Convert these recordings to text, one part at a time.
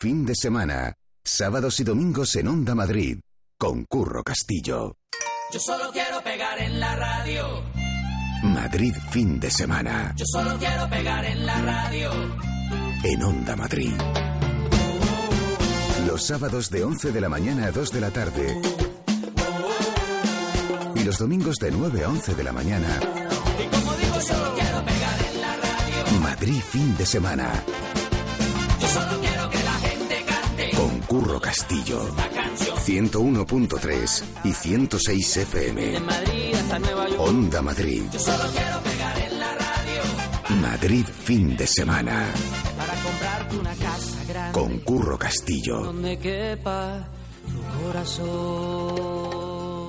fin de semana. Sábados y domingos en Onda Madrid, con Curro Castillo. Yo solo quiero pegar en la radio. Madrid fin de semana. Yo solo quiero pegar en la radio. En Onda Madrid. Los sábados de 11 de la mañana a 2 de la tarde. Y los domingos de 9 a 11 de la mañana. Y como digo, solo quiero pegar en la radio. Madrid fin de semana. Yo solo quiero que la gente cante. Con Curro Castillo. 101.3 y 106 FM. De Madrid hasta Nueva York. Onda Madrid. Yo solo quiero pegar en la radio. Madrid fin de semana. Para comprarte una casa grande. Con Curro Castillo. Donde quepa tu corazón.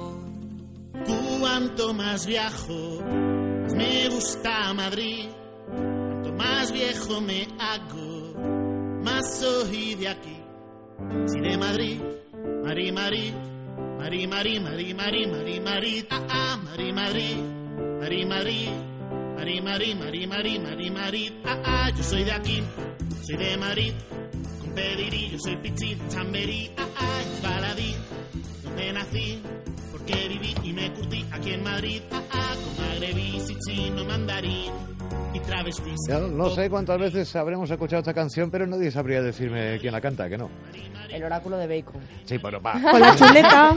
Cuanto más viajo, más me gusta Madrid. Cuanto más viejo me hago, más soy de aquí. Si de Madrid, Mari, Mari, Mari, Mari, Mari, Mari, Mari, Mari, Mari, Mari, Mari, Mari, Mari, Mari, Mari, Mari, Mari, Mari, yo soy de aquí, soy de Madrid, con pedirí, yo soy pichín, chamberí, baladí, donde nací, porque viví y me curtí aquí en Madrid, con magrebís y chino mandarín. No sé cuántas veces habremos escuchado esta canción, pero nadie sabría decirme quién la canta, que no. El oráculo de Bacon. Sí, bueno, va. Con la chuleta.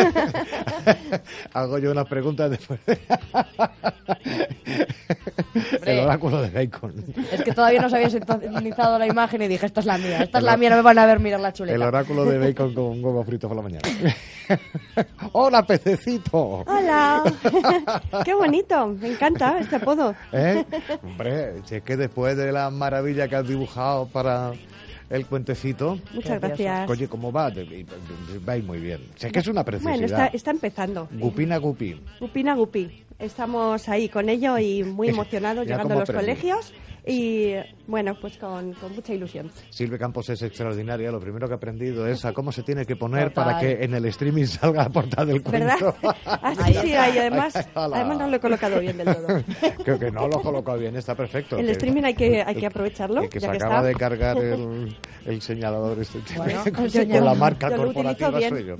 Hago yo unas preguntas después. El oráculo de Bacon. Es que todavía no se había sintonizado la imagen y dije, esta es la mía, no me van a ver mirar la chuleta. El oráculo de Bacon con huevo frito por la mañana. ¡Hola, pececito! ¡Hola! ¡Qué bonito! Me encanta este apodo. Hombre, si es que después de la maravilla que has dibujado para el cuentecito... Muchas gracias. Oye, ¿cómo va? Va muy bien. Si es que es una preciosidad. Bueno, está empezando. Gupina Gupi. Gupina Gupi. Estamos ahí con ello y muy emocionados llegando a los colegios y, bueno, pues con mucha ilusión. Silvia Campos es extraordinaria. Lo primero que he aprendido es a cómo se tiene que poner para que en el streaming salga la portada del cuento. ¿Verdad? Sí, además no lo he colocado bien del todo. Creo que no lo he colocado bien, está perfecto. El streaming hay que aprovecharlo. Que ya se que acaba está. de cargar el señalador bueno, con la marca yo corporativa suyo.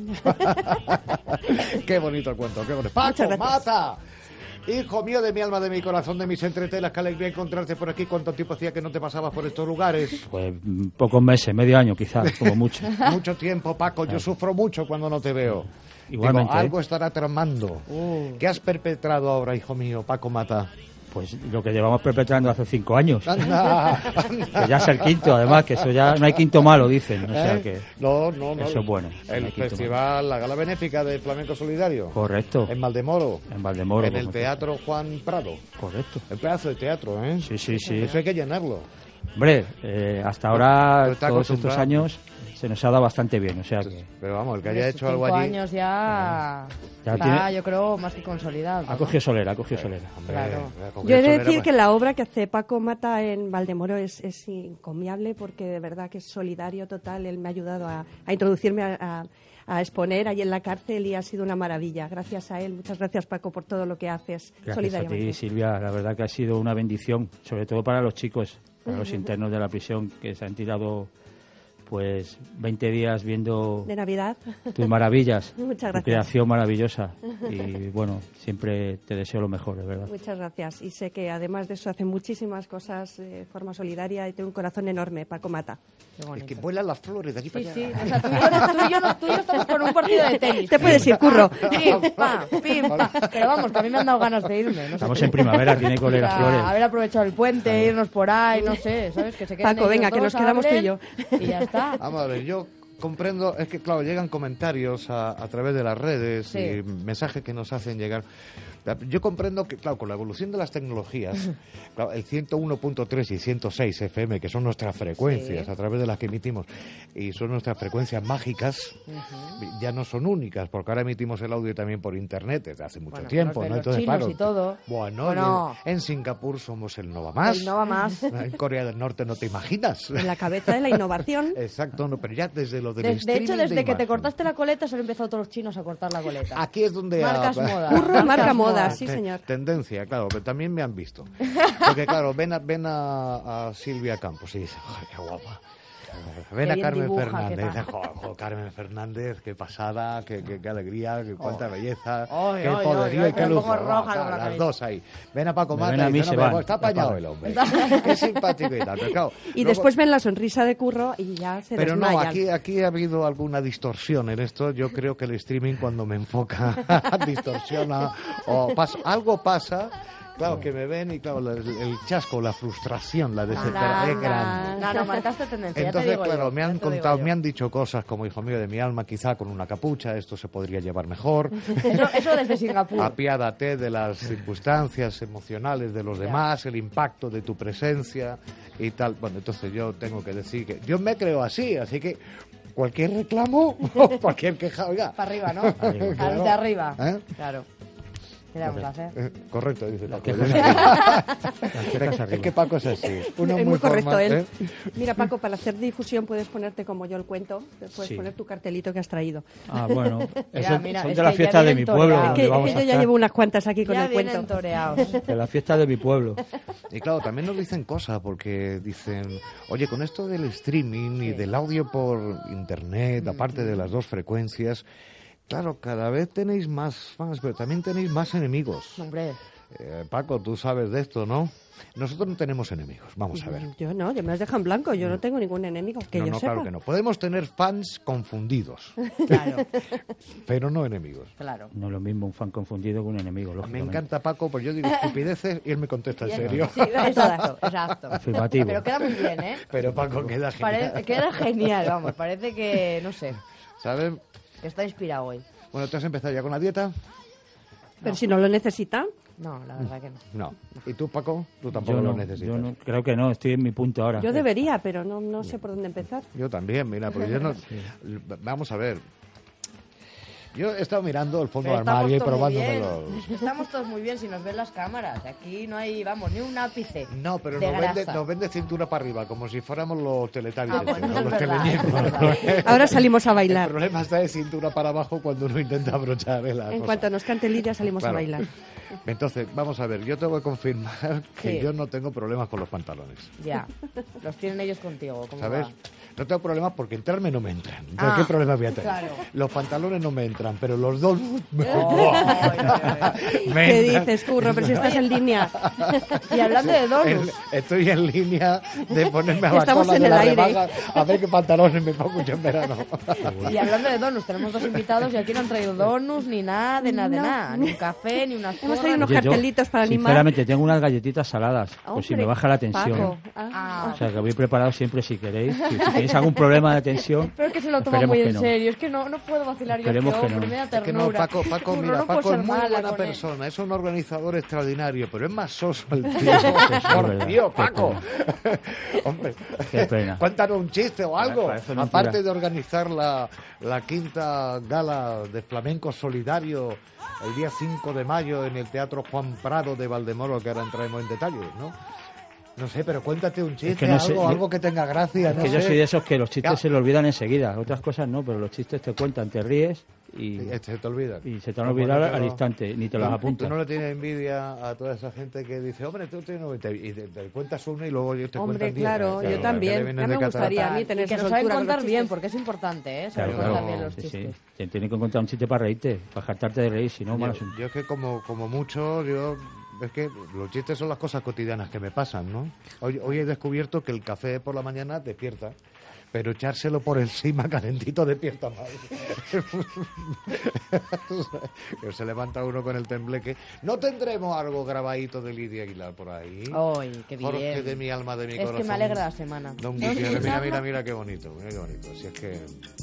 Qué bonito el cuento, qué bonito. ¡Paco, mata! Hijo mío de mi alma, de mi corazón, de mis entretelas, qué alegría encontrarte por aquí. ¿Cuánto tiempo hacía que no te pasabas por estos lugares? Pues pocos meses, medio año quizás, como mucho. Mucho tiempo, Paco. Yo sufro mucho cuando no te veo. Igualmente. Digo, algo estará tramando. ¿Qué has perpetrado ahora, hijo mío, Paco Mata? Pues lo que llevamos perpetrando hace 5 años. ¡Anda! Que ya es el quinto, además, que eso ya no hay quinto malo, dicen. O sea que no. Eso es bueno. El festival, la gala benéfica de Flamenco Solidario. Correcto. En Valdemoro. En el Teatro Juan Prado. Correcto. El pedazo de teatro, ¿eh? Sí. Eso hay que llenarlo. Hombre, hasta ahora, todos estos años, se nos ha dado bastante bien, o sea que... Pero vamos, el que haya hecho algo 5 allí... años ya tiene... yo creo, más que consolidado. Ha cogido solera. Hombre, Claro. Yo he de decir que la obra que hace Paco Mata en Valdemoro es encomiable porque de verdad que es solidario total. Él me ha ayudado a introducirme a exponer ahí en la cárcel y ha sido una maravilla. Gracias a él. Muchas gracias, Paco, por todo lo que haces solidariamente. Gracias a ti, Silvia. La verdad que ha sido una bendición, sobre todo para los chicos, para los internos de la prisión que se han tirado pues 20 días viendo de Navidad tus maravillas. Muchas gracias. Tu creación maravillosa y bueno, siempre te deseo lo mejor, de verdad. Muchas gracias y sé que además de eso hace muchísimas cosas de forma solidaria y tiene un corazón enorme, Paco Mata. Es que vuelan las flores de aquí para allá. Sí, o sea, tú y yo estamos con un partido de tenis. Te puedes ir, Curro. Pim, pam. Pero vamos, que a mí me han dado ganas de irme. No Estamos en primavera, tiene que oler las flores. Haber aprovechado el puente, irnos por ahí, no sé, ¿sabes? Que se queden Paco, venga, que nos quedamos tú y yo. Y ya está. Vamos a ver, yo comprendo, es que claro, llegan comentarios a través de las redes y mensajes que nos hacen llegar. Yo comprendo que, claro, con la evolución de las tecnologías, claro, el 101.3 y 106 FM, que son nuestras frecuencias a través de las que emitimos, y son nuestras frecuencias mágicas, ya no son únicas, porque ahora emitimos el audio también por internet desde hace mucho tiempo, ¿no? Entonces, claro, y todo. Bueno. En Singapur somos el Nova Más. El Nova Más. En Corea del Norte no te imaginas. En la cabeza de la innovación. Exacto, no, pero ya desde lo del de streaming hecho, desde que te imagen. cortaste la coleta, se han empezado todos los chinos a cortar la coleta. Aquí es donde... Marcas moda. Curro marca moda, sí, señor. Tendencia, claro, pero también me han visto. Porque, claro, ven a Silvia Campos y dicen, ¡ay, qué guapa! Ven a bien Carmen dibuja, Fernández. qué tal. Jo, Carmen Fernández, qué pasada, qué alegría, cuánta belleza, Ay, qué ay, poderío ay, y qué me luz. pongo roja con la Las camisa. dos ahí. Ven a Paco Me Mata ven a y mí, dice, se no, van. está apañado Ya el hombre. Qué simpático y tal. Pero, claro, Y luego- después ven la sonrisa de Curro y ya se pero no, desmayan. aquí ha habido alguna distorsión en esto. Yo creo que el streaming cuando me enfoca distorsiona o algo pasa. Claro, que me ven y claro, el chasco, la frustración, la desesperación es grande. No, marcaste tendencia. ya te Entonces, digo claro, yo, me ya han te digo contado, yo. me han dicho cosas como hijo mío de mi alma, quizá con una capucha, esto se podría llevar mejor. Eso desde Singapur. Apiádate de las circunstancias emocionales de los demás, el impacto de tu presencia y tal. Bueno, entonces yo tengo que decir que yo me creo así que cualquier reclamo o cualquier queja, oiga. Para arriba, ¿no? Arriba. Al de arriba. ¿Eh? Claro. ¿Qué le vamos a hacer? Correcto, dice Paco. quejas Es arriba. que Paco es así. Uno Es muy correcto formal, él. Mira, Paco, para hacer difusión puedes ponerte como yo el cuento, puedes Sí. poner tu cartelito que has traído. Ah, bueno. Mira, Son es de la que ya fiesta de vienen mi pueblo. toreados. donde Que vamos yo a ya estar. llevo unas cuantas aquí con Ya el vienen cuento. toreados. De la fiesta de mi pueblo. Y claro, también nos dicen cosas porque dicen, oye, con esto del streaming y del audio por internet, aparte de las dos frecuencias, claro, cada vez tenéis más fans, pero también tenéis más enemigos. Hombre, Paco, tú sabes de esto, ¿no? Nosotros no tenemos enemigos, vamos a ver. Yo no, yo me las dejo en blanco, yo no tengo ningún enemigo, que no, yo no, sepa. claro que no. Podemos tener fans confundidos, claro, pero no enemigos. claro. No es lo mismo un fan confundido que un enemigo, Me lógicamente. encanta Paco, pues yo digo estupideces y él me contesta en serio. Sí, exacto. Afirmativo. Pero queda muy bien, ¿eh? Pero Paco queda genial. Queda genial, vamos. Parece que, no sé, ¿Sabes? que está inspirado hoy. Bueno, ¿tú has empezado ya con la dieta? Pero si no lo necesita, No, la verdad que no. No. ¿Y tú, Paco? Tú tampoco Yo lo no, necesitas. yo no, creo que no, estoy en mi punto ahora. yo debería, pero no sé por dónde empezar. Yo también, mira, porque yo no... Vamos a ver. Yo he estado mirando el fondo Pero del armario y estamos todos muy probándomelo. bien. Es que estamos todos muy bien si nos ven las cámaras. Aquí no hay, vamos, ni un ápice. No, pero de nos grasa. vende cintura para arriba, como si fuéramos los teletubbies, Ah, bueno, ¿no? es Los verdad, teleñecos. es verdad. Ahora salimos a El bailar. problema está de cintura para abajo cuando uno intenta abrochar la En cosa. cuanto nos cante Lidia salimos Claro. a bailar. Entonces, vamos a ver, yo tengo que confirmar que Sí. yo no tengo problemas con los pantalones, Ya, los tienen ellos contigo. ¿Cómo ¿sabes? va? No tengo problemas porque entrarme no me entran. Entonces, Ah, ¿qué problema voy a tener? claro. Los pantalones no me entran, pero los dos me ¿Qué entran. dices, Curro? Pero si estás en línea. Y hablando de donuts, Estoy en línea de ponerme a la Estamos cola en de el la aire. rebaja a ver qué pantalones me pongo yo en verano. y hablando de donuts, tenemos dos invitados y aquí no han traído donuts, ni nada, de nada, de No. nada. Ni un café, ni unas Hemos traído unos Oye, yo, cartelitos para animar. sinceramente, tengo unas galletitas saladas, por si me Hombre, baja la tensión. Paco. Ah, O sea, que voy preparado siempre si queréis. Si tenéis algún problema de tensión, pero es que se lo toma esperemos muy que en no. serio. Es que no puedo vacilar yo a Esperemos este que hombre, no. me da Es que ternura. no, Paco, Curro, mira, no puedo Paco es ser muy mala buena con él. persona, es un organizador extraordinario, pero es más soso el tío. es Por verdad. Dios, Qué Paco. Hombre, Qué pena. cuéntanos un chiste o algo. Parece mentira. Aparte de organizar la quinta gala de flamenco solidario el día 5 de mayo en el Teatro Juan Prado de Valdemoro, que ahora entraremos en detalles, ¿no? No sé, pero cuéntate un chiste, que no sé, algo que tenga gracia, no que yo sé. soy de esos que los chistes Ya. se le olvidan enseguida. Otras cosas no, pero los chistes te cuentan, te ríes y Se te olvida. se te van a olvidar al instante, ni te los ¿Tú apuntas. no le tienes envidia a toda esa gente que dice, hombre, tú tienes 90 y te cuentas uno y luego ellos te Hombre, cuentan 10? claro, yo ¿que le también. vienen Ya de me Qatar? gustaría a mí tener y que esa nos saben soltura con los contar bien, chistes. porque es importante, ¿eh? Claro, Saber claro. contar bien los Sí, chistes. sí. Te tienen que encontrar un chiste para reírte, para jartarte de reír, si no, mal Yo, asunto. yo es que como mucho, es que los chistes son las cosas cotidianas que me pasan, ¿no? Hoy he descubierto que el café por la mañana despierta, pero echárselo por encima calentito despierta más. Que se levanta uno con el tembleque. ¿No tendremos algo grabadito de Lidia Aguilar por ahí? ¡Ay, qué bien! Jorge de mi alma, de mi Es corazón. que me alegra la semana. Don Gutiérrez, mira qué bonito, mira qué bonito. Si es que...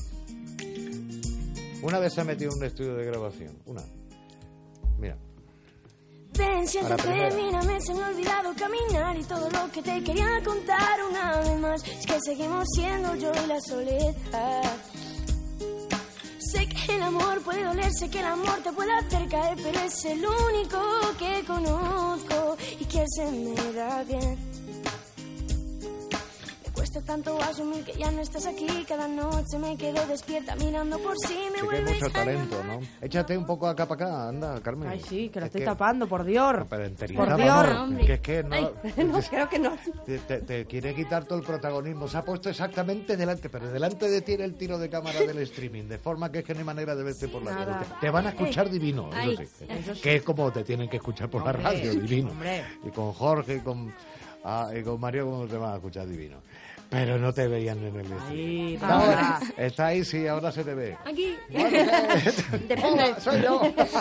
Una vez se ha metido en un estudio de grabación, una. Mira. Ven, A la siéntate, primera. mírame, se me ha olvidado caminar y todo lo que te quería contar una vez más. Es que seguimos siendo yo y la soledad. Sé que el amor puede doler, sé que el amor te puede hacer caer, pero es el único que conozco y que se me da bien. Me cuesta cuesta tanto asumir que ya no estás aquí. Cada noche me quedo despierta mirando por si me Sí que hay vuelves mucho a talento, ¿no? Échate un poco acá para acá, anda, Carmen. Ay, sí, que la Es estoy tapando, por Dios. Pero enterizada, Por Dios. no, Hombre. que es que no... No, creo que no. Te quiere quitar todo el protagonismo. Se ha puesto exactamente delante, pero delante de ti era el tiro de cámara del streaming, de forma que es que no hay manera de verte por la Nada. tele. Te van a escuchar divino, Ay, eso sí. eso sí. Que es como te tienen que escuchar por la Hombre, radio, divino. hombre. Y con Jorge y con Mario, como te van a escuchar divino. Pero no te veían en el streaming. Ahí, ahora. Está ahí, sí, ahora se te ve. Aquí. Hola, soy yo.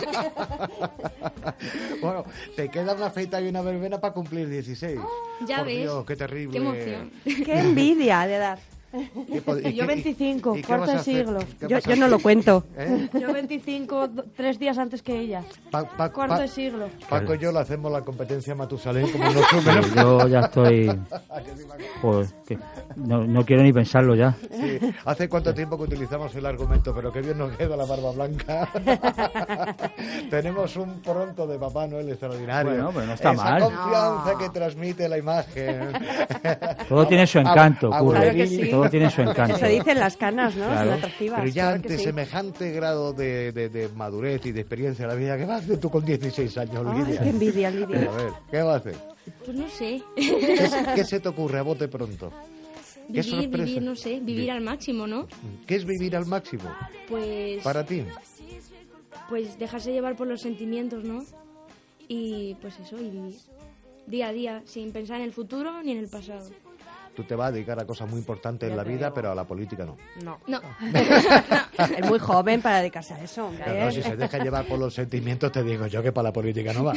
Bueno, te queda una feita y una verbena para cumplir 16. Ya Por ves. Dios, qué terrible. Qué emoción. Qué envidia de edad. Yo 25, cuarto de siglo. Yo no lo cuento. ¿Eh? Yo 25, 3 días antes que ella. Cuarto de siglo. Paco y yo le hacemos la competencia Matusalén como los Sí, números. yo ya estoy... Joder, que no quiero ni pensarlo ya. Sí. ¿Hace cuánto tiempo que utilizamos el argumento? Pero qué bien nos queda la barba blanca. Tenemos un pronto de Papá Noel extraordinario. Bueno, pero no está Esa mal. confianza que transmite la imagen. Todo tiene su encanto, Curro. Claro que sí. Todo tiene su encanto. Eso dicen las canas, ¿no? Claro. Son atractivas. Pero ya claro ante que sí. semejante grado de madurez y de experiencia en la vida, ¿qué vas a hacer tú con 16 años, Ay, Lidia? qué envidia, Lidia. A ver, ¿qué vas a hacer? Pues no sé. ¿Qué se te ocurre a bote pronto? ¿Qué sorpresa? Vivir, no sé, vivir al máximo, ¿no? ¿Qué es vivir al máximo Pues, para ti? pues dejarse llevar por los sentimientos, ¿no? Y pues eso, y vivir día a día, sin pensar en el futuro ni en el pasado. Tú te vas a dedicar a cosas muy importantes en la vida, pero a la política no. No. No, Es muy joven para dedicarse a eso, hombre. Pero no, si se deja llevar por los sentimientos, te digo yo que para la política no va.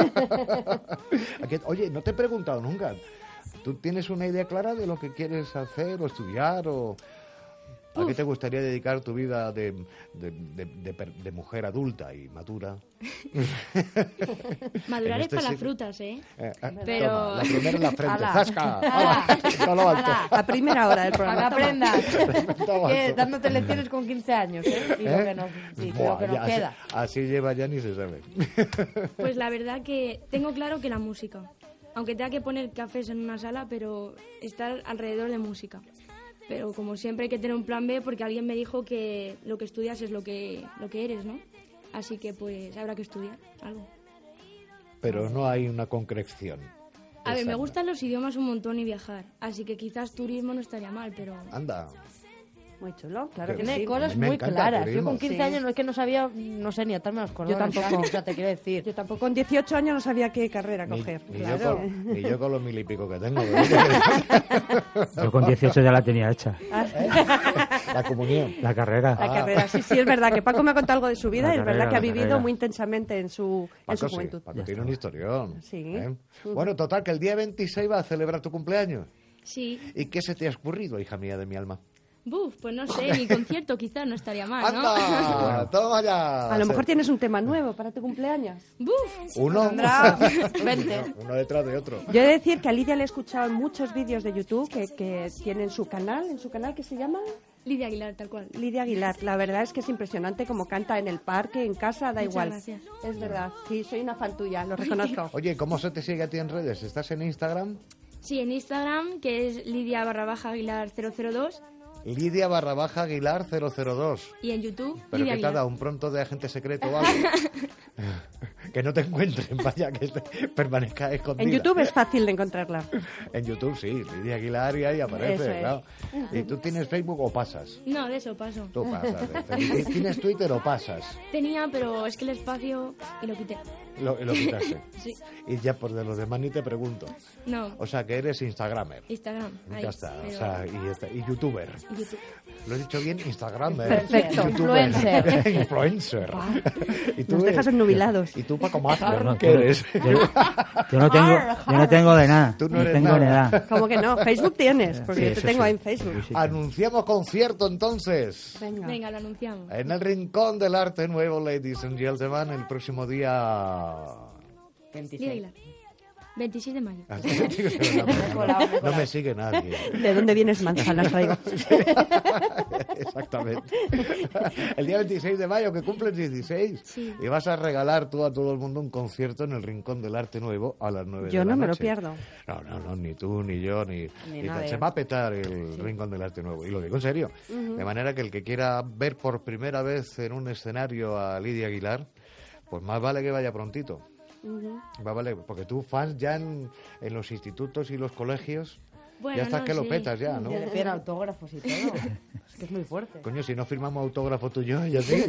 Oye, no te he preguntado nunca. ¿Tú tienes una idea clara de lo que quieres hacer o estudiar o a qué te gustaría dedicar tu vida de mujer adulta y madura? madurar En es este para las siglo. frutas, ¿eh? Toma, Pero- la primera en la frente. Ala. ¡Zasca! ¡Hala! No lo alto. A primera hora del Para que programa. aprendas. Toma, Que alto. dándote lecciones con 15 años, ¿eh? Y lo ¿Eh? que nos, sí, Buah, lo que nos ya, queda. así lleva ya ni se sabe. Pues la verdad que tengo claro que la música. Aunque tenga que poner cafés en una sala, pero estar alrededor de música. Pero como siempre hay que tener un plan B porque alguien me dijo que lo que estudias es lo que eres, ¿no? Así que pues habrá que estudiar algo. Pero no hay una concreción. A ver, me exacta. gustan los idiomas un montón y viajar. Así que quizás turismo no estaría mal, pero... Anda. Muy chulo, claro que Tiene sí. cosas A mí me muy encanta el claras. Yo turismo. con 15 Sí. años no es que no sabía, no sé ni atarme los cordones. Yo tampoco. O sea, te quiero decir. Yo tampoco, con 18 años no sabía qué carrera coger. Ni Claro. yo con los mil y pico que tengo. Yo con 18 ya la tenía hecha. La comunión. La carrera. La carrera, sí, es verdad que Paco me ha contado algo de su vida La y es verdad carrera, que ha la vivido carrera. muy intensamente en su Paco, sí, juventud. Paco tiene un historión. Sí. ¿eh? Bueno, total, que el día 26 va a celebrar tu cumpleaños. Sí. ¿Y qué se te ha ocurrido, hija mía de mi alma? Buf, pues no sé, mi concierto quizás no estaría mal, ¿no? ¡Anda! ¡Toma ya! A lo mejor tienes un tema nuevo para tu cumpleaños. Buf, Uno. Tendrá 20. Uno detrás de otro. Yo he de decir que a Lidia le he escuchado en muchos vídeos de YouTube que tiene en su canal que se llama Lidia Aguilar, tal cual. Lidia Aguilar. La verdad es que es impresionante como canta en el parque, en casa, da Muchas igual. gracias. Es verdad, sí, soy una fan tuya, lo reconozco. Oye, ¿cómo se te sigue a ti en redes? ¿Estás en Instagram? Sí, en Instagram, que es Lidia_Aguilar 002, Lidia_Aguilar 002. y en YouTube, ¿Pero Lidia qué te ha Aguilar. dado? ¿Un pronto de agente secreto o algo? Que no te encuentren, vaya, que permanezca escondida. En YouTube es fácil de encontrarla. En YouTube sí, Lidia Aguilar y ahí aparece, Eso es. claro. ¿Y tú tienes Facebook o pasas? No, de eso paso. Tú pasas. ¿Tienes Twitter o pasas? Tenía, pero es que el espacio y lo quité. Lo quitaste. Sí. Y ya por de los demás ni te pregunto. No, O sea, que eres Instagramer. Instagram. Ahí, Ya está. pero- O sea, y youtuber. y YouTube. Lo he dicho bien, Instagramer. Perfecto. Youtuber. Influencer. Influencer. ¿Y tú Nos dejas ennubilados. ¿Y tú, Paco Maza? No, ¿Qué eres? Yo no tengo de nada. Tú no no eres tengo nada. ni edad. ¿Cómo que no? Facebook tienes, porque Sí, yo te eso tengo sí. ahí en Facebook. Sí, sí. Anunciamos concierto entonces. Venga. Venga, lo anunciamos. En el Rincón del Arte Nuevo, ladies and gentlemen, el próximo día... Lidia Aguilar. 26 de mayo. No me sigue nadie. ¿De dónde vienes manzanas, traigo? Exactamente. El día 26 de mayo, que cumples 16, Sí. y vas a regalar tú a todo el mundo un concierto en el Rincón del Arte Nuevo a las 9 de la noche. Yo no me lo pierdo. No, ni tú, ni yo, ni nadie. se va a petar el Rincón del Arte Nuevo, y lo digo en serio. De manera que el que quiera ver por primera vez en un escenario a Lidia Aguilar, pues más vale que vaya prontito. Más vale, porque tú fans ya en los institutos y los cogios, Bueno, ya estás no que lo sé. petas ya, ¿no? Ya le piden autógrafos y todo. Es que es muy fuerte. Coño, si no firmamos autógrafo tú y yo, ya sí.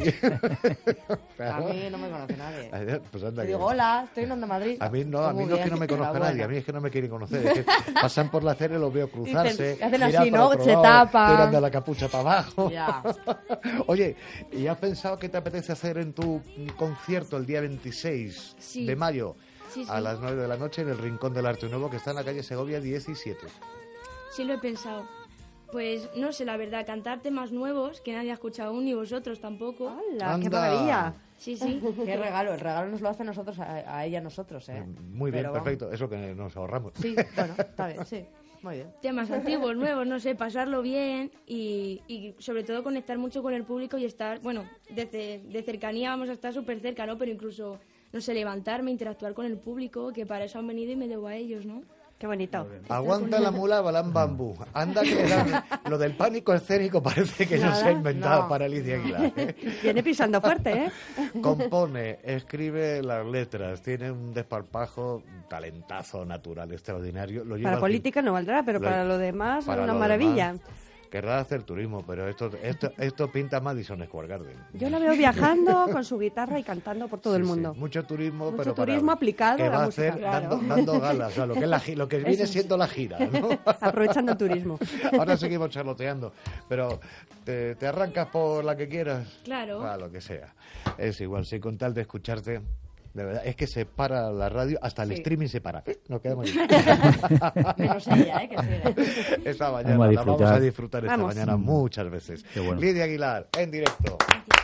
A mí no me conoce nadie. Pues anda Te que- digo, hola, estoy en Onda Madrid. A mí no, Pues a mí muy no es que bien, no me conozca enhorabuena. nadie, a mí es que no me quieren conocer. Es que pasan por la acera y los veo cruzarse, Hacen mirar así, para ¿no? otro Se lado, tapan. tirando la capucha para abajo. Ya. Oye, ¿y has pensado qué te apetece hacer en tu concierto el día 26 Sí. de mayo? Sí, sí. A las 9 de la noche en el Rincón del Arte Nuevo, que está en la calle Segovia 17. Sí lo he pensado. Pues no sé, la verdad, cantar temas nuevos que nadie ha escuchado aún, ni vosotros tampoco. ¡Hala, qué Anda. maravilla! Sí, sí. Qué regalo. El regalo nos lo hace nosotros a ella, nosotros, ¿eh? Muy bien, Pero vamos. perfecto, eso que nos ahorramos. Sí, bueno, está bien, sí. Muy bien. Temas antiguos, nuevos, no sé, pasarlo bien y sobre todo conectar mucho con el público y estar, bueno, de cercanía vamos a estar súper cerca, ¿no? Pero incluso, no sé, levantarme, interactuar con el público, que para eso han venido y me debo a ellos, ¿no? Qué bonito. Aguanta la mula, balán bambú. Anda que le dan... Lo del pánico escénico parece que no Nada, se ha inventado no. para Lidia Aguilar, ¿eh? Viene pisando fuerte, ¿eh? Compone, escribe las letras, tiene un desparpajo, un talentazo natural extraordinario. Lo lleva Para al política no valdrá, pero para lo demás, para una lo maravilla. demás, querrá hacer turismo, pero esto pinta Madison Square Garden. Yo la veo viajando con su guitarra y cantando por todo el Sí, mundo. sí, mucho turismo, Mucho pero turismo aplicado que a la va a música, hacer claro. dando galas, o sea, lo que viene siendo la gira, ¿no? Aprovechando el turismo. Ahora seguimos charloteando, pero te arrancas por la que quieras. Claro. Lo que sea. Es igual, si con tal de escucharte, de verdad, es que se para la radio, hasta el Sí. streaming se para. Nos quedamos ahí. Menos ella, ¿eh? Que sigue. Esta mañana Vamos a la vamos disfrutar. a disfrutar esta Vamos. mañana muchas veces. Qué bueno. Lidia Aguilar, en directo.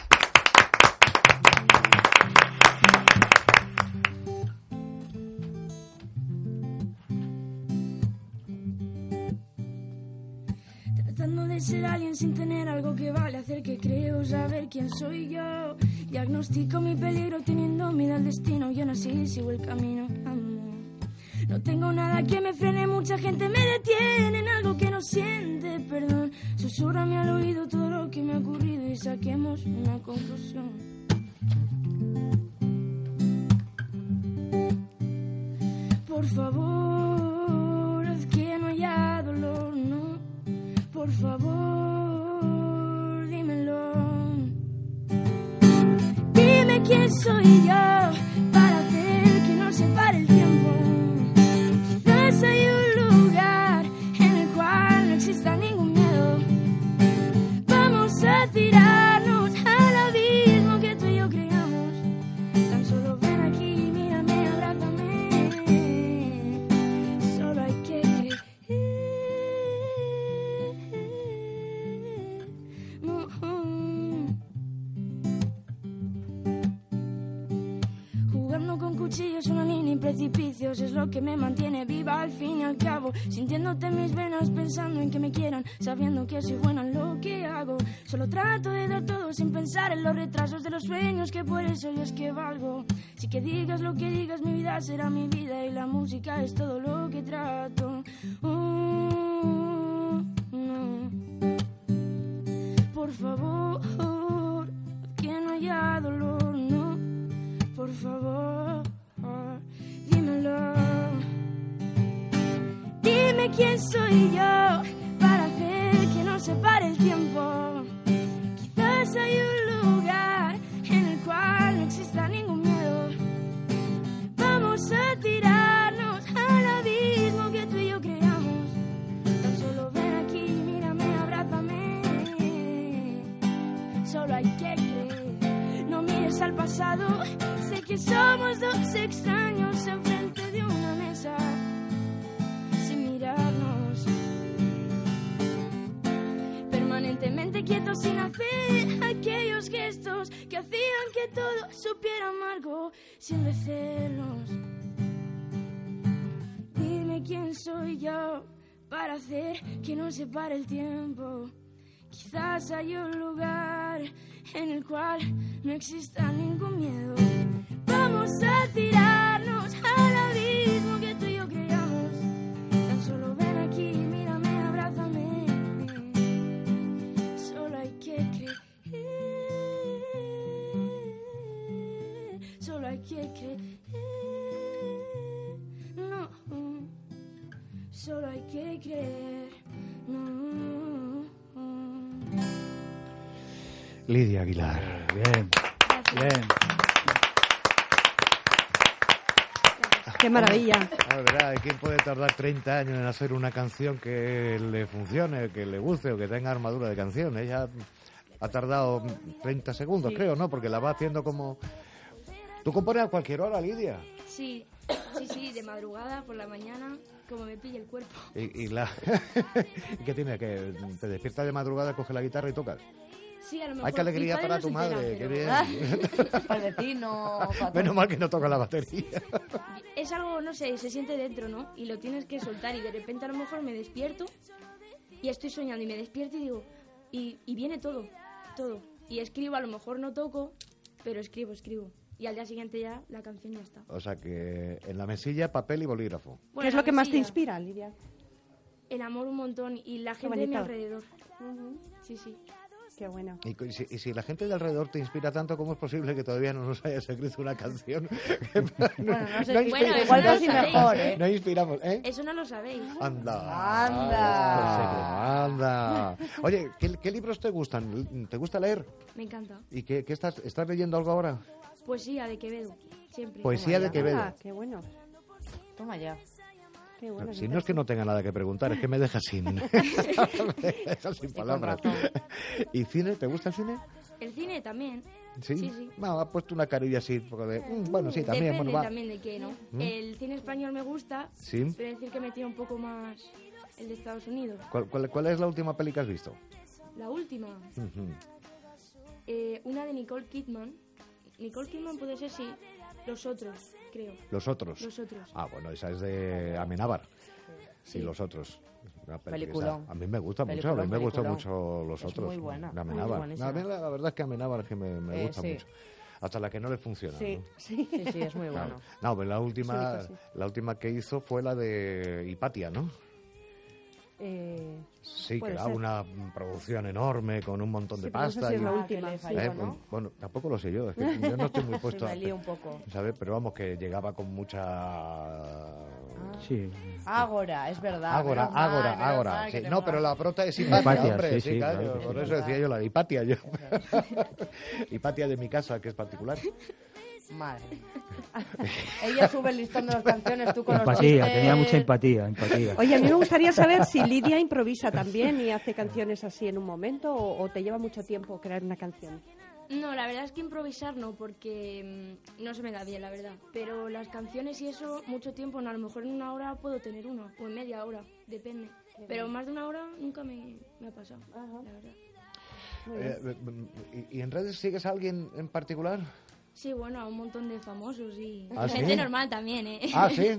Tratando de ser alguien sin tener algo que vale, hacer que creo saber quién soy yo. Diagnostico mi peligro teniendo miedo al destino y aún así sigo el camino, amor. No tengo nada que me frene, mucha gente me detiene en algo que no siente perdón. Susúrrame al oído todo lo que me ha ocurrido y saquemos una conclusión. Por favor, haz que no haya dolor, no. Por favor, dímelo. Dime quién soy yo para hacer que no se pare el tiempo. Quizás hay un lugar en el cual no exista ningún miedo. Vamos a tirarnos al abismo que tú y yo creamos. Tan solo ven aquí, mírame, abrázame. Solo hay que creer. Jugando con cuchillos, una línea y precipicios es lo que me mantiene viva al fin y al cabo. Sintiéndote en mis venas, pensando en que me quieran, sabiendo que soy buena en lo que hago. Solo trato de dar todo sin pensar en los retrasos de los sueños, que por eso yo es que valgo. Si que digas lo que digas, mi vida será mi vida y la música es todo lo que trato. No. Por favor, que no haya dolor, no. Por favor, dímelo. Dime quién soy yo para hacer que no se pare el tiempo. Quizás hay un lugar en el cual no exista ningún miedo. Vamos a tirarnos al abismo que tú y yo creamos. Tan solo ven aquí, mírame, abrázame. Solo hay que creer. No mires al pasado. Sé que somos dos extraños enfrente de una mesa, sin mirarnos, permanentemente quietos sin hacer aquellos gestos que hacían que todo supiera amargo, sin recelos. dime quién soy yo para hacer que no se pare el tiempo. Quizás hay un lugar en el cual no exista ningún miedo. Vamos a tirarnos al abismo que tú y yo creamos. Tan solo ven aquí, mírame, abrázame. Solo hay que creer. Solo hay que creer. No. Solo hay que creer. No. Lidia Aguilar. Bien, bien. Qué maravilla. La verdad, ¿quién puede tardar 30 años en hacer una canción que le funcione, que le guste o que tenga armadura de canción? Ella ha tardado 30 segundos, creo, ¿no? Porque la va haciendo como... ¿Tú compones a cualquier hora, Lidia? Sí, de madrugada, por la mañana, como me pille el cuerpo. ¿Y qué tiene? ¿Que te despiertas de madrugada, coges la guitarra y tocas? Sí, a lo mejor. ¡Ay, qué alegría mis para padres tu no se madre! enteran, ¡Qué pero- bien! Para el vecino. para Menos todo. mal que no toca la batería. Es algo, no sé, se siente dentro, ¿no? Y lo tienes que soltar y de repente a lo mejor me despierto y estoy soñando y me despierto y digo, y viene todo. Y escribo, a lo mejor no toco, pero escribo. Y al día siguiente ya la canción ya está. O sea que en la mesilla, papel y bolígrafo. Bueno, ¿Qué es la lo que más te mesilla, inspira, Lidia? El amor un montón y la gente de mi bonito. alrededor. Sí. Qué bueno. Y si la gente de alrededor te inspira tanto, ¿cómo es posible que todavía no nos hayas escrito una canción? Bueno, no sé, No si- Bueno, igual eso casi no lo sabéis. mejor, ¿eh? No inspiramos, ¿eh? Eso no lo sabéis. Anda. Oye, ¿qué libros te gustan? ¿Te gusta leer? Me encanta. ¿Y qué estás leyendo algo ahora? Poesía de Quevedo, siempre. Poesía de Quevedo. Ah, qué bueno. Toma ya. Qué bueno. Si no es que no tenga nada que preguntar, es que me deja sin, me deja sin palabras. ¿Y cine? ¿Te gusta el cine? El cine también. Sí. Sí. No, ha puesto una carilla así, un poco de... bueno, sí, también. Depende Bueno, va. también de qué, ¿no? El cine español me gusta, Sí. pero decir que me tira un poco más el de Estados Unidos. ¿Cuál es la última peli que has visto? La última, Ujú. una de Nicole Kidman. Nicole Kidman puede ser, sí. Los otros, creo. Los otros. Los otros. Ah, bueno, esa es de Amenábar. Sí, Sí. Los otros. Una peli que Peliculón. esa- a mí me gusta mucho, a Peliculón, mí me gusta peliculón. mucho Los Es otros. muy buena, de Amenábar. buenísima. A mí la verdad es que Amenábar es que me gusta sí. mucho. Hasta la que no le funciona. Sí, ¿no? sí. Sí, es muy Claro. bueno. No, pero la última Sí. que hizo fue la de Hipatia, ¿no? Sí, que puede era ser. una producción enorme con un montón de Sí, pero no sé pasta. si es y- la Ah, última. que le sí. falló, ¿no? Bueno, tampoco lo sé yo, es que yo no estoy muy puesto Me lío un poco. ¿sabes? Pero vamos, que llegaba con mucha... Sí. Ágora, es verdad. Ágora, menos mal, menos ágora. mal Sí. que te No, mola. pero la prota es Hipatia, Hipatia, hombre. sí, Sí, sí, claro, claro que por sí. eso decía yo la de Hipatia. Yo. Hipatia de mi casa, que es particular. Madre. Ella sube el listón de las canciones, tú con los Empatía, chistes. tenía mucha empatía. Oye, a mí me gustaría saber si Lidia improvisa también y hace canciones así en un momento o te lleva mucho tiempo crear una canción. No, la verdad es que improvisar no, porque no se me da bien, la verdad. Pero las canciones y eso, mucho tiempo, no, a lo mejor en una hora puedo tener una, o en media hora, depende. Pero más de una hora nunca me ha pasado, la verdad. ¿Y en redes sigues a alguien en particular? Sí, bueno, a un montón de famosos y ¿Ah, gente sí? normal también, ¿eh? Ah, ¿sí?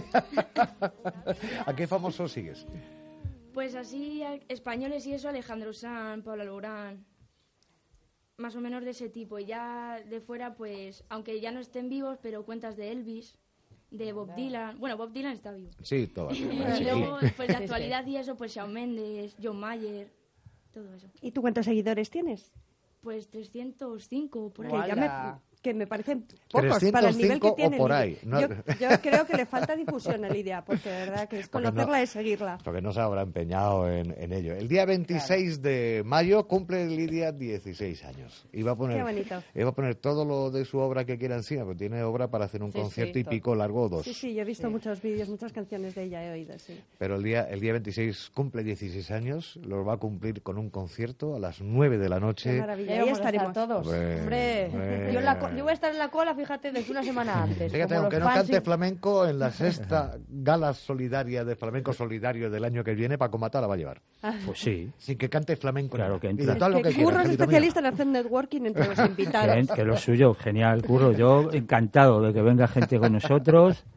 ¿A qué famoso sigues? Pues así, españoles y eso, Alejandro Sanz, Pablo Alborán, más o menos de ese tipo. Y ya de fuera, pues, aunque ya no estén vivos, pero cuentas de Elvis, de Bob Dylan. Bueno, Bob Dylan está vivo. Sí, todas. Y luego, pues de actualidad y eso, pues Shawn Mendes, John Mayer, todo eso. ¿Y tú cuántos seguidores tienes? Pues 305 por ahí. Que, ya Guala. que me parecen pocos para el nivel que 305 o tiene por Lidia. ahí, ¿no? Yo creo que le falta difusión a Lidia, porque de verdad que es Porque no- conocerla y seguirla. Porque no se habrá empeñado en ello. El día 26 de mayo cumple Lidia 16 años. Y va a poner, Qué bonito. va a poner todo lo de su obra que quiera encima, porque tiene obra para hacer un Sí, concierto sí, y pico largo o dos. Sí, sí, yo he visto muchos vídeos, muchas canciones de ella he oído, sí. Pero el día 26 cumple 16 años, lo va a cumplir con un concierto a las 9 de la Qué noche. maravilla. Ya Ahí vamos a estar estaremos. todos. Hombre. Yo voy a estar en la cola, fíjate, desde una semana antes. Fíjate, como aunque los no fans cante y- flamenco, en la sexta gala solidaria de flamenco solidario del año que viene, Paco Mata la va a llevar. Pues sí. Sin que cante flamenco. Claro nada. que Y entra. de todo lo Es que que quiera, Curro es Angelito mío. especialista en hacer networking entre los invitados. Que lo suyo, genial, Curro. Yo encantado de que venga gente con nosotros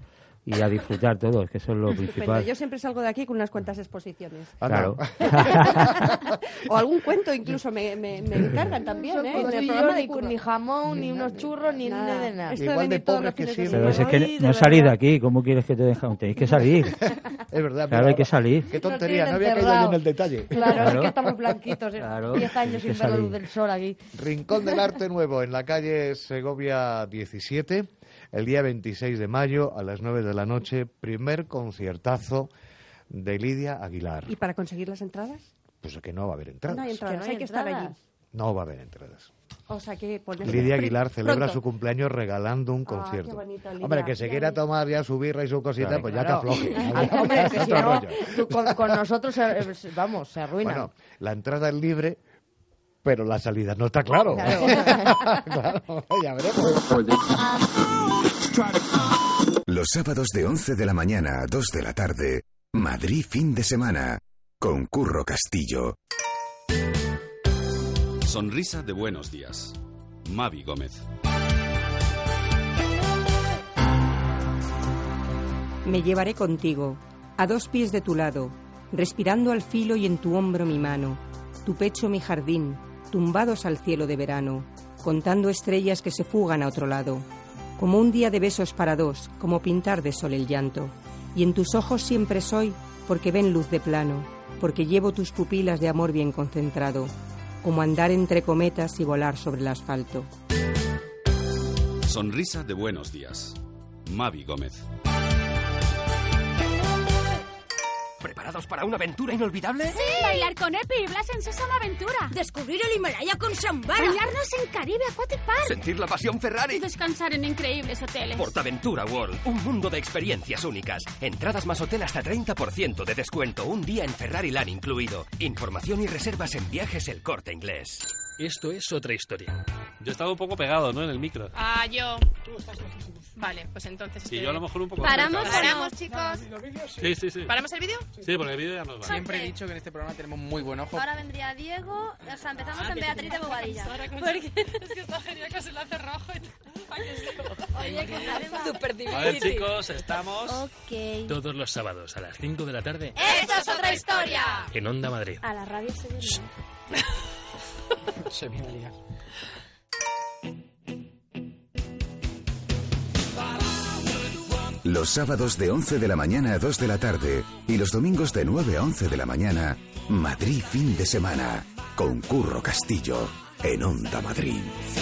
y a disfrutar todos, que eso es lo Estupendo. principal. Yo siempre salgo de aquí con unas cuantas exposiciones. Claro. O algún cuento incluso me encargan también, ¿eh? En el programa de Curro. Ni jamón, ni unos churros, ni nada de nada. Esto Igual venir de todos pobres los fines que de sí, Pero semana. si es que Ay, de no salís de verdad. aquí, ¿cómo quieres que te dejen? Tenéis que salir. Es verdad. Claro, hay que salir. Qué tontería, Nos no tienen había caído yo en encerrados. el detalle. Claro, Claro. es que estamos blanquitos. Claro, 10 años hay sin que ver la luz salir. del sol aquí. Rincón del Arte Nuevo, en la calle Segovia 17, el día 26 de mayo a las 9 de la noche, primer conciertazo de Lidia Aguilar. ¿Y para conseguir las entradas? Pues que no va a haber entradas. No hay entradas, no hay hay que estar allí. entradas. No va a haber entradas. O sea que ponerse Lidia Aguilar celebra pronto. su cumpleaños regalando un Ah, concierto. qué bonito, Lidia. Hombre, que se quiera tomar ya su birra y su cosita, Claro. pues ya Claro. te afloje. Hombre, que si Otro no, rollo. tú con nosotros, vamos, se arruina. Bueno, la entrada es libre, pero la salida no está claro. Claro. Claro, ya veremos. Los sábados de 11 de la mañana a 2 de la tarde, Madrid fin de semana, con Curro Castillo. Sonrisa de buenos días. Mavi Gómez. Me llevaré contigo, a 2 pies de tu lado, respirando al filo y en tu hombro mi mano, tu pecho mi jardín, tumbados al cielo de verano, contando estrellas que se fugan a otro lado, como un día de besos para dos, como pintar de sol el llanto, y en tus ojos siempre soy, porque ven luz de plano, porque llevo tus pupilas de amor bien concentrado, como andar entre cometas y volar sobre el asfalto. Sonrisa de buenos días. Mavi Gómez. ¿Preparados para una aventura inolvidable? ¡Sí! Bailar con Epi y Blas en Sésamo Aventura. Descubrir el Himalaya con Shambhala. Bañarnos en Caribe Aquatic Park. Sentir la pasión Ferrari. Y descansar en increíbles hoteles. Portaventura World, un mundo de experiencias únicas. Entradas más hotel hasta 30% de descuento. Un día en Ferrari Land incluido. Información y reservas en Viajes El Corte Inglés. Esto es otra historia. Yo estaba un poco pegado, ¿no? En el micro. Ah, yo. Tú estás lejísimos. Vale, pues entonces... Sí, yo a lo mejor un poco... ¿Paramos? cerca. ¿Paramos, chicos? Sí. ¿Paramos el vídeo? Sí, porque el vídeo ya nos va. Siempre he dicho que en este programa tenemos muy buen ojo. Ahora vendría Diego, o sea, empezamos en Beatriz de Bobadilla. Porque es que está genial que se le hace rojo y todo. Oye, que sabemos. Súper A ver, chicos, estamos Ok. todos los sábados a las 5 de la tarde ¡Esto es otra historia! en Onda Madrid. A la radio se viene. Se viene a liar. Los sábados de 11 de la mañana a 2 de la tarde y los domingos de 9 a 11 de la mañana, Madrid fin de semana, con Curro Castillo, en Onda Madrid.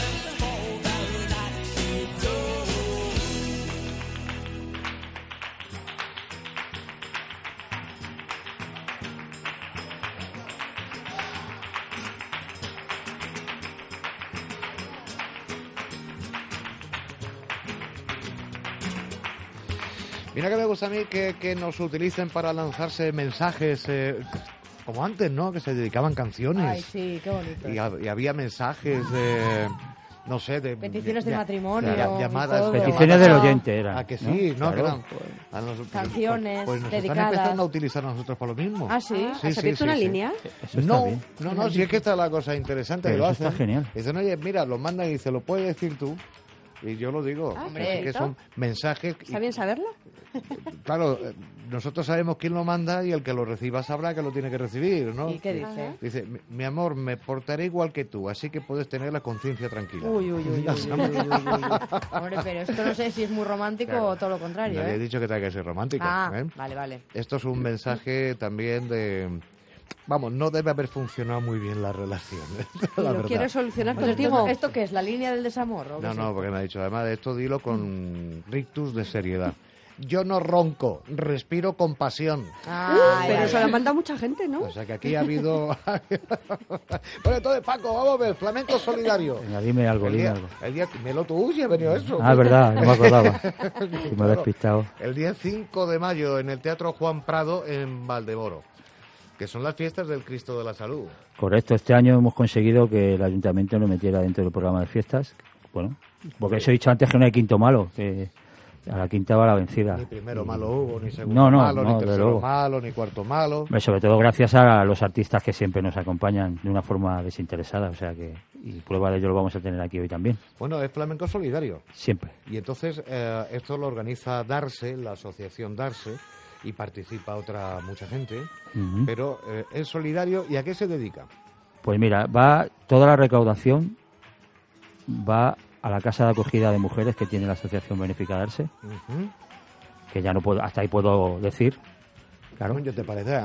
Mira que me gusta a mí que nos utilicen para lanzarse mensajes, como antes, ¿no? Que se dedicaban canciones. Ay, sí, qué bonito. Y había mensajes de... No sé, de... Peticiones de matrimonio y llamadas. todo. Peticiones del oyente eran. ¿A que sí? ¿No? Claro. Que eran- a nosotros- Canciones pues nos dedicadas. están empezando a utilizar a nosotros para lo mismo. ¿Ah, sí? ¿Has abierto una línea? Eso está No, bien. no, si es que esta es la cosa interesante, Pero que lo eso está hacen. genial. Dicen, oye, mira, lo mandan y dice, ¿lo puedes decir tú? Y yo lo digo. Ah, Así que perfecto. son mensajes... ¿Está bien saberlo? Claro, nosotros sabemos quién lo manda y el que lo reciba sabrá que lo tiene que recibir, ¿no? ¿Y qué dice? Dice, mi amor, me portaré igual que tú, así que puedes tener la conciencia tranquila. Uy. Hombre, pero esto no sé si es muy romántico Claro. o todo lo contrario, Nadie ha ¿eh? dicho que tenga que ser romántico. Ah, ¿eh? vale. Esto es un mensaje también de... Vamos, no debe haber funcionado muy bien la relación. ¿Y la lo verdad. quieres solucionar Pues contigo? ¿Esto qué es? ¿La línea del desamor? ¿o qué No, es no, esto? porque me ha dicho, además de esto dilo con rictus de seriedad. Yo no ronco, respiro con pasión. Pero eso lo ha mandado mucha gente, ¿no? O sea que aquí ha habido... Bueno, entonces, Paco, vamos a ver, flamenco solidario. Venga, dime algo, El dime día, algo. el día, Melo tú, ya ha venido eso. Ah, es verdad, no me acordaba. Y me he Claro. despistado. El día 5 de mayo en el Teatro Juan Prado en Valdemoro, que son las fiestas del Cristo de la Salud. Correcto, este año hemos conseguido que el ayuntamiento lo metiera dentro del programa de fiestas. Bueno, porque os he dicho antes que no hay quinto malo, que a la quinta va la vencida. Ni primero malo hubo, ni segundo No, malo, no, ni desde tercero luego. malo, ni cuarto malo. Hombre, sobre todo gracias a los artistas que siempre nos acompañan de una forma desinteresada, o sea que Y prueba de ello lo vamos a tener aquí hoy también. Bueno, es flamenco solidario. Siempre. Y entonces esto lo organiza Darse, la asociación Darse, y participa mucha gente, pero es solidario. ¿Y a qué se dedica? Pues mira, toda la recaudación va a la casa de acogida de mujeres que tiene la asociación Benéfica Darse, que ya no puedo, hasta ahí puedo decir. Claro. ¿Yo te parece?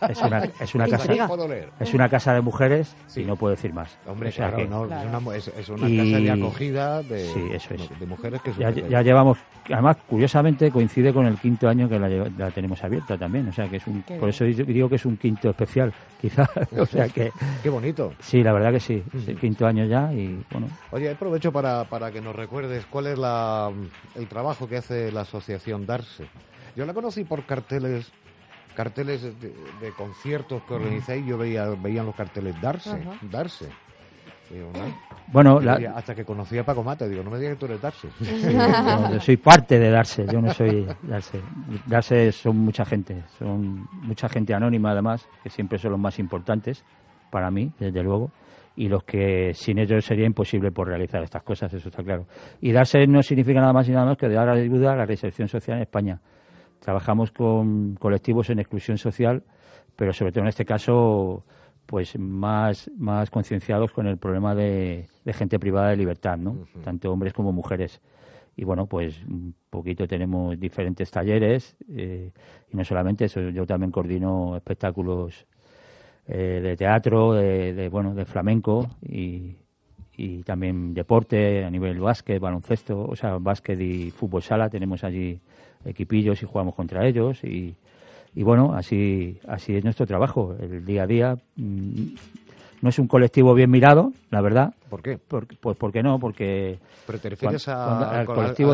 Es una casa de mujeres y no puedo decir más. Hombre, o sea claro, es una casa de acogida de mujeres que ya llevamos, además, curiosamente coincide con el 5º año que la tenemos abierta también, o sea que es por eso digo que es un quinto especial, quizás. O sea que qué bonito. Sí, la verdad que sí, es el 5º año ya y bueno. Oye, aprovecho para que nos recuerdes cuál es el trabajo que hace la asociación Darse. Yo la conocí por carteles de conciertos que organizáis. Yo veían los carteles Darse. Digo, bueno, hasta que conocí a Paco Mata, digo, no me digas que tú eres Darse. No, yo soy parte de Darse, yo no soy Darse. Darse son mucha gente anónima además, que siempre son los más importantes para mí, desde luego, y los que sin ellos sería imposible por realizar estas cosas, eso está claro. Y Darse no significa nada más y nada menos que dar ayuda a la reinserción social en España. Trabajamos con colectivos en exclusión social, pero sobre todo en este caso, pues más concienciados con el problema de gente privada de libertad, ¿no? Tanto hombres como mujeres. Y bueno, pues un poquito tenemos diferentes talleres, y no solamente eso, yo también coordino espectáculos de teatro, de flamenco y también deporte a nivel básquet, baloncesto, o sea, básquet y fútbol sala, tenemos allí equipillos y jugamos contra ellos y bueno, así es nuestro trabajo, el día a día. No es un colectivo bien mirado, la verdad. ¿Por qué? Pues porque no, porque... Pero te refieres al colectivo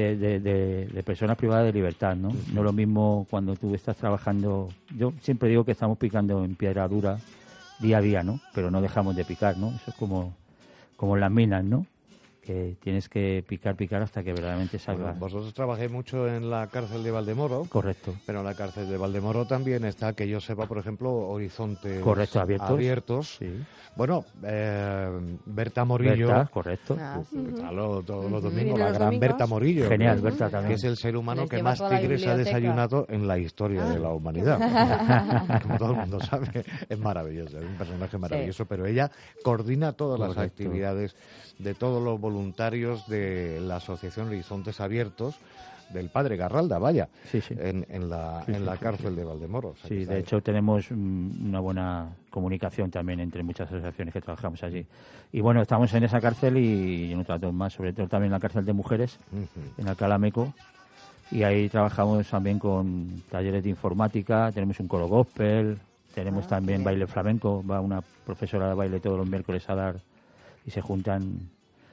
de personas privadas de libertad, ¿no? No es lo mismo cuando tú estás trabajando... Yo siempre digo que estamos picando en piedra dura día a día, ¿no? Pero no dejamos de picar, ¿no? Eso es como en las minas, ¿no? Que tienes que picar hasta que verdaderamente salga. Bueno, vosotros trabajáis mucho en la cárcel de Valdemoro. Correcto. Pero en la cárcel de Valdemoro también está, que yo sepa, por ejemplo, Horizontes. Correcto, abiertos. Sí. Bueno, Berta Morillo. Berta, correcto. Claro, todos los domingos, la gran Berta Morillo. Genial, Berta también. Que es el ser humano que más tigres ha desayunado en la historia de la humanidad. Como todo el mundo sabe, es maravilloso, es un personaje maravilloso, pero ella coordina todas las actividades de todos los voluntarios de la Asociación Horizontes Abiertos, del padre Garralda, vaya, en la cárcel de Valdemoro. O sea, sí, de hecho tenemos una buena comunicación también entre muchas asociaciones que trabajamos allí. Y bueno, estamos en esa cárcel y en otras dos más, sobre todo también en la cárcel de mujeres, en Alcalá Meco, y ahí trabajamos también con talleres de informática, tenemos un coro gospel, tenemos también baile flamenco, va una profesora de baile todos los miércoles a dar y se juntan,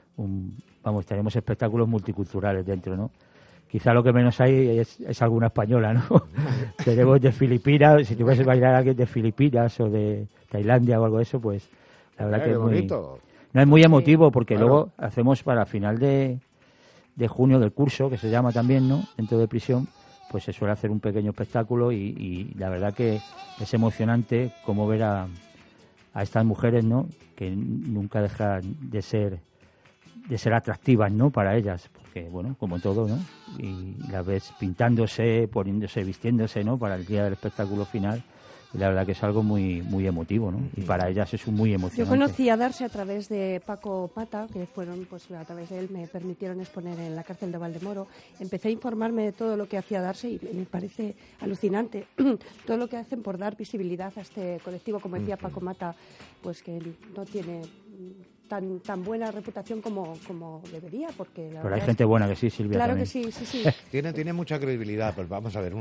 tenemos espectáculos multiculturales dentro, ¿no? Quizá lo que menos hay es alguna española, ¿no? Tenemos de Filipinas, si tuviese bailar a alguien de Filipinas o de Tailandia o algo de eso, pues la verdad que es muy bonito. No es muy emotivo porque luego hacemos para final de junio del curso, que se llama también, ¿no? Dentro de prisión, pues se suele hacer un pequeño espectáculo y la verdad que es emocionante como ver a estas mujeres, ¿no? Que nunca dejan de ser atractivas, ¿no? Para ellas, porque bueno, como todo, ¿no? Y las ves pintándose, poniéndose, vistiéndose, ¿no? Para el día del espectáculo final. Y la verdad que es algo muy muy emotivo, ¿no? Y para ellas es muy emocionante. Yo conocí a Darse a través de Paco Mata, que fueron, pues a través de él me permitieron exponer en la cárcel de Valdemoro. Empecé a informarme de todo lo que hacía Darse y me parece alucinante todo lo que hacen por dar visibilidad a este colectivo, como decía Paco Mata, pues que no tiene tan buena reputación como debería, porque pero hay gente buena que sí, Silvia. Claro también. que sí. Tiene mucha credibilidad. Pues vamos a ver,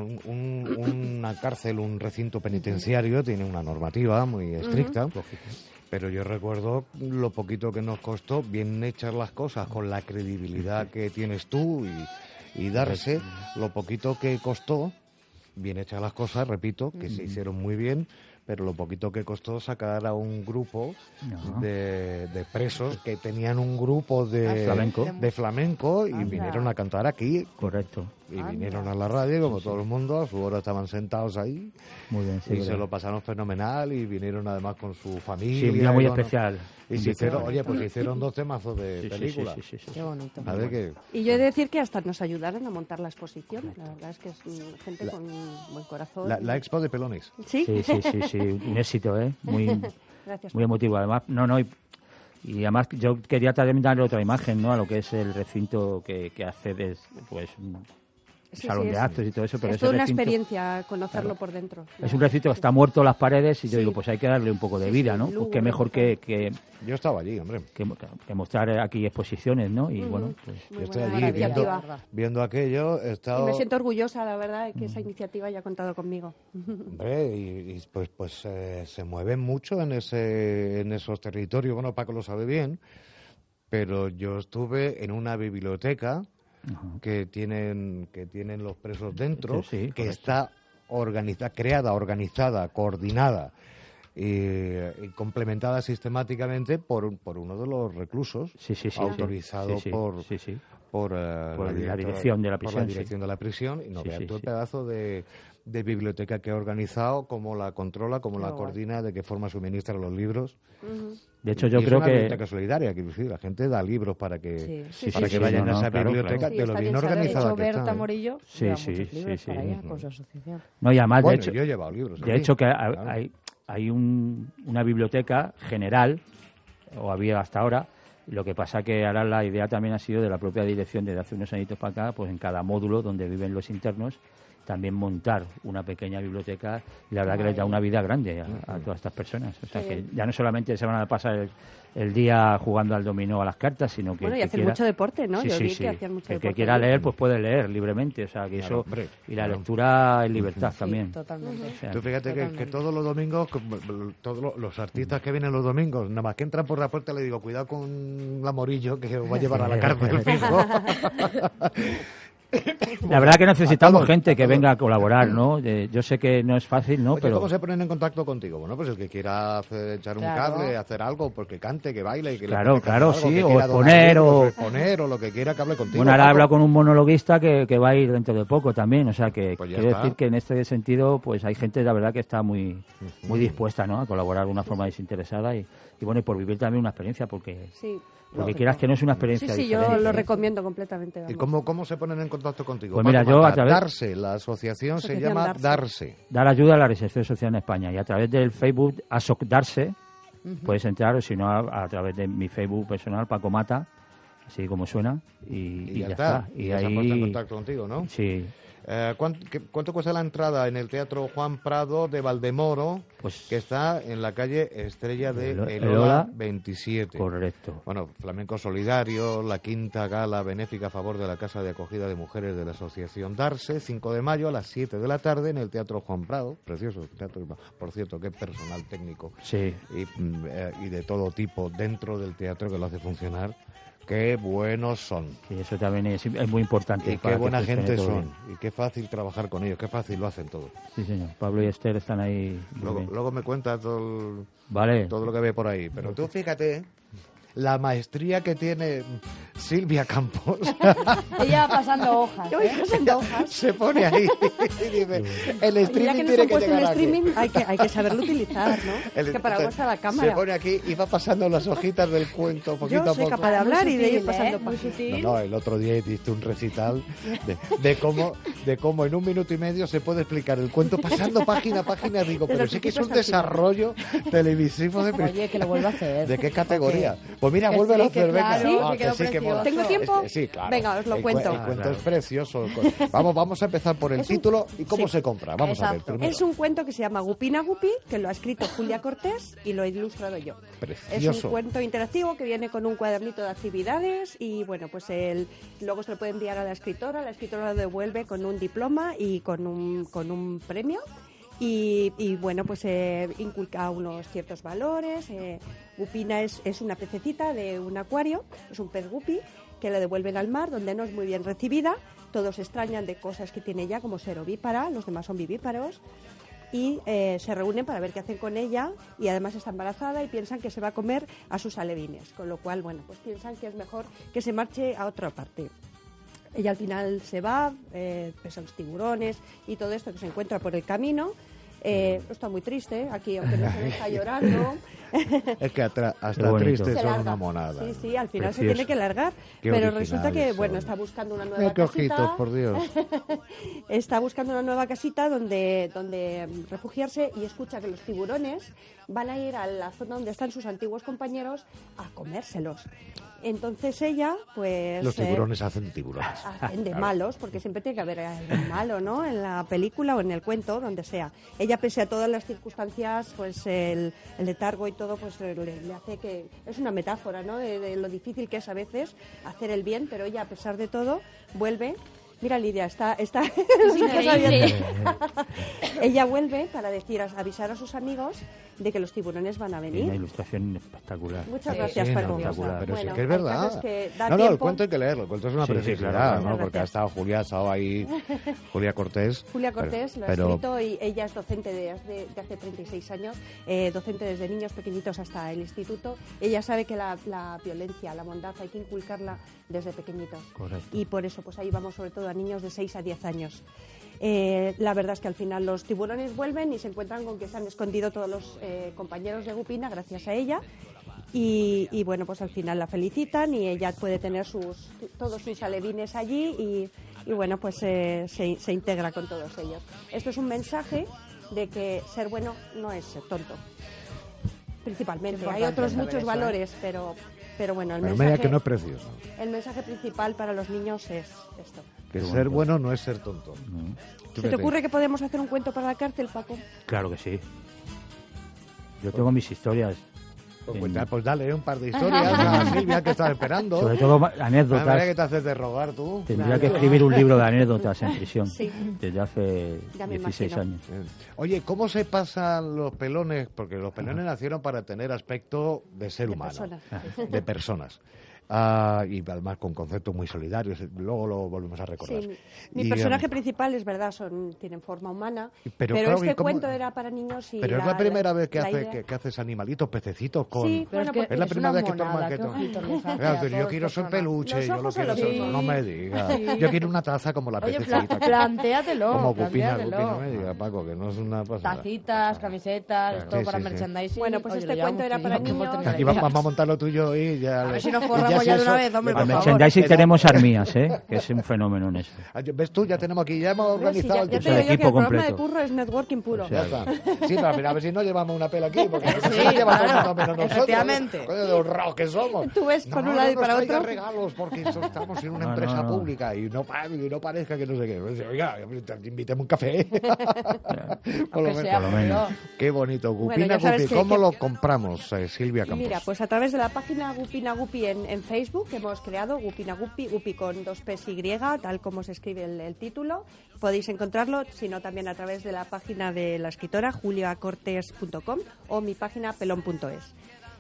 una cárcel, un recinto penitenciario tiene una normativa muy estricta, pero yo recuerdo lo poquito que nos costó, bien hechas las cosas, con la credibilidad que tienes tú y Darse, lo poquito que costó, bien hechas las cosas, repito, que se hicieron muy bien, pero lo poquito que costó sacar a un grupo de presos que tenían un grupo de flamenco y vinieron a cantar aquí. Correcto. Y vinieron a la radio, como todo el mundo, a su hora estaban sentados ahí. Muy bien, y se lo pasaron fenomenal y vinieron además con su familia. Sí, un día muy especial. Y se hicieron, oye, pues se hicieron 2 temazos de película. Sí. Qué bonito. A ver que... Y yo he de decir que hasta nos ayudaron a montar la exposición. La verdad es que es gente con buen corazón. La expo de pelones. ¿Sí? Sí. Un éxito, ¿eh? Gracias. Muy emotivo. Además, y además yo quería también darle otra imagen, ¿no? A lo que es el recinto que accedes, pues... salón de actos y todo eso, pero es ese toda una recinto, experiencia conocerlo por dentro. es un recinto que está muerto las paredes y yo digo, pues hay que darle un poco de vida, ¿no? Pues qué mejor que yo estaba allí, hombre, que mostrar aquí exposiciones, ¿no? Y bueno, pues yo estoy allí viendo aquello, he estado... Y me siento orgullosa, la verdad, de que esa iniciativa haya contado conmigo. Hombre, y pues se mueven mucho en esos territorios. Bueno, Paco lo sabe bien, pero yo estuve en una biblioteca que tienen los presos dentro, que está organizada, coordinada y complementada sistemáticamente por uno de los reclusos, autorizado por la dirección de la prisión. Por la dirección de la prisión, y no vean todo el pedazo de biblioteca que ha organizado, cómo la controla, cómo la coordina, de qué forma suministra los libros. De hecho, yo creo que... es una biblioteca solidaria, que la gente da libros para que vayan a esa biblioteca, de lo bien organizada que está. Berta Morillo lleva muchos libros para allá con su asociación. No, y además, de hecho, yo he llevado libros. De hecho, que hay una biblioteca general, o había hasta ahora. Lo que pasa que ahora la idea también ha sido de la propia dirección desde hace unos añitos para acá, pues en cada módulo donde viven los internos, también montar una pequeña biblioteca, y la verdad que les da una vida grande a todas estas personas. O sea, que ya no solamente se van a pasar el día jugando al dominó, a las cartas, sino que... Bueno, y hacen mucho deporte, ¿no? Yo vi que hacían mucho deporte. El que quiera leer, pues puede leer libremente. O sea, que eso... Y la lectura es libertad también. Totalmente. O sea, tú fíjate que todos los domingos, todos los artistas que vienen los domingos, nada más que entran por la puerta, le digo, cuidado con la Morillo, que os va a llevar a la cárcel, fijo. La verdad que necesitamos gente que venga a colaborar, ¿no? Yo sé que no es fácil, ¿no? Oye, pero ¿cómo se ponen en contacto contigo? Bueno, pues el que quiera echar un cable, hacer algo, porque cante, que baile, que claro, sí, o exponer o lo que quiera que hable contigo. Bueno, ahora habla con un monologuista que va a ir dentro de poco también, o sea que pues quiero decir que en este sentido, pues hay gente, la verdad, que está muy dispuesta, ¿no? A colaborar de una forma desinteresada y bueno, y por vivir también una experiencia, porque quieras que no es una experiencia diferente. Yo lo recomiendo completamente. Vamos. ¿Y cómo se ponen en contacto contigo? Pues mira, yo a través... Darse, la asociación se llama Darse. Dar ayuda a la reinserción social en España, y a través del Facebook ASOC Darse puedes entrar, o si no a través de mi Facebook personal, Paco Mata, así como suena, y ya está. Y ahí se ha puesto en contacto contigo, ¿no? Sí. ¿Cuánto cuesta la entrada en el Teatro Juan Prado de Valdemoro, que está en la calle Estrella de Elola 27? Correcto. Bueno, Flamenco Solidario, la quinta gala benéfica a favor de la Casa de Acogida de Mujeres de la Asociación Darse, 5 de mayo a las 7 de la tarde en el Teatro Juan Prado. Precioso teatro, por cierto, qué personal técnico y de todo tipo dentro del teatro que lo hace funcionar. Qué buenos son. Sí, eso también es muy importante. Y qué buena gente son. Y qué fácil trabajar con ellos, qué fácil lo hacen todo. Sí, señor. Pablo y Esther están ahí. Luego me cuentas todo lo que ve por ahí. Pero tú fíjate, la maestría que tiene Silvia Campos. Ella pasando hojas. Se pone ahí y dice, el streaming tiene que llegar aquí. Hay que saberlo utilizar, ¿no? Es que para algo está la cámara. Se pone aquí y va pasando las hojitas del cuento poquito a poco. Yo soy capaz de hablar y de ir pasando páginas. No, el otro día hiciste un recital de cómo en 1 minuto y medio se puede explicar el cuento pasando página a página. Digo, pero sí que es un desarrollo televisivo de... Oye, que lo vuelva a hacer. ¿De qué categoría? Pues mira, vuélvelo a hacer, venga. ¿Tengo tiempo? Sí, claro. Venga, os lo cuento. El cuento es precioso. Vamos a empezar por el título y cómo se compra. Vamos a ver primero. Es un cuento que se llama Gupina Gupi, que lo ha escrito Julia Cortés y lo he ilustrado yo. Precioso. Es un cuento interactivo que viene con un cuadernito de actividades y bueno, pues luego se lo puede enviar a la escritora lo devuelve con un diploma y con un premio. Y bueno, pues inculca unos ciertos valores. Gupina es una pececita de un acuario, es un pez guppy que le devuelven al mar, donde no es muy bien recibida. Todos se extrañan de cosas que tiene ella, como ser ovípara, los demás son vivíparos. Y se reúnen para ver qué hacen con ella, y además está embarazada y piensan que se va a comer a sus alevines, con lo cual, bueno, pues piensan que es mejor que se marche a otra parte. Ella al final se va, pese a los tiburones y todo esto que se encuentra por el camino. Está muy triste, aquí aunque no se me está llorando. Es que hasta bonito. tristes Se son larga. una monada. Sí, al final se Precioso. tiene que largar. Qué Pero resulta que, originales bueno, son. está buscando una nueva Mira qué casita. ojitos, por Dios. Está buscando una nueva casita donde refugiarse y escucha que los tiburones van a ir a la zona donde están sus antiguos compañeros a comérselos. Entonces ella, pues... Los tiburones hacen tiburones. Hacen de Claro. malos, porque siempre tiene que haber algún malo, ¿no? En la película o en el cuento, donde sea. Ella, pese a todas las circunstancias, pues el letargo y todo, pues le hace que... Es una metáfora, ¿no? De lo difícil que es a veces hacer el bien, pero ella, a pesar de todo, vuelve... Mira, Lidia, está los ojos abiertos. Ella vuelve para avisar a sus amigos de que los tiburones van a Una venir. ilustración espectacular. Muchas gracias, Paco. espectacular. Pero Bueno, sí que es el caso verdad. es que da El tiempo. cuento hay que leerlo. El cuento es una Sí, sí, preciosidad, claro. ¿no? Muchas Porque gracias. ha estado ahí Julia Cortés. Julia Cortés Pero- lo ha pero- escrito y ella es docente de hace 36 años, docente desde niños pequeñitos hasta el instituto. Ella sabe que la violencia, la bondad hay que inculcarla desde pequeñitos. Correcto. Y por eso pues ahí vamos sobre todo a niños de 6 a 10 años. La verdad es que al final los tiburones vuelven y se encuentran con que se han escondido todos los compañeros de Gupina gracias a ella. Y bueno, pues al final la felicitan y ella puede tener todos sus alevines allí y bueno, pues se integra con todos ellos. Esto es un mensaje de que ser bueno no es ser tonto. Principalmente. Qué Hay importante otros saber muchos eso, valores, pero bueno, Pero mira que no es precioso. el mensaje principal para los niños es esto. Que ser bueno no es ser tonto. ¿Se te ocurre que podemos hacer un cuento para la cárcel, Paco? Claro que sí. Yo tengo mis historias. Pues dale un par de historias a Silvia que estaba esperando. Sobre todo A anécdotas. ver qué te haces de rogar tú. Tendría que escribir un libro de anécdotas en prisión. Sí. Desde hace Ya me 16 imagino. años. Oye, ¿cómo se pasan los pelones? Porque los pelones nacieron para tener aspecto de ser humano, personas. de personas. Y además con conceptos muy solidarios. Luego lo volvemos a recordar. Sí, mi Y, personaje principal es verdad, tienen forma humana, pero pero claro, ¿y este cómo- cuento era para niños y Pero es la primera vez que la hace idea- que haces animalitos, pececitos con... Sí, Pero bueno, es que porque es la es primera una vez que monada, que qué ojitos les hace Claro, a yo todos quiero ser personas. peluche, Los yo lo ojos quiero son ser... los No me mismos. digas. Sí. Yo quiero una taza como la Oye, pececita. plantéatelo, Como Gupina, plantéatelo. no me digas, Paco, que no es una pasada. Tacitas, camisetas, Claro. todo Sí, para sí, sí. merchandising. Bueno, pues Oye, este lo cuento llevamos era para tío, qué niños. oportunidad. Aquí vamos a montarlo tuyo y ya... A ver si nos y forramos si ya de eso- una vez, hombre, Al por favor. merchandising tenemos armías, que es un fenómeno en eso. ¿Ves tú? Ya tenemos aquí, ya hemos No, sí, organizado ya el te sea, digo yo que equipo el programa de completo. curro es networking puro. O sea, Ya está. Sí, pero a ver si no llevamos una pela aquí, porque nosotros Sí, llevamos claro, más o menos nosotros. efectivamente. Coño, de honrados que somos. Tú ves por No, un lado y no para nos traigas otro. regalos porque estamos en una No, empresa no. pública y no parezca que no sé qué. Oiga, invíteme un café. Por lo Aunque sea, por lo menos. Qué bonito. Bueno, Gupina ya sabes Gupi. que- ¿Cómo que- lo compramos, Silvia Campos? Mira, pues a través de la página Gupina Gupi en Facebook que hemos creado, Gupina Gupi, Gupi con 2 P's y, tal como se escribe el título, podéis encontrarlo, sino también a través de la página de la escritora juliacortes.com o mi página pelón.es.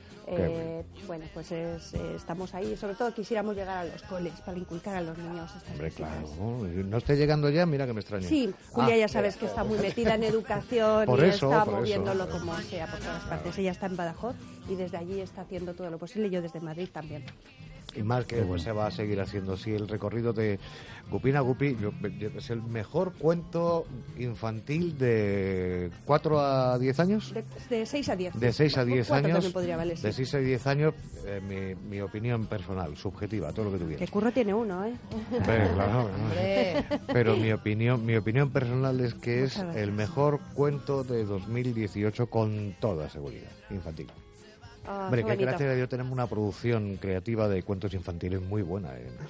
Bueno, pues estamos ahí. Sobre todo quisiéramos llegar a los coles para inculcar a los niños estas Hombre, cositas. claro. No esté llegando ya, mira que me extraña. Sí, Julia ya sabes que está muy metida en educación Por y eso, está por eso. moviéndolo como sea por todas partes. Ella está en Badajoz y desde allí está haciendo todo lo posible. Yo desde Madrid también. Y más que se va a seguir haciendo. Sí, el recorrido de Gupina Gupi es el mejor cuento infantil de 4 a 10 años. De 6 a 10. De 6 a 10 Cuatro años. también podría valer, sí. De 6 a 10 años, mi opinión personal, subjetiva, todo lo que tú Que quieras. curro tiene uno, ¿eh? Hombre, claro, Hombre. pero mi opinión personal es que es Muchas gracias. el mejor cuento de 2018 con toda seguridad, infantil. Ah, Hombre, qué que bonito. gracias a Dios tenemos una producción creativa de cuentos infantiles muy buena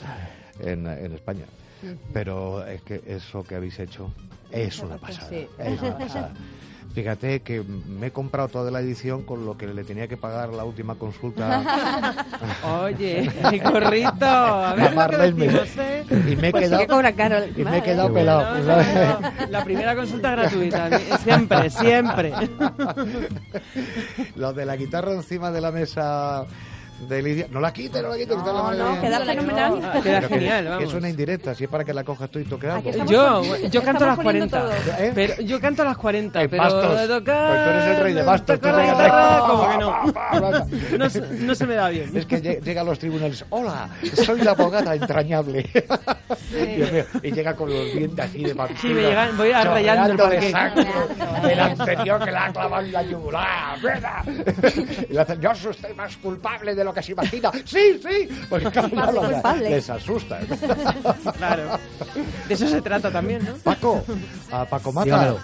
en España. Pero es que eso que habéis hecho es una pasada. Sí. Es una pasada. Fíjate que me he comprado toda la edición con lo que le tenía que pagar la última consulta. Oye, mi corrito, a ver lo que Marlene, decimos, ¿eh? y me he Pues sí quedado, que cobra caro. y me he quedado Qué pelado. No, no, no. La primera consulta gratuita, siempre, siempre. Lo de la guitarra encima de la mesa de Lidia. No la quites, No, queda fenomenal. Queda genial, vamos. Que es una indirecta, si es para que la cojas tú y toque algo. Yo canto a las 40. ¿Eh? Pero yo canto a las 40, pero Bastos. de tocar... Pues tú eres el rey de bastos. Tocar la guitarra, como que no. No se me da bien. Es que llega a los tribunales. Hola, soy la abogada entrañable. Dios mío, y llega con los dientes así de vampiro. Sí, voy rayando el de parquet. sangre del anterior que la ha clavado en la yugular. ¡Verdad! Y le hacen, yo soy usted más culpable de lo que se imagina. Sí, porque claro, les asusta. Claro. De eso se trata también, ¿no? Paco Mata,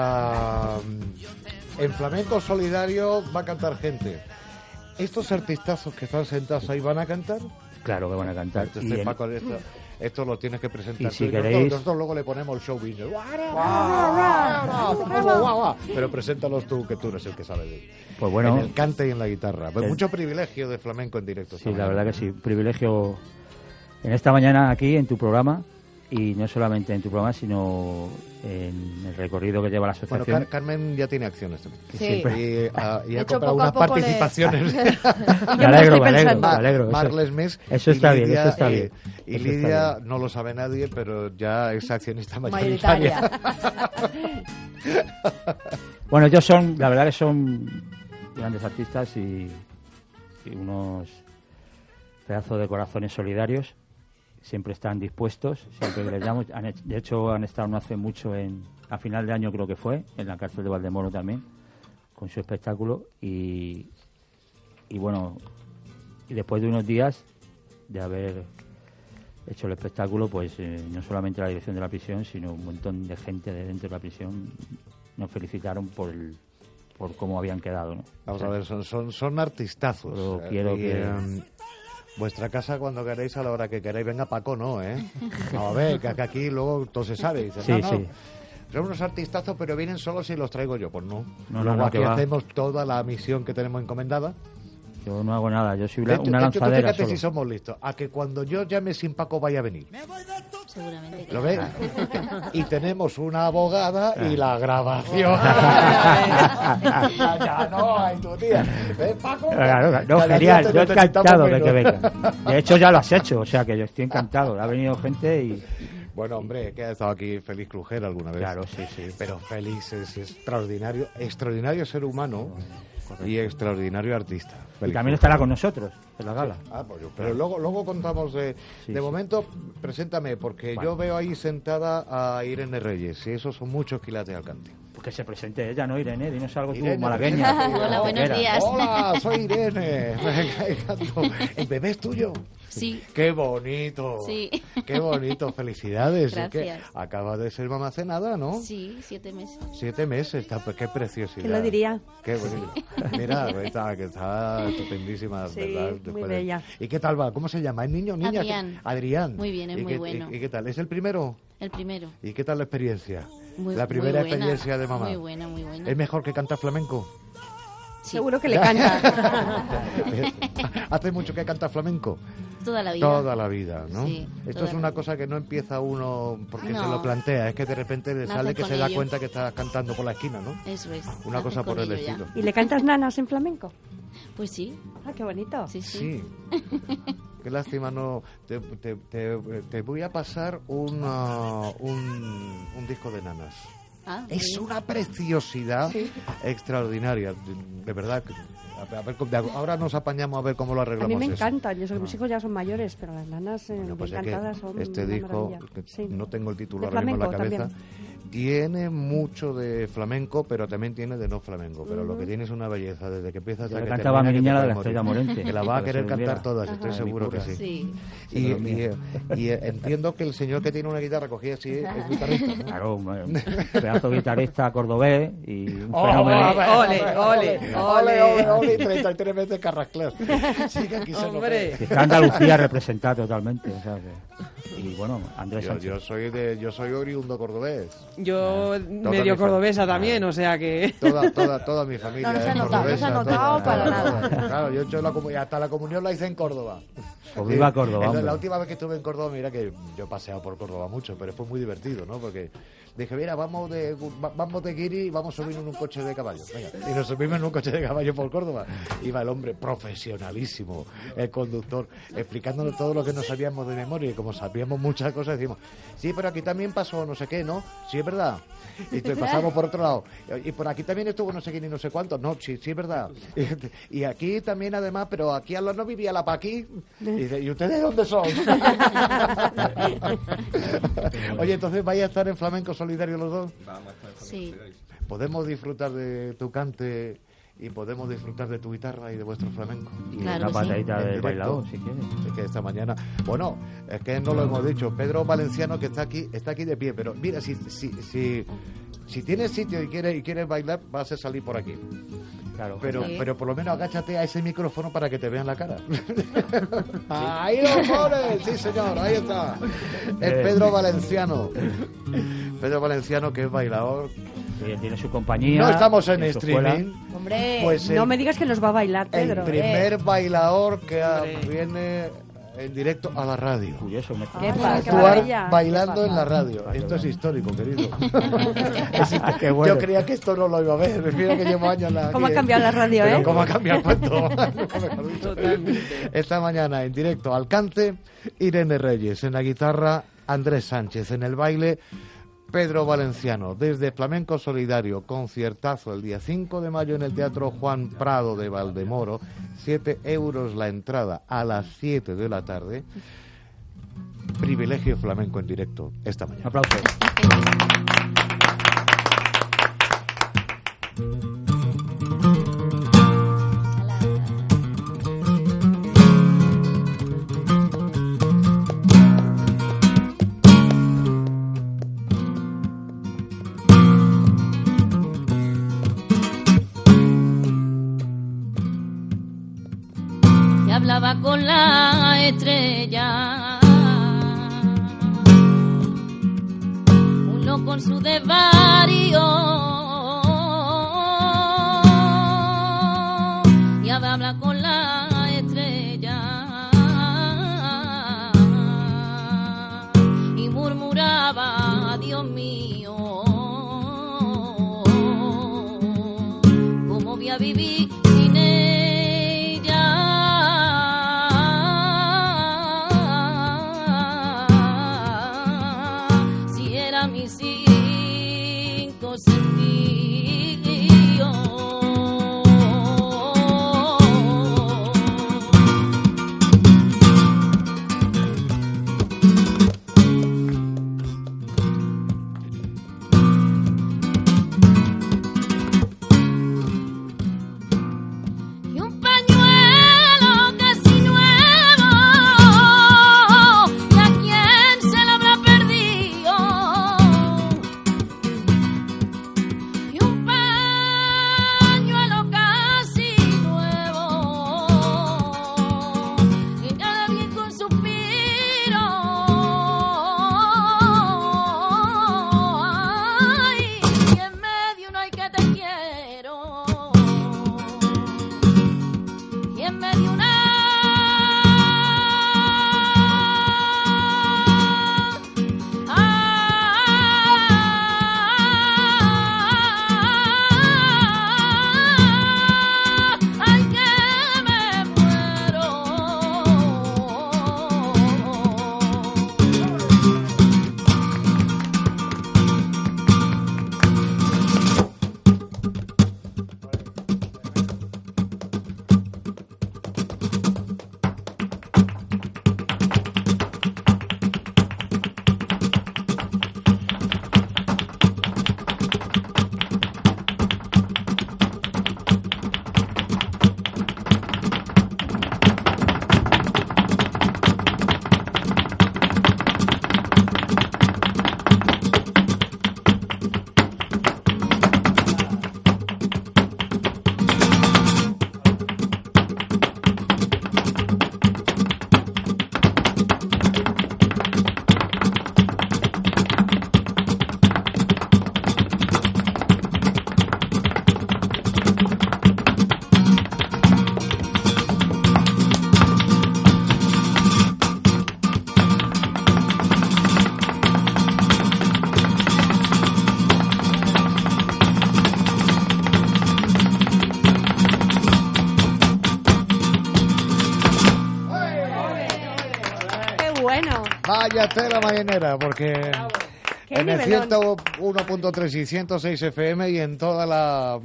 en Flamenco Solidario va a cantar gente. ¿Estos artistazos que están sentados ahí van a cantar? Claro que van a cantar. Entonces, Paco, esto lo tienes que presentar. Y si tú. queréis... Nosotros luego le ponemos el show business. Pero preséntalos tú, que tú eres el que sabe de ello. Pues bueno, en el cante y en la guitarra. Pues mucho privilegio de flamenco en directo. Sí, la verdad que sí. Privilegio en esta mañana aquí en tu programa. Y no solamente en tu programa, sino en el recorrido que lleva la asociación. Bueno, Carmen ya tiene acciones también. Sí. Y ha comprado unas participaciones. Me alegro. Marles Mes. Eso está bien, eso está bien. Y Lidia, no lo sabe nadie, pero ya es accionista mayoritaria. Bueno, ellos la verdad que son grandes artistas y unos pedazos de corazones solidarios. Siempre están dispuestos, siempre que les damos. De hecho, han estado no hace mucho, a final de año creo que fue, en la cárcel de Valdemoro también, con su espectáculo. Y bueno, y después de unos días de haber hecho el espectáculo, pues no solamente la dirección de la prisión, sino un montón de gente de dentro de la prisión nos felicitaron por cómo habían quedado, ¿no? Vamos a ver, son artistazos. Pero quiero que... Vuestra casa cuando queréis, a la hora que queráis. Venga, Paco, no, ¿eh? A ver, que aquí luego todo se sabe. Dice, sí, no. Sí. Son unos artistazos, pero vienen solos si los traigo yo. Pues no. No, aquí hacemos toda la misión que tenemos encomendada. Yo no hago nada, yo soy De una hecho, lanzadera. Fíjate si somos listos. A que cuando yo llame sin Paco vaya a venir. Seguramente. ¿Lo ves? Y tenemos una abogada y la grabación. ya no, hay tu tía. ¿Ves, Paco? Claro, no, genial, yo encantado de que venga. De hecho, ya lo has hecho, o sea que yo estoy encantado. Ha venido gente y... Bueno, hombre, que ha estado aquí Félix Crujera alguna vez. Claro, sí. Pero Félix es extraordinario ser humano. Correcto. Y extraordinario artista. Y también estará con nosotros en la gala. Pues pero luego contamos de momento, preséntame, porque yo veo ahí sentada a Irene Reyes, y esos son muchos quilates al cante. Pues que se presente ella, ¿no, Irene? Dinos algo tú, Irene, malagueña. Hola, buenos días. Hola, soy Irene. ¿El bebé es tuyo? Sí. ¡Qué bonito! Sí. ¡Qué bonito! ¡Felicidades! Gracias. Acaba de ser mamá hace nada, ¿no? Sí, 7 meses. 7 meses, qué preciosidad. ¿Quién lo diría? Qué bonito. Mira, que está estupendísima, sí, ¿verdad? Muy bella. ¿Y qué tal va? ¿Cómo se llama? ¿Es niño o niña? Adrián. Muy bien, es muy bueno. ¿Y qué tal? ¿Es el primero? El primero. ¿Y qué tal la experiencia? La primera muy buena, experiencia de mamá. Muy buena, muy buena. ¿Es mejor que cantar flamenco? Sí. Seguro que le canta. ¿Hace mucho que canta flamenco? Toda la vida. Toda la vida, ¿no? Sí, esto es una cosa que no empieza uno porque se lo plantea, es que de repente le sale que se da cuenta que está cantando por la esquina, ¿no? Eso es. Una cosa por el estilo. ¿Y le cantas nanas en flamenco? Pues sí. Ah, qué bonito. Sí. Qué lástima, no. Te voy a pasar un disco de nanas. Es una preciosidad extraordinaria, de verdad. Ahora nos apañamos a ver cómo lo arreglamos. A mí me encantan, yo sé que mis hijos ya son mayores, pero las nanas pues encantadas son este una disco, maravilla. no tengo el título de ahora mismo en la cabeza, también. Tiene mucho de flamenco, pero también tiene de no flamenco, pero lo que tiene es una belleza, desde que empieza hasta que cantaba mi niña la de la Estrella morir. Morente. Que la va a querer cantar todas, estoy seguro que sí. Y entiendo que el señor que tiene una guitarra cogida así es guitarrista, ¿no? Claro, un pedazo de guitarrista cordobés y un fenómeno. Ole, 33 veces Carrasclés. Sí, que aquí hombre. Está Andalucía representada totalmente, o sea que... Y bueno, Andrés Sánchez. Yo soy oriundo cordobés. Yo medio cordobesa también, o sea que... Toda mi familia no es se ha cordobesa. notado para nada. Claro, yo he hecho hasta la comunión la hice en Córdoba. Pues viva Córdoba, hombre. La última vez que estuve en Córdoba, mira que yo he paseado por Córdoba mucho, pero fue muy divertido, ¿no? Porque dije, mira, vamos de guiri y vamos a subir en un coche de caballo. Venga. Y nos subimos en un coche de caballo por Córdoba. Iba el hombre profesionalísimo, el conductor, explicándonos todo lo que no sabíamos de memoria. Y como sabíamos muchas cosas, decimos, sí, pero aquí también pasó no sé qué, ¿no? Sí, es verdad. Y entonces pasamos por otro lado. Y por aquí también estuvo no sé quién y no sé cuánto. No, sí, es verdad. Y aquí también, además, pero aquí al lado no vivía la Paqui. ¿Y ustedes dónde son? Oye, entonces, ¿vais a estar en Flamenco Solidario los dos? Vamos a estar. Sí. Podemos disfrutar de tu cante y podemos disfrutar de tu guitarra y de vuestro flamenco. Y claro, una patadita del bailador, si quieres. Es que esta mañana... Bueno, es que no lo hemos dicho. Pedro Valenciano, que está aquí de pie, pero mira, si tienes sitio y quieres bailar, vas a salir por aquí. Claro. Pero por lo menos agáchate a ese micrófono para que te vean la cara. ¡Ahí lo pones! Sí, señor, ahí está. Es Pedro Valenciano. Pedro Valenciano, que es bailador. Sí, él tiene su compañía. No estamos en streaming. Hombre, pues no me digas que nos va a bailar, Pedro. El primer bailador que viene en directo a la radio. Curioso, actuar bailando en la radio. Esto es histórico, querido. Qué bueno. Yo creía que esto no lo iba a ver. Mira que llevo años ¿Cómo ha cambiado la radio, pero cómo ha cambiado cuánto? Esta mañana en directo Alcance, Irene Reyes. En la guitarra, Andrés Sánchez. En el baile, Pedro Valenciano. Desde Flamenco Solidario, conciertazo el día 5 de mayo en el Teatro Juan Prado de Valdemoro. 7 euros la entrada a las 7 de la tarde. Privilegio flamenco en directo esta mañana. Aplausos. Hablaba con la estrella, uno con su desvarío, y habla con la estrella y murmuraba, Dios mío, ¿cómo voy a vivir sin ella? Mis cinco sentidos. bueno. Vaya tela mañanera, porque en el 101.3 y 106 FM y en toda la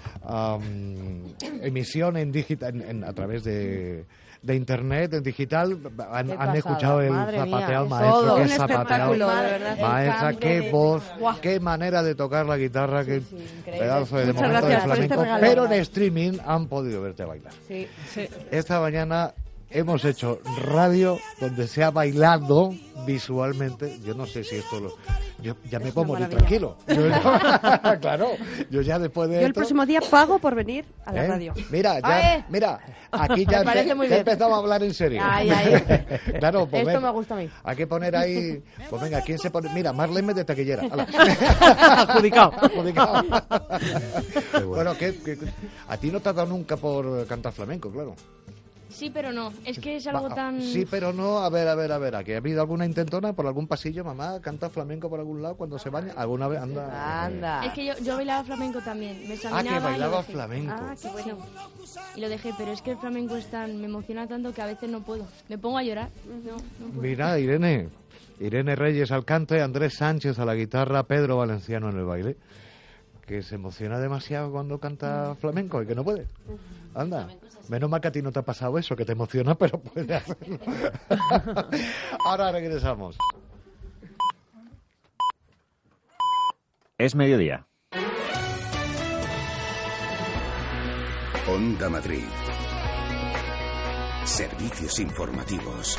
emisión en digital, a través de internet, en digital, han escuchado el zapateo al maestro, qué zapateo, maestra, qué voz, qué manera de tocar la guitarra, qué pedazo de momento de flamenco, pero en streaming han podido verte bailar. Sí. Esta mañana hemos hecho radio donde se ha bailado visualmente. Yo no sé si esto yo ya me puedo morir tranquilo. Claro, yo ya después de Yo el próximo día pago por venir a la radio. Mira, aquí ya empezamos a hablar en serio. Claro, pues esto me gusta a mí. Hay que poner ahí, pues venga, ¿quién se pone? Mira, Marlene de taquillera. Adjudicado. Bueno, ¿a ti no te ha dado nunca por cantar flamenco, claro? Sí, pero no. Es que es algo tan... Sí, pero no. A ver. ¿Aquí ha habido alguna intentona por algún pasillo? Mamá, ¿canta flamenco por algún lado cuando se baña? ¿Alguna vez? Anda. Es que yo bailaba flamenco también. Me examinaba. Que bailaba flamenco. Qué bueno. Y lo dejé, pero es que el flamenco me emociona tanto que a veces no puedo. Me pongo a llorar. No puedo. Mira, Irene Reyes al cante, Andrés Sánchez a la guitarra, Pedro Valenciano en el baile, que se emociona demasiado cuando canta flamenco y que no puede. Anda, menos mal que a ti no te ha pasado eso, que te emociona, pero puede hacerlo. Ahora regresamos. Es mediodía. Onda Madrid. Servicios informativos.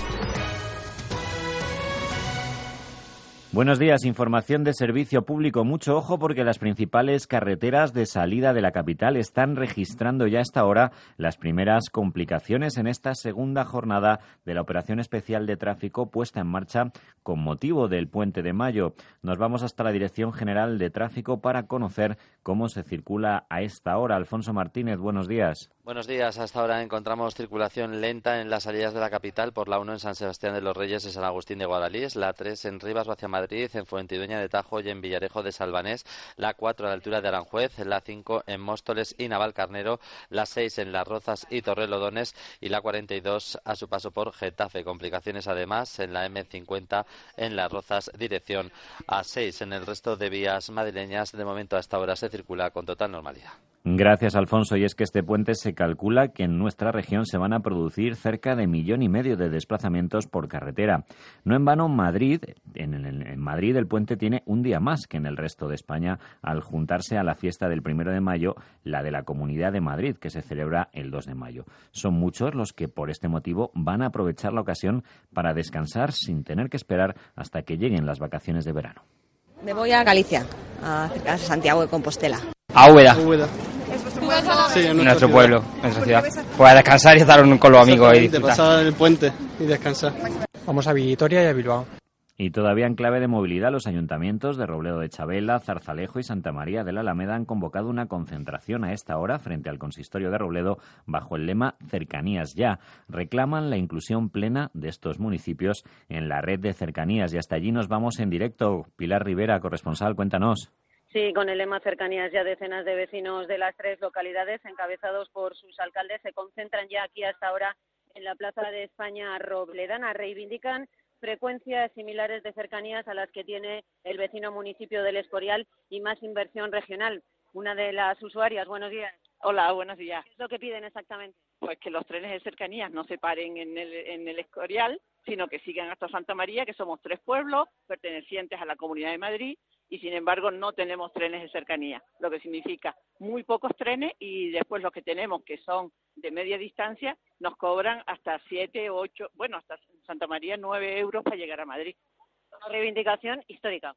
Buenos días, información de servicio público. Mucho ojo porque las principales carreteras de salida de la capital están registrando ya a esta hora las primeras complicaciones en esta segunda jornada de la operación especial de tráfico puesta en marcha con motivo del Puente de Mayo. Nos vamos hasta la Dirección General de Tráfico para conocer cómo se circula a esta hora. Alfonso Martínez, buenos días. Buenos días. Hasta ahora encontramos circulación lenta en las salidas de la capital por la 1 en San Sebastián de los Reyes y San Agustín de Guadalís, la 3 en Rivas hacia Madrid, en Fuentidueña de Tajo y en Villarejo de Salvanés, la 4 a la altura de Aranjuez, la 5 en Móstoles y Navalcarnero, la 6 en Las Rozas y Torrelodones y la 42 a su paso por Getafe. Complicaciones además en la M50 en Las Rozas, dirección A6. En el resto de vías madrileñas, de momento a esta hora se circula con total normalidad. Gracias, Alfonso. Y es que este puente se calcula que en nuestra región se van a producir cerca de 1,5 millones de desplazamientos por carretera. No en vano, Madrid, en Madrid el puente tiene un día más que en el resto de España al juntarse a la fiesta del 1 de mayo, la de la Comunidad de Madrid, que se celebra el 2 de mayo. Son muchos los que por este motivo van a aprovechar la ocasión para descansar sin tener que esperar hasta que lleguen las vacaciones de verano. Me voy a Galicia, a Santiago de Compostela. A Úbeda. ¿Es vuestro pueblo? Sí, en nuestro pueblo, nuestra ciudad. Pues a descansar y estar con los amigos y disfrutar. Pasar el puente y descansar. Vamos a Vitoria y a Bilbao. Y todavía en clave de movilidad, los ayuntamientos de Robledo de Chabela, Zarzalejo y Santa María de la Alameda han convocado una concentración a esta hora frente al consistorio de Robledo bajo el lema Cercanías ya. Reclaman la inclusión plena de estos municipios en la red de cercanías y hasta allí nos vamos en directo. Pilar Rivera, corresponsal, cuéntanos. Sí, con el lema Cercanías ya, decenas de vecinos de las 3 localidades, encabezados por sus alcaldes, se concentran ya aquí hasta ahora en la Plaza de España robledana. Reivindican frecuencias similares de cercanías a las que tiene el vecino municipio del Escorial y más inversión regional. Una de las usuarias, buenos días. Hola, buenos días. ¿Qué es lo que piden exactamente? Pues que los trenes de cercanías no se paren en el Escorial, sino que sigan hasta Santa María, que somos 3 pueblos pertenecientes a la Comunidad de Madrid, y sin embargo no tenemos trenes de cercanía, lo que significa muy pocos trenes y después los que tenemos, que son de media distancia, nos cobran hasta 7, 8, bueno, hasta Santa María 9 euros para llegar a Madrid. Una reivindicación histórica.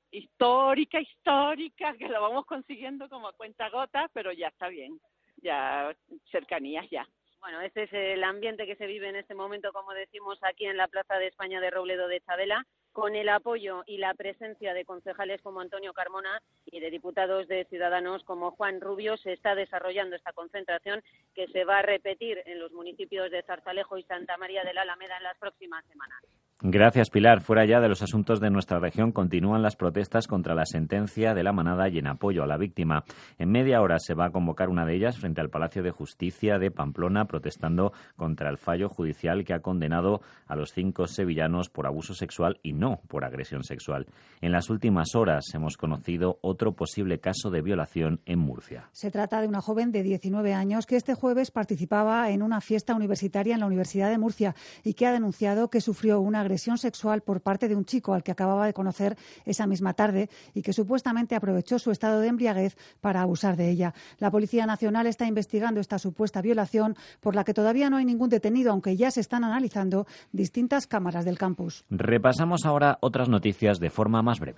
Histórica, que lo vamos consiguiendo como a cuentagotas, pero ya está bien, ya cercanías ya. Bueno, este es el ambiente que se vive en este momento, como decimos, aquí en la Plaza de España de Robledo de Chabela, con el apoyo y la presencia de concejales como Antonio Carmona y de diputados de Ciudadanos como Juan Rubio. Se está desarrollando esta concentración que se va a repetir en los municipios de Zarzalejo y Santa María de la Alameda en las próximas semanas. Gracias, Pilar. Fuera ya de los asuntos de nuestra región, continúan las protestas contra la sentencia de la manada y en apoyo a la víctima. En media hora se va a convocar una de ellas frente al Palacio de Justicia de Pamplona, protestando contra el fallo judicial que ha condenado a los 5 sevillanos por abuso sexual y no por agresión sexual. En las últimas horas hemos conocido otro posible caso de violación en Murcia. Se trata de una joven de 19 años que este jueves participaba en una fiesta universitaria en la Universidad de Murcia y que ha denunciado que sufrió una agresión sexual por parte de un chico al que acababa de conocer esa misma tarde y que supuestamente aprovechó su estado de embriaguez para abusar de ella. La Policía Nacional está investigando esta supuesta violación, por la que todavía no hay ningún detenido, aunque ya se están analizando distintas cámaras del campus. Repasamos ahora otras noticias de forma más breve.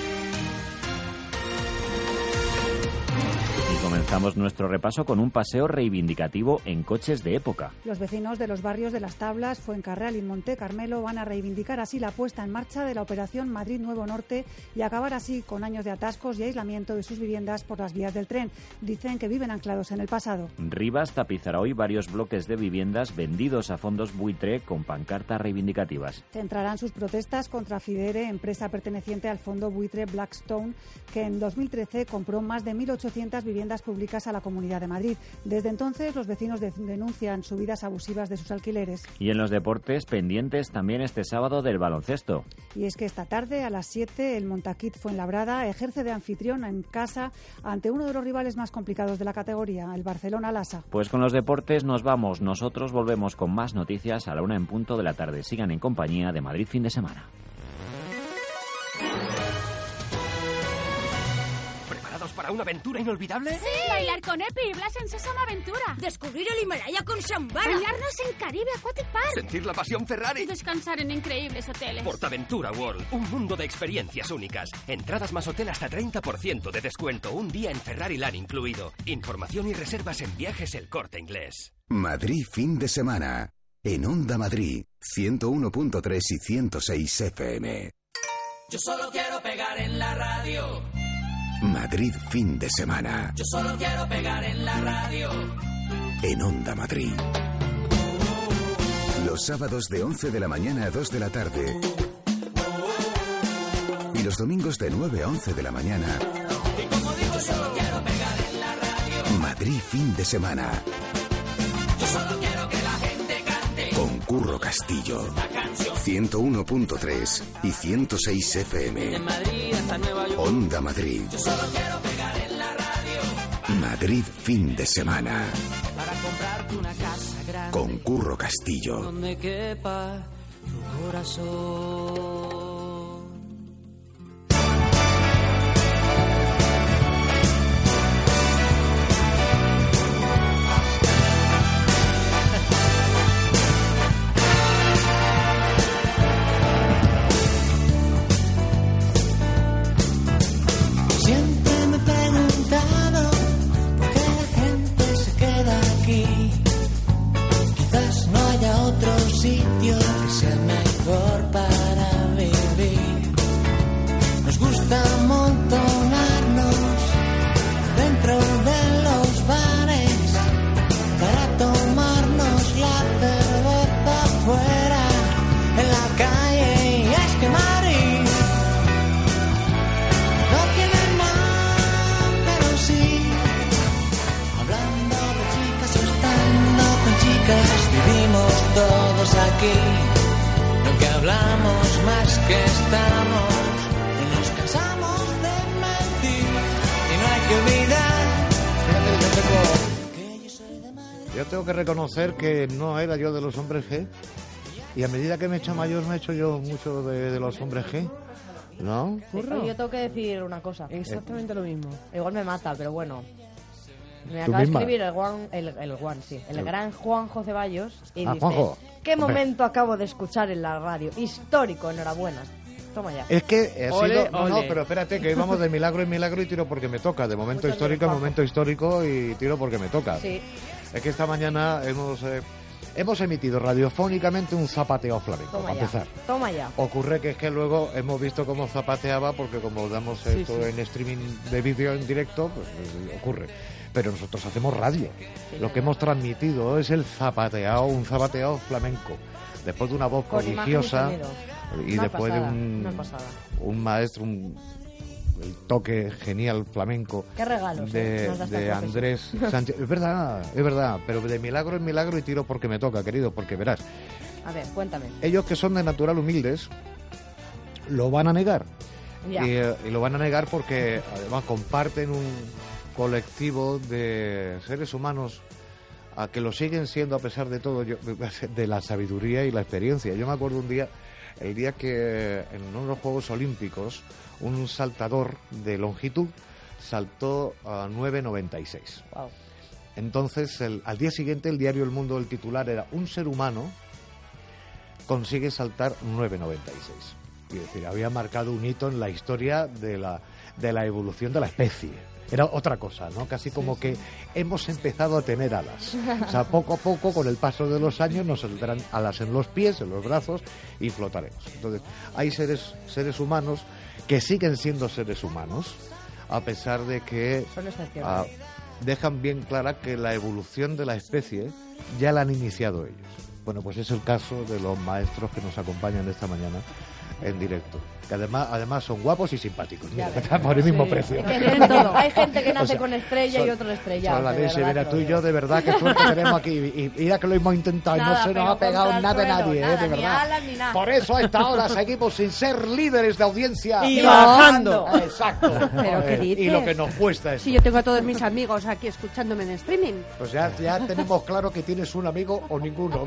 Comenzamos nuestro repaso con un paseo reivindicativo en coches de época. Los vecinos de los barrios de Las Tablas, Fuencarral y Monte Carmelo van a reivindicar así la puesta en marcha de la operación Madrid Nuevo Norte y acabar así con años de atascos y aislamiento de sus viviendas por las vías del tren. Dicen que viven anclados en el pasado. Rivas tapizará hoy varios bloques de viviendas vendidos a fondos buitre con pancartas reivindicativas. Centrarán sus protestas contra Fidere, empresa perteneciente al fondo buitre Blackstone, que en 2013 compró más de 1.800 viviendas públicas a la Comunidad de Madrid. Desde entonces, los vecinos denuncian subidas abusivas de sus alquileres. Y en los deportes, pendientes también este sábado del baloncesto. Y es que esta tarde, a las 7, el Montaquit Fuenlabrada ejerce de anfitrión en casa ante uno de los rivales más complicados de la categoría, el Barcelona Lassa. Pues con los deportes nos vamos. Nosotros volvemos con más noticias a la 1:00 p.m. Sigan en compañía de Madrid Fin de Semana. ¿Para una aventura inolvidable? ¡Sí! Bailar con Epi y Blas en Sésamo Aventura. Descubrir el Himalaya con Shambhala. Bañarnos en Caribe Aquatic Park. Sentir la pasión Ferrari. Y descansar en increíbles hoteles. Portaventura World, un mundo de experiencias únicas. Entradas más hotel hasta 30% de descuento. Un día en Ferrari Land incluido. Información y reservas en Viajes El Corte Inglés. Madrid Fin de Semana. En Onda Madrid, 101.3 y 106 FM. Yo solo quiero pegar en la radio. Madrid Fin de Semana. Yo solo quiero pegar en la radio. En Onda Madrid. Los sábados de 11 de la mañana a 2 de la tarde. Y los domingos de 9 a 11 de la mañana. Y como digo, yo solo quiero pegar en la radio. Madrid Fin de Semana. Yo solo quiero que la gente cante. Con Curro Castillo. 101.3 y 106 FM. En Madrid hasta Nueva York. Onda Madrid. Yo solo quiero pegar en la radio. Madrid Fin de Semana. Para comprarte una casa grande. Con Curro Castillo. Donde quepa tu corazón. Sitio que sea mejor para vivir. Nos gusta amontonarnos dentro de los bares para tomarnos la cerveza afuera en la calle. Y es que Madrid no tiene nada, pero sí, hablando de chicas o estando con chicas, vivimos todos aquí, lo que hablamos más que estamos, y nos cansamos de mentir, y no hay que olvidar. Yo tengo que reconocer que no era yo de los hombres G, y a medida que me he hecho mayor me he hecho yo mucho de los hombres G, ¿no? Sí, yo tengo que decir una cosa. Exactamente lo mismo. Igual me mata, pero bueno. Me ¿Tú acaba de misma? escribir el gran Juanjo Ceballos y dice: Juanjo. ¿qué Hombre. momento acabo de escuchar en la radio? Histórico, enhorabuena. Toma ya. Es que ha Ole, sido... No, ole. pero espérate, que hoy vamos de milagro en milagro y tiro porque me toca. De momento Muchas histórico en gracias, momento histórico y tiro porque me toca. Sí. Es que esta mañana hemos emitido radiofónicamente un zapateo flamenco, Toma para ya. empezar. Toma ya. Ocurre que es que luego hemos visto cómo zapateaba, porque como damos Sí, esto sí. en streaming de vídeo en directo, pues ocurre. Pero nosotros hacemos radio. Lo que hemos transmitido es el zapateado, un zapateado flamenco. después de una voz Con prodigiosa imagen y y Una después pasada, de una pasada. un maestro, el toque genial flamenco Qué regalos, nos da de esta profesión. Andrés Sánchez. Es verdad, pero de milagro en milagro y tiro porque me toca, querido, porque verás, A ver, cuéntame. ellos que son de natural humildes lo van a negar. Ya. Y lo van a negar porque además comparten un colectivo de seres humanos a que lo siguen siendo a pesar de todo, de la sabiduría y la experiencia. Yo me acuerdo el día que en uno de los Juegos Olímpicos un saltador de longitud saltó a 9,96. Wow. Entonces, al día siguiente, el diario El Mundo, el titular era: un ser humano consigue saltar 9,96. Es decir, había marcado un hito en la historia de la evolución de la especie. Era otra cosa, ¿no? Casi como que hemos empezado a tener alas. O sea, poco a poco, con el paso de los años, nos saldrán alas en los pies, en los brazos y flotaremos. Entonces, hay seres humanos que siguen siendo seres humanos, a pesar de que dejan bien clara que la evolución de la especie ya la han iniciado ellos. Bueno, pues es el caso de los maestros que nos acompañan esta mañana en directo, que además son guapos y simpáticos, mira, por el mismo precio. Hay gente que nace con estrella y otro estrellado. Mira, tú y yo de verdad que suerte tenemos aquí, y mira que lo hemos intentado y no se nos ha pegado nada de nadie, de verdad. Ni alas, ni nada. Por eso a esta hora seguimos sin ser líderes de audiencia y bajando. Exacto. ¿Pero qué dices? Y lo que nos cuesta es. Si yo tengo a todos mis amigos aquí escuchándome en streaming. Pues ya tenemos claro que tienes un amigo o ninguno.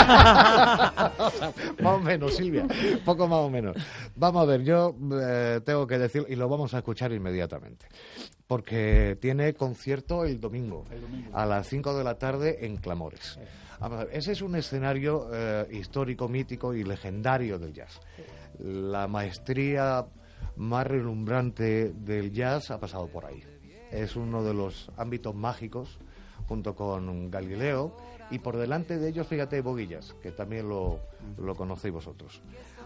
Más o menos, Silvia, poco más o menos. Vamos a ver, yo tengo que decir, y lo vamos a escuchar inmediatamente, porque tiene concierto el domingo. A las 5 de la tarde en Clamores. Vamos a ver, ese es un escenario histórico, mítico y legendario del jazz. La maestría más relumbrante del jazz ha pasado por ahí. Es uno de los ámbitos mágicos, junto con Galileo, y por delante de ellos, fíjate, Boguillas, que también lo conocéis vosotros.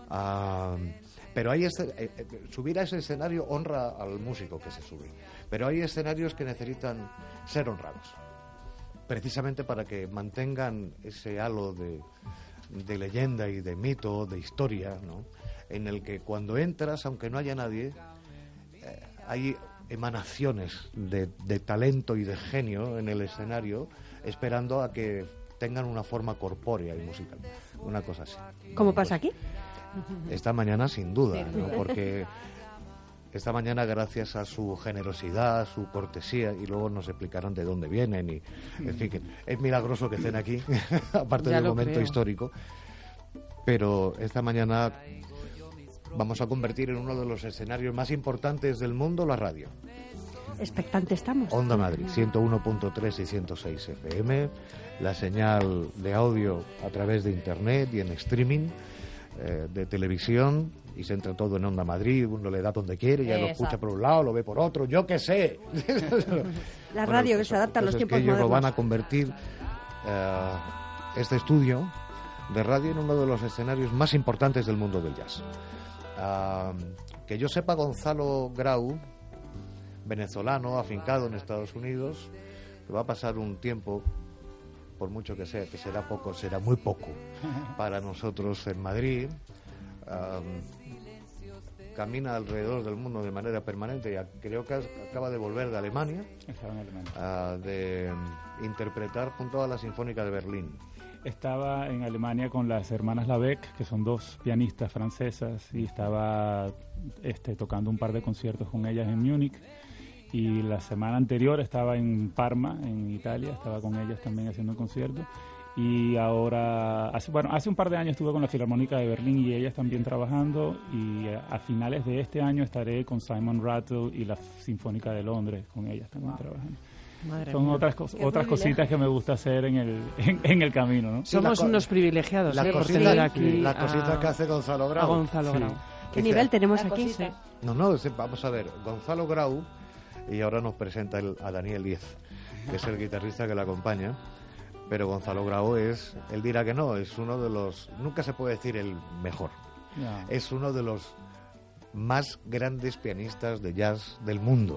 Pero hay subir a ese escenario honra al músico que se sube, pero hay escenarios que necesitan ser honrados, precisamente para que mantengan ese halo de leyenda y de mito, de historia, ¿no? En el que cuando entras, aunque no haya nadie, hay emanaciones de talento y de genio en el escenario, esperando a que tengan una forma corpórea y musical, una cosa así. ¿Cómo pasa aquí? Esta mañana sin duda, ¿no? Porque esta mañana, gracias a su generosidad, su cortesía, y luego nos explicarán de dónde vienen, y en fin, que es milagroso que estén aquí, aparte del momento histórico, pero esta mañana vamos a convertir en uno de los escenarios más importantes del mundo la radio. Expectante estamos. Onda Madrid, 101.3 y 106 FM, la señal de audio a través de internet y en streaming, de televisión, y se entra todo en Onda Madrid, uno le da donde quiere, ya lo escucha por un lado, lo ve por otro, yo qué sé. La radio que se adapta a los tiempos modernos. Ellos lo van a convertir, este estudio de radio, en uno de los escenarios más importantes del mundo del jazz. Que yo sepa, Gonzalo Grau, venezolano, afincado en Estados Unidos, que va a pasar un tiempo, por mucho que sea, que será poco, será muy poco para nosotros en Madrid, camina alrededor del mundo de manera permanente, y creo que acaba de volver de Alemania, de interpretar junto a la Sinfónica de Berlín. Estaba en Alemania con las hermanas Labec, que son dos pianistas francesas, y estaba tocando un par de conciertos con ellas en Múnich. Y la semana anterior estaba en Parma, en Italia, estaba con ellas también haciendo un concierto. Y ahora, hace un par de años estuve con la Filarmónica de Berlín y ellas también trabajando. Y a finales de este año estaré con Simon Rattle y la Sinfónica de Londres, con ellas también trabajando. Madre Son mía. otras cositas que me gusta hacer en el camino, ¿no? Somos unos privilegiados, las por tener aquí las cositas que hace Gonzalo Grau. A Gonzalo Grau. ¿Qué nivel tenemos aquí? No, vamos a ver, Gonzalo Grau, y ahora nos presenta a Daniel Diez, que es el guitarrista que le acompaña, pero Gonzalo Grau él dirá que no, es uno de los, nunca se puede decir el mejor, es uno de los más grandes pianistas de jazz del mundo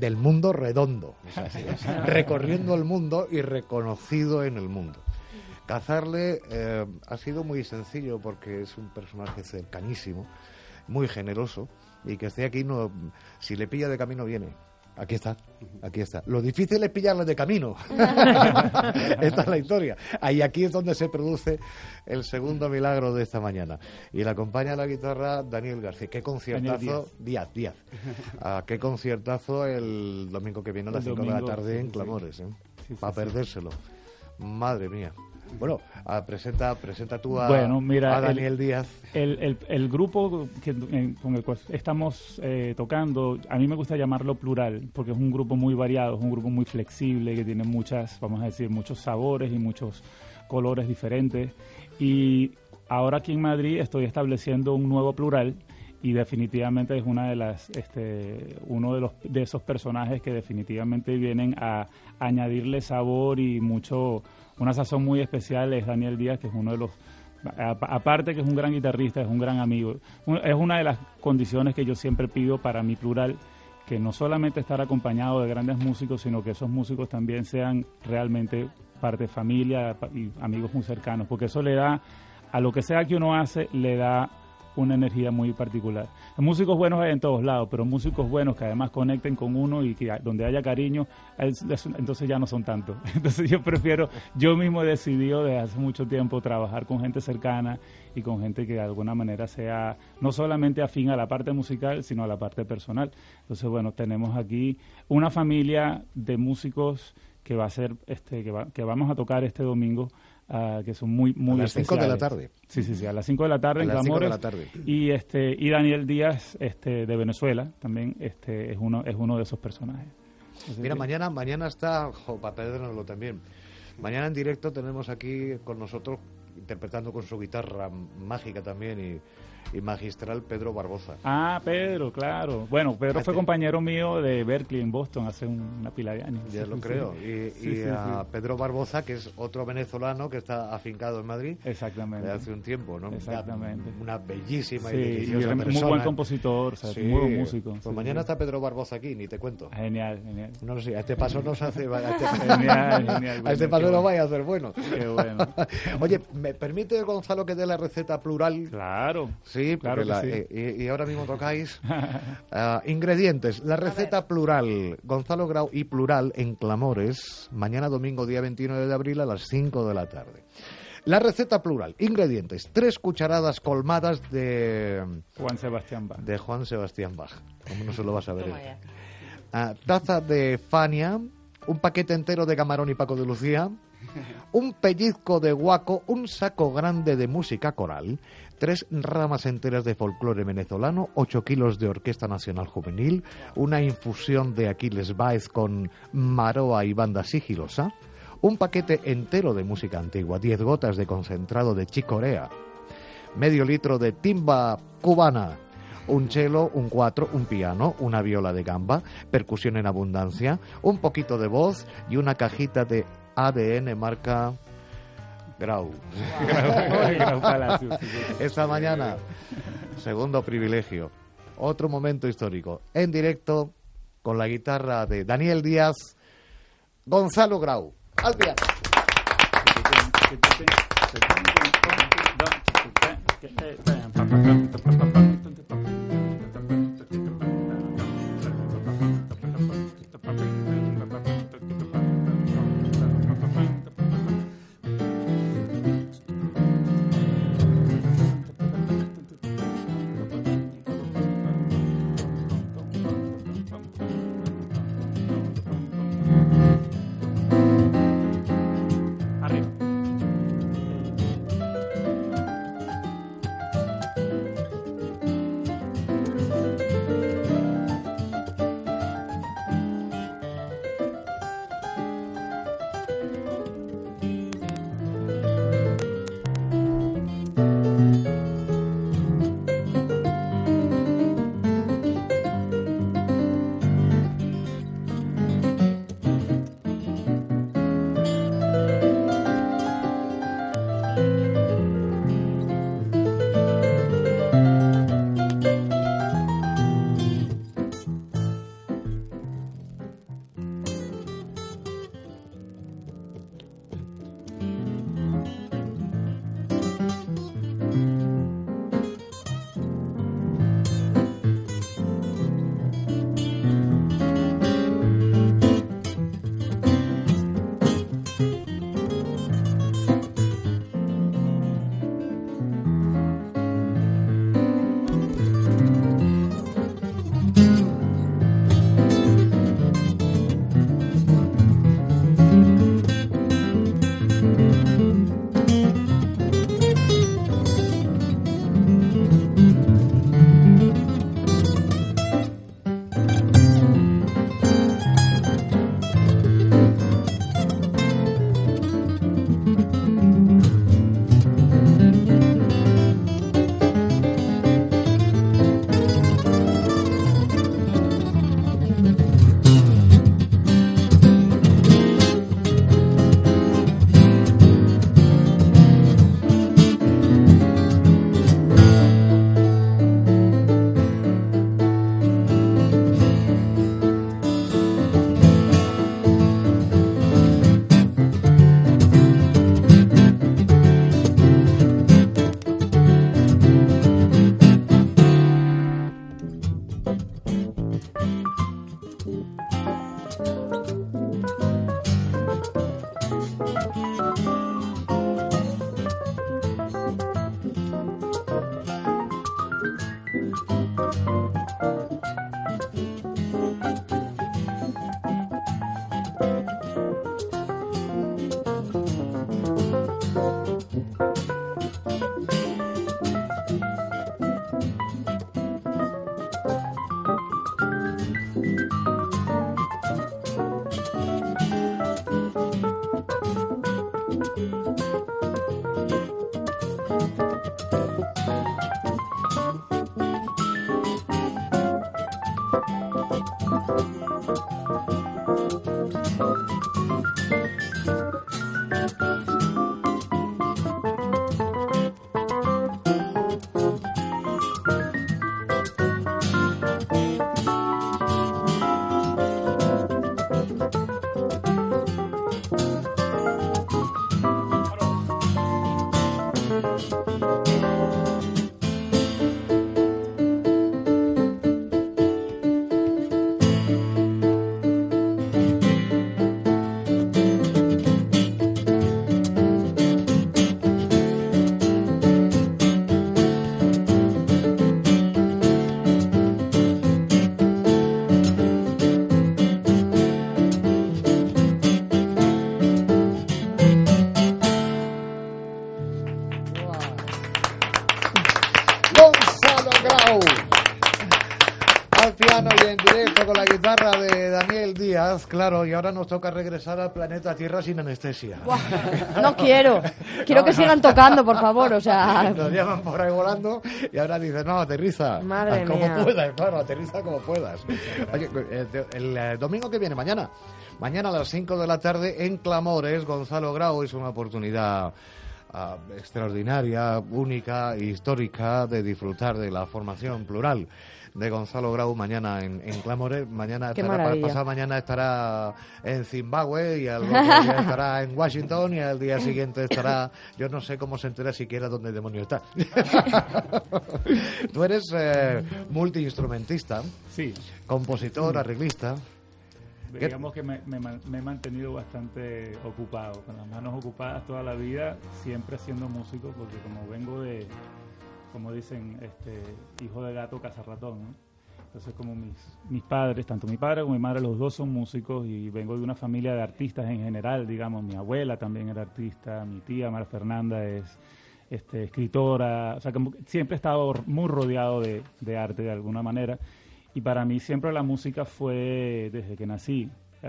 redondo, o sea, recorriendo el mundo y reconocido en el mundo. Cazarle ha sido muy sencillo porque es un personaje cercanísimo, muy generoso, y que esté aquí, no, si le pilla de camino viene. Aquí está, aquí está. Lo difícil es pillarle de camino. Esta es la historia. Ahí aquí es donde se produce el segundo milagro de esta mañana. Y le acompaña a la guitarra Daniel García. Qué conciertazo, Díaz. Qué conciertazo el domingo que viene a las 5 de la tarde en Clamores, para perdérselo. Madre mía. Bueno, presenta tú a Daniel Díaz. El grupo con el cual estamos tocando, a mí me gusta llamarlo Plural, porque es un grupo muy variado, es un grupo muy flexible, que tiene muchos sabores y muchos colores diferentes. Y ahora aquí en Madrid estoy estableciendo un nuevo Plural, y definitivamente es uno de esos personajes que definitivamente vienen a añadirle sabor y una sazón muy especial. Es Daniel Díaz, que es uno de los, aparte que es un gran guitarrista, es un gran amigo. Es una de las condiciones que yo siempre pido para mi Plural, que no solamente estar acompañado de grandes músicos, sino que esos músicos también sean realmente parte de familia y amigos muy cercanos, porque eso le da, a lo que sea que uno hace, le da una energía muy particular. Músicos buenos hay en todos lados, pero músicos buenos que además conecten con uno y que donde haya cariño, entonces ya no son tantos. Entonces yo mismo he decidido desde hace mucho tiempo trabajar con gente cercana y con gente que de alguna manera sea no solamente afín a la parte musical, sino a la parte personal. Entonces, bueno, tenemos aquí una familia de músicos que va a ser que vamos a tocar este domingo, que son muy especiales. A las 5 de la tarde. Sí, a las 5 de la tarde en Clamores. Y Daniel Díaz, de Venezuela, también es uno de esos personajes. Mira, mañana está, para perdérnoslo también, mañana en directo tenemos aquí con nosotros, interpretando con su guitarra mágica también y magistral, Pedro Barboza. Pedro, claro. Bueno, Pedro fue compañero mío de Berkeley en Boston hace una pila de años. Ya lo creo. Y Pedro Barboza, que es otro venezolano que está afincado en Madrid. Exactamente. De hace un tiempo, ¿no? Exactamente. Una bellísima y deliciosa persona. Muy buen compositor, muy buen músico. Pues mañana está Pedro Barboza aquí, ni te cuento. Genial. No lo sé, a este paso nos hace... Genial. A este paso no vaya a ser bueno. Qué bueno. Oye, ¿me permite, Gonzalo, que dé la receta Plural? Claro. Sí, claro que sí. Y ahora mismo tocáis ingredientes. La receta Plural, Gonzalo Grau y Plural en Clamores, mañana domingo día 29 de abril a las 5 de la tarde. La receta Plural, ingredientes: 3 cucharadas colmadas de Juan Sebastián Bach. ¿Cómo no se lo vas a ver? Taza de Fania, un paquete entero de camarón y Paco de Lucía, un pellizco de guaco, un saco grande de música coral, 3 ramas enteras de folclore venezolano, 8 kilos de Orquesta Nacional Juvenil, una infusión de Aquiles Báez con maroa y banda sigilosa, un paquete entero de música antigua, 10 gotas de concentrado de chicorea, medio litro de timba cubana, un cello, un cuatro, un piano, una viola de gamba, percusión en abundancia, un poquito de voz y una cajita de ADN marca Grau. Grau Palacio. Esta mañana, segundo privilegio, otro momento histórico, en directo con la guitarra de Daniel Díaz, Gonzalo Grau. Al piano. Claro, y ahora nos toca regresar al planeta Tierra sin anestesia. No quiero. Quiero que sigan tocando, por favor, o sea... Nos llaman por ahí volando y ahora dicen, no, aterriza. Madre como mía. puedas, claro, aterriza como puedas. Oye, el domingo que viene, mañana a las 5 de la tarde en Clamores, Gonzalo Grau, es una oportunidad extraordinaria, única, histórica de disfrutar de la formación plural de Gonzalo Grau mañana en Clamores. Mañana pasado mañana estará en Zimbabue y al otro día estará en Washington y al día siguiente estará, yo no sé cómo se entera siquiera dónde demonio está. Tú eres multiinstrumentista, sí, compositor, arreglista. Digamos que me he mantenido bastante ocupado, con las manos ocupadas toda la vida, siempre siendo músico, porque como vengo de, como dicen, hijo de gato cazarratón, ¿no? Entonces como mis padres, tanto mi padre como mi madre, los dos son músicos y vengo de una familia de artistas en general, digamos, mi abuela también era artista, mi tía Mara Fernanda es escritora, o sea, que siempre he estado muy rodeado de arte de alguna manera. Y para mí siempre la música fue, desde que nací,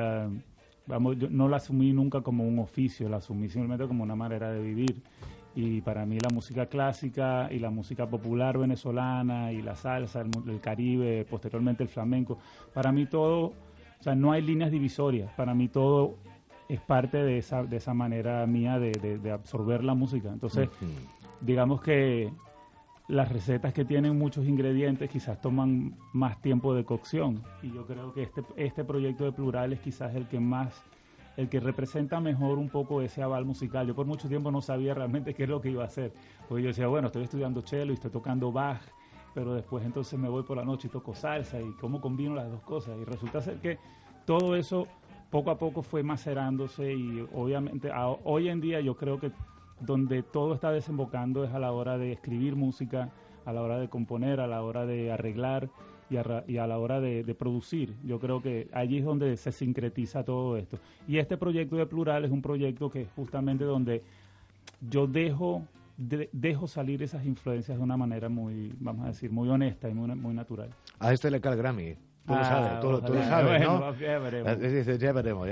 yo no la asumí nunca como un oficio, la asumí simplemente como una manera de vivir. Y para mí la música clásica y la música popular venezolana y la salsa, el Caribe, posteriormente el flamenco, para mí todo, o sea, no hay líneas divisorias, para mí todo es parte de esa manera mía de absorber la música. Entonces, digamos que las recetas que tienen muchos ingredientes quizás toman más tiempo de cocción y yo creo que este proyecto de Plurales quizás el que representa mejor un poco ese aval musical. Yo por mucho tiempo no sabía realmente qué es lo que iba a hacer, porque yo decía, bueno, estoy estudiando cello y estoy tocando Bach, pero después entonces me voy por la noche y toco salsa y cómo combino las dos cosas, y resulta ser que todo eso poco a poco fue macerándose y obviamente hoy en día yo creo que donde todo está desembocando es a la hora de escribir música, a la hora de componer, a la hora de arreglar y a la hora de producir. Yo creo que allí es donde se sincretiza todo esto. Y este proyecto de Plural es un proyecto que es justamente donde yo dejo salir esas influencias de una manera muy, vamos a decir, muy honesta y muy natural. A este le cae el Grammy. Tú lo sabes, tú lo sabes, ¿no? Bueno, ya veremos. Dices, ya veremos.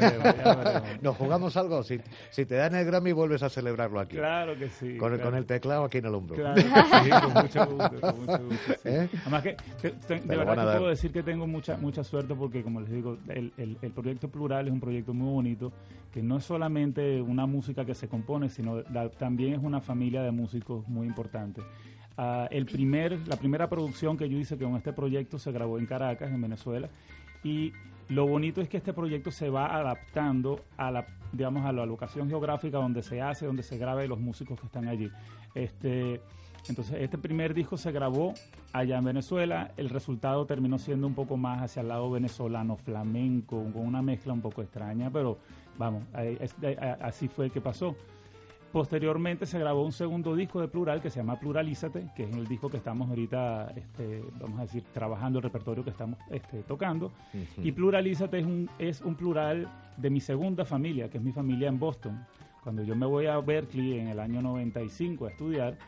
Nos jugamos algo. Si te dan el Grammy, vuelves a celebrarlo aquí. Claro que sí. Con el teclado aquí en el hombro. Claro que sí, con mucho gusto. Sí. Además que, de verdad que puedo decir que tengo mucha suerte porque, como les digo, el proyecto Plural es un proyecto muy bonito, que no es solamente una música que se compone, sino también es una familia de músicos muy importante. La primera producción que yo hice con este proyecto se grabó en Caracas, en Venezuela, y lo bonito es que este proyecto se va adaptando a la locación geográfica donde se hace, donde se graba y los músicos que están allí. Entonces, este primer disco se grabó allá en Venezuela, el resultado terminó siendo un poco más hacia el lado venezolano, flamenco, con una mezcla un poco extraña, pero vamos, así fue que pasó. Posteriormente se grabó un segundo disco de Plural que se llama Pluralízate, que es el disco que estamos ahorita, vamos a decir, trabajando el repertorio que estamos tocando. Y Pluralízate es un plural de mi segunda familia, que es mi familia en Boston. Cuando yo me voy a Berkeley en el año 95 a estudiar,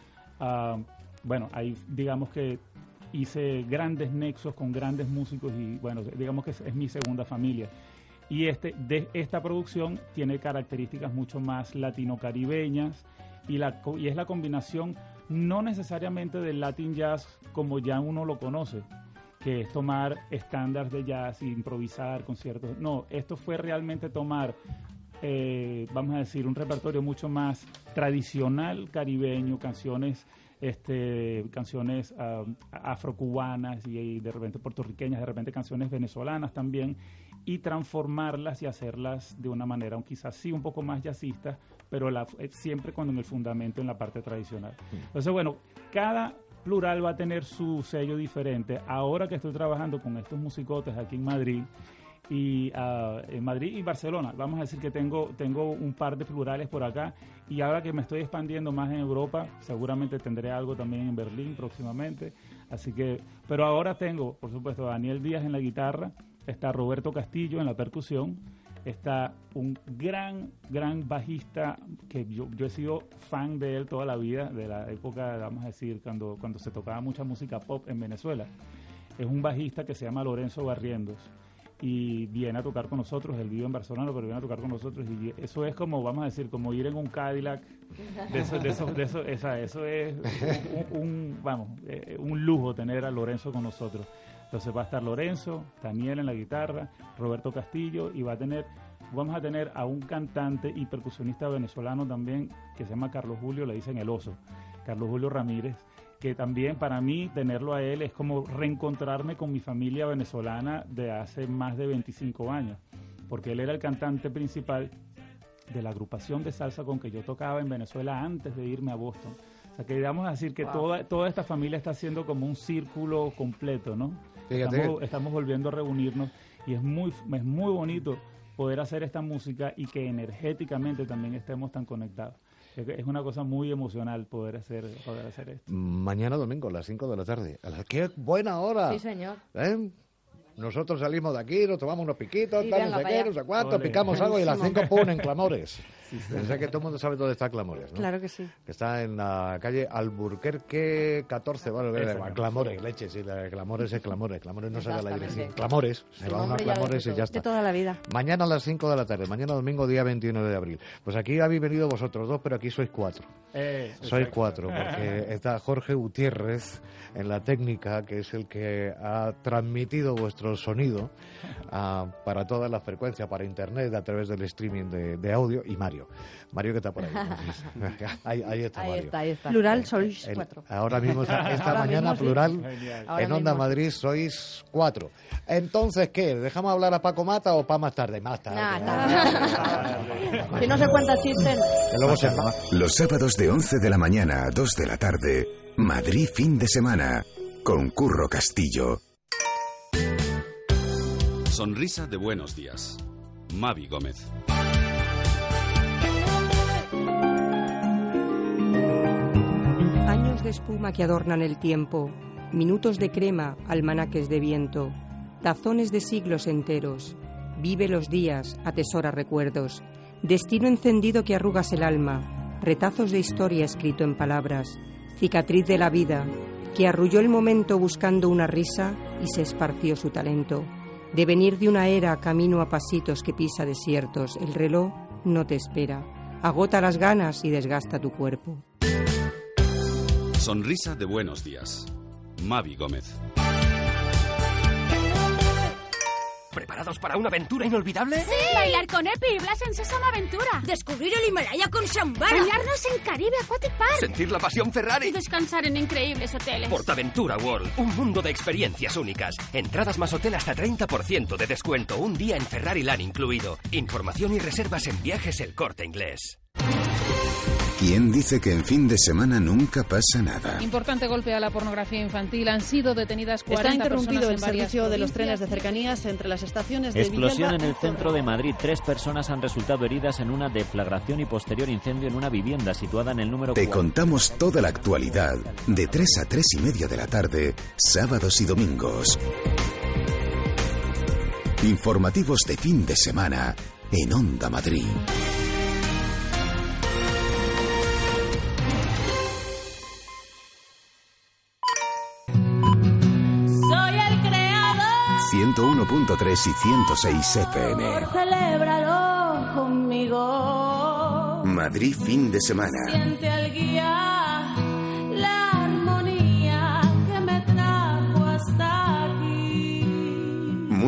ahí digamos que hice grandes nexos con grandes músicos y bueno, digamos que es mi segunda familia. Y esta producción tiene características mucho más latino-caribeñas y es la combinación no necesariamente del Latin Jazz como ya uno lo conoce, que es tomar estándares de jazz e improvisar conciertos. No, esto fue realmente tomar, vamos a decir, un repertorio mucho más tradicional caribeño, canciones afrocubanas y de repente puertorriqueñas, de repente canciones venezolanas también, y transformarlas y hacerlas de una manera, aunque quizás sí un poco más jazzista, pero siempre con el fundamento en la parte tradicional. Entonces, bueno, cada plural va a tener su sello diferente. Ahora que estoy trabajando con estos musicotes aquí en Madrid, en Madrid y Barcelona, vamos a decir que tengo un par de plurales por acá, y ahora que me estoy expandiendo más en Europa, seguramente tendré algo también en Berlín próximamente, así que, pero ahora tengo, por supuesto, a Daniel Díaz en la guitarra, está Roberto Castillo en la percusión, está un gran bajista que yo he sido fan de él toda la vida, de la época, vamos a decir, cuando se tocaba mucha música pop en Venezuela. Es un bajista que se llama Lorenzo Barrientos y viene a tocar con nosotros. Él vive en Barcelona, pero viene a tocar con nosotros, y eso es como, vamos a decir, como ir en un Cadillac. Eso es un lujo tener a Lorenzo con nosotros. Entonces va a estar Lorenzo, Daniel en la guitarra, Roberto Castillo, y vamos a tener a un cantante y percusionista venezolano también que se llama Carlos Julio, le dicen el Oso, Carlos Julio Ramírez, que también para mí tenerlo a él es como reencontrarme con mi familia venezolana de hace más de 25 años, porque él era el cantante principal de la agrupación de salsa con que yo tocaba en Venezuela antes de irme a Boston. O sea que vamos a decir que toda esta familia está haciendo como un círculo completo, ¿no? Estamos volviendo a reunirnos, y es muy bonito poder hacer esta música y que energéticamente también estemos tan conectados. Es una cosa muy emocional poder hacer esto. Mañana domingo a las 5 de la tarde. ¡Qué buena hora! Sí, señor. Nosotros salimos de aquí, nos tomamos unos piquitos, tal, no sé qué, no sé cuánto, picamos algo y a las 5 ponen Clamores. Pensé que todo el mundo sabe dónde está Clamores, ¿no? Claro que sí. Que está en la calle Alburquerque 14, Clamores, leche, sí, Clamores es Clamores. Clamores no sabe la dirección. Clamores, se va a una Clamores y ya está. De toda la vida. Mañana a las 5 de la tarde, mañana domingo, día 29 de abril. Pues aquí habéis venido vosotros dos, pero aquí sois 4. Sois 4, porque está Jorge Gutiérrez en la técnica, que es el que ha transmitido vuestro sonido para todas las frecuencias, para internet, a través del streaming de audio, y Mario que está por ahí. Ahí está Mario. Ahí está. Plural sois 4. Ahora mismo, esta mañana, plural, en Onda Madrid sois 4. Entonces, ¿qué? ¿Dejamos hablar a Paco Mata o para más tarde? Más tarde. Si no se cuenta chistes. Los sábados de 11 de la mañana a 2 de la tarde, Madrid fin de semana, con Curro Castillo. Sonrisa de buenos días. Mavi Gómez. Años de espuma que adornan el tiempo, minutos de crema, almanaques de viento, tazones de siglos enteros. Vive los días, atesora recuerdos, destino encendido que arrugas el alma, retazos de historia escrito en palabras, cicatriz de la vida, que arrulló el momento buscando una risa y se esparció su talento. Devenir de una era camino a pasitos que pisa desiertos, el reloj no te espera, agota las ganas y desgasta tu cuerpo. Sonrisa de buenos días. Mavi Gómez. ¿Preparados para una aventura inolvidable? ¡Sí! Bailar con Epi y Blas en Sésamo Aventura. Descubrir el Himalaya con Shambhala. Bañarnos en Caribe Aquatic Park. Sentir la pasión Ferrari. Y descansar en increíbles hoteles. Portaventura World, un mundo de experiencias únicas. Entradas más hotel hasta 30% de descuento. Un día en Ferrari Land incluido. Información y reservas en Viajes El Corte Inglés. ¿Quién dice que en fin de semana nunca pasa nada? Importante golpe a la pornografía infantil. Han sido detenidas 40 personas. Está interrumpido el servicio de los provincias. trenes de cercanías entre las estaciones de Explosión Villalba en el centro de Madrid. 3 personas han resultado heridas en una deflagración y posterior incendio en una vivienda situada en el número 4. Te contamos toda la actualidad de 3 a 3 y media de la tarde, sábados y domingos. Informativos de fin de semana en Onda Madrid. Soy el creador. 101.3 y 106 FM. Celébralo conmigo. Madrid fin de semana. Siente al guía la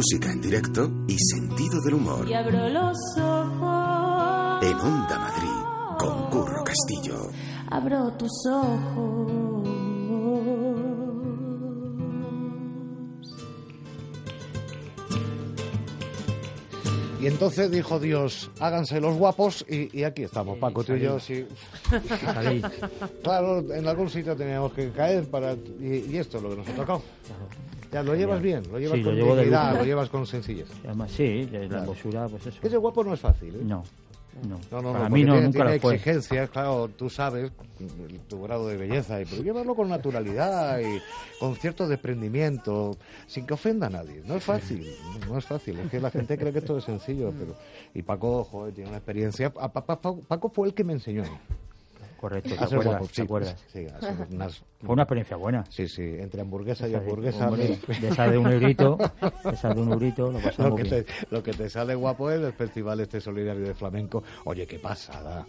música en directo y sentido del humor. Y abro los ojos. En Onda Madrid, con Curro Castillo. Abro tus ojos. Y entonces dijo Dios, háganse los guapos, y aquí estamos, Paco, tú y yo, sí. Claro, en algún sitio teníamos que caer y esto es lo que nos ha tocado. Ya, lo llevas bien, lo llevas con dignidad, lo llevas con sencillez. Además, sí, la hermosura, pues eso. Que ese guapo no es fácil, ¿eh? No. Para mí no, nunca lo fue. Exigencias, claro, tú sabes tu grado de belleza, pero llevarlo con naturalidad y con cierto desprendimiento, sin que ofenda a nadie. No es fácil, es que la gente cree que esto es sencillo, pero... Y Paco, joder, tiene una experiencia... Paco fue el que me enseñó. Correcto, ¿te acuerdas? Sí, fue una experiencia buena. Sí, entre hamburguesa y hamburguesa. De esa de un eurito, lo pasamos bien. Lo que te sale guapo es el festival solidario de flamenco. Oye, qué pasada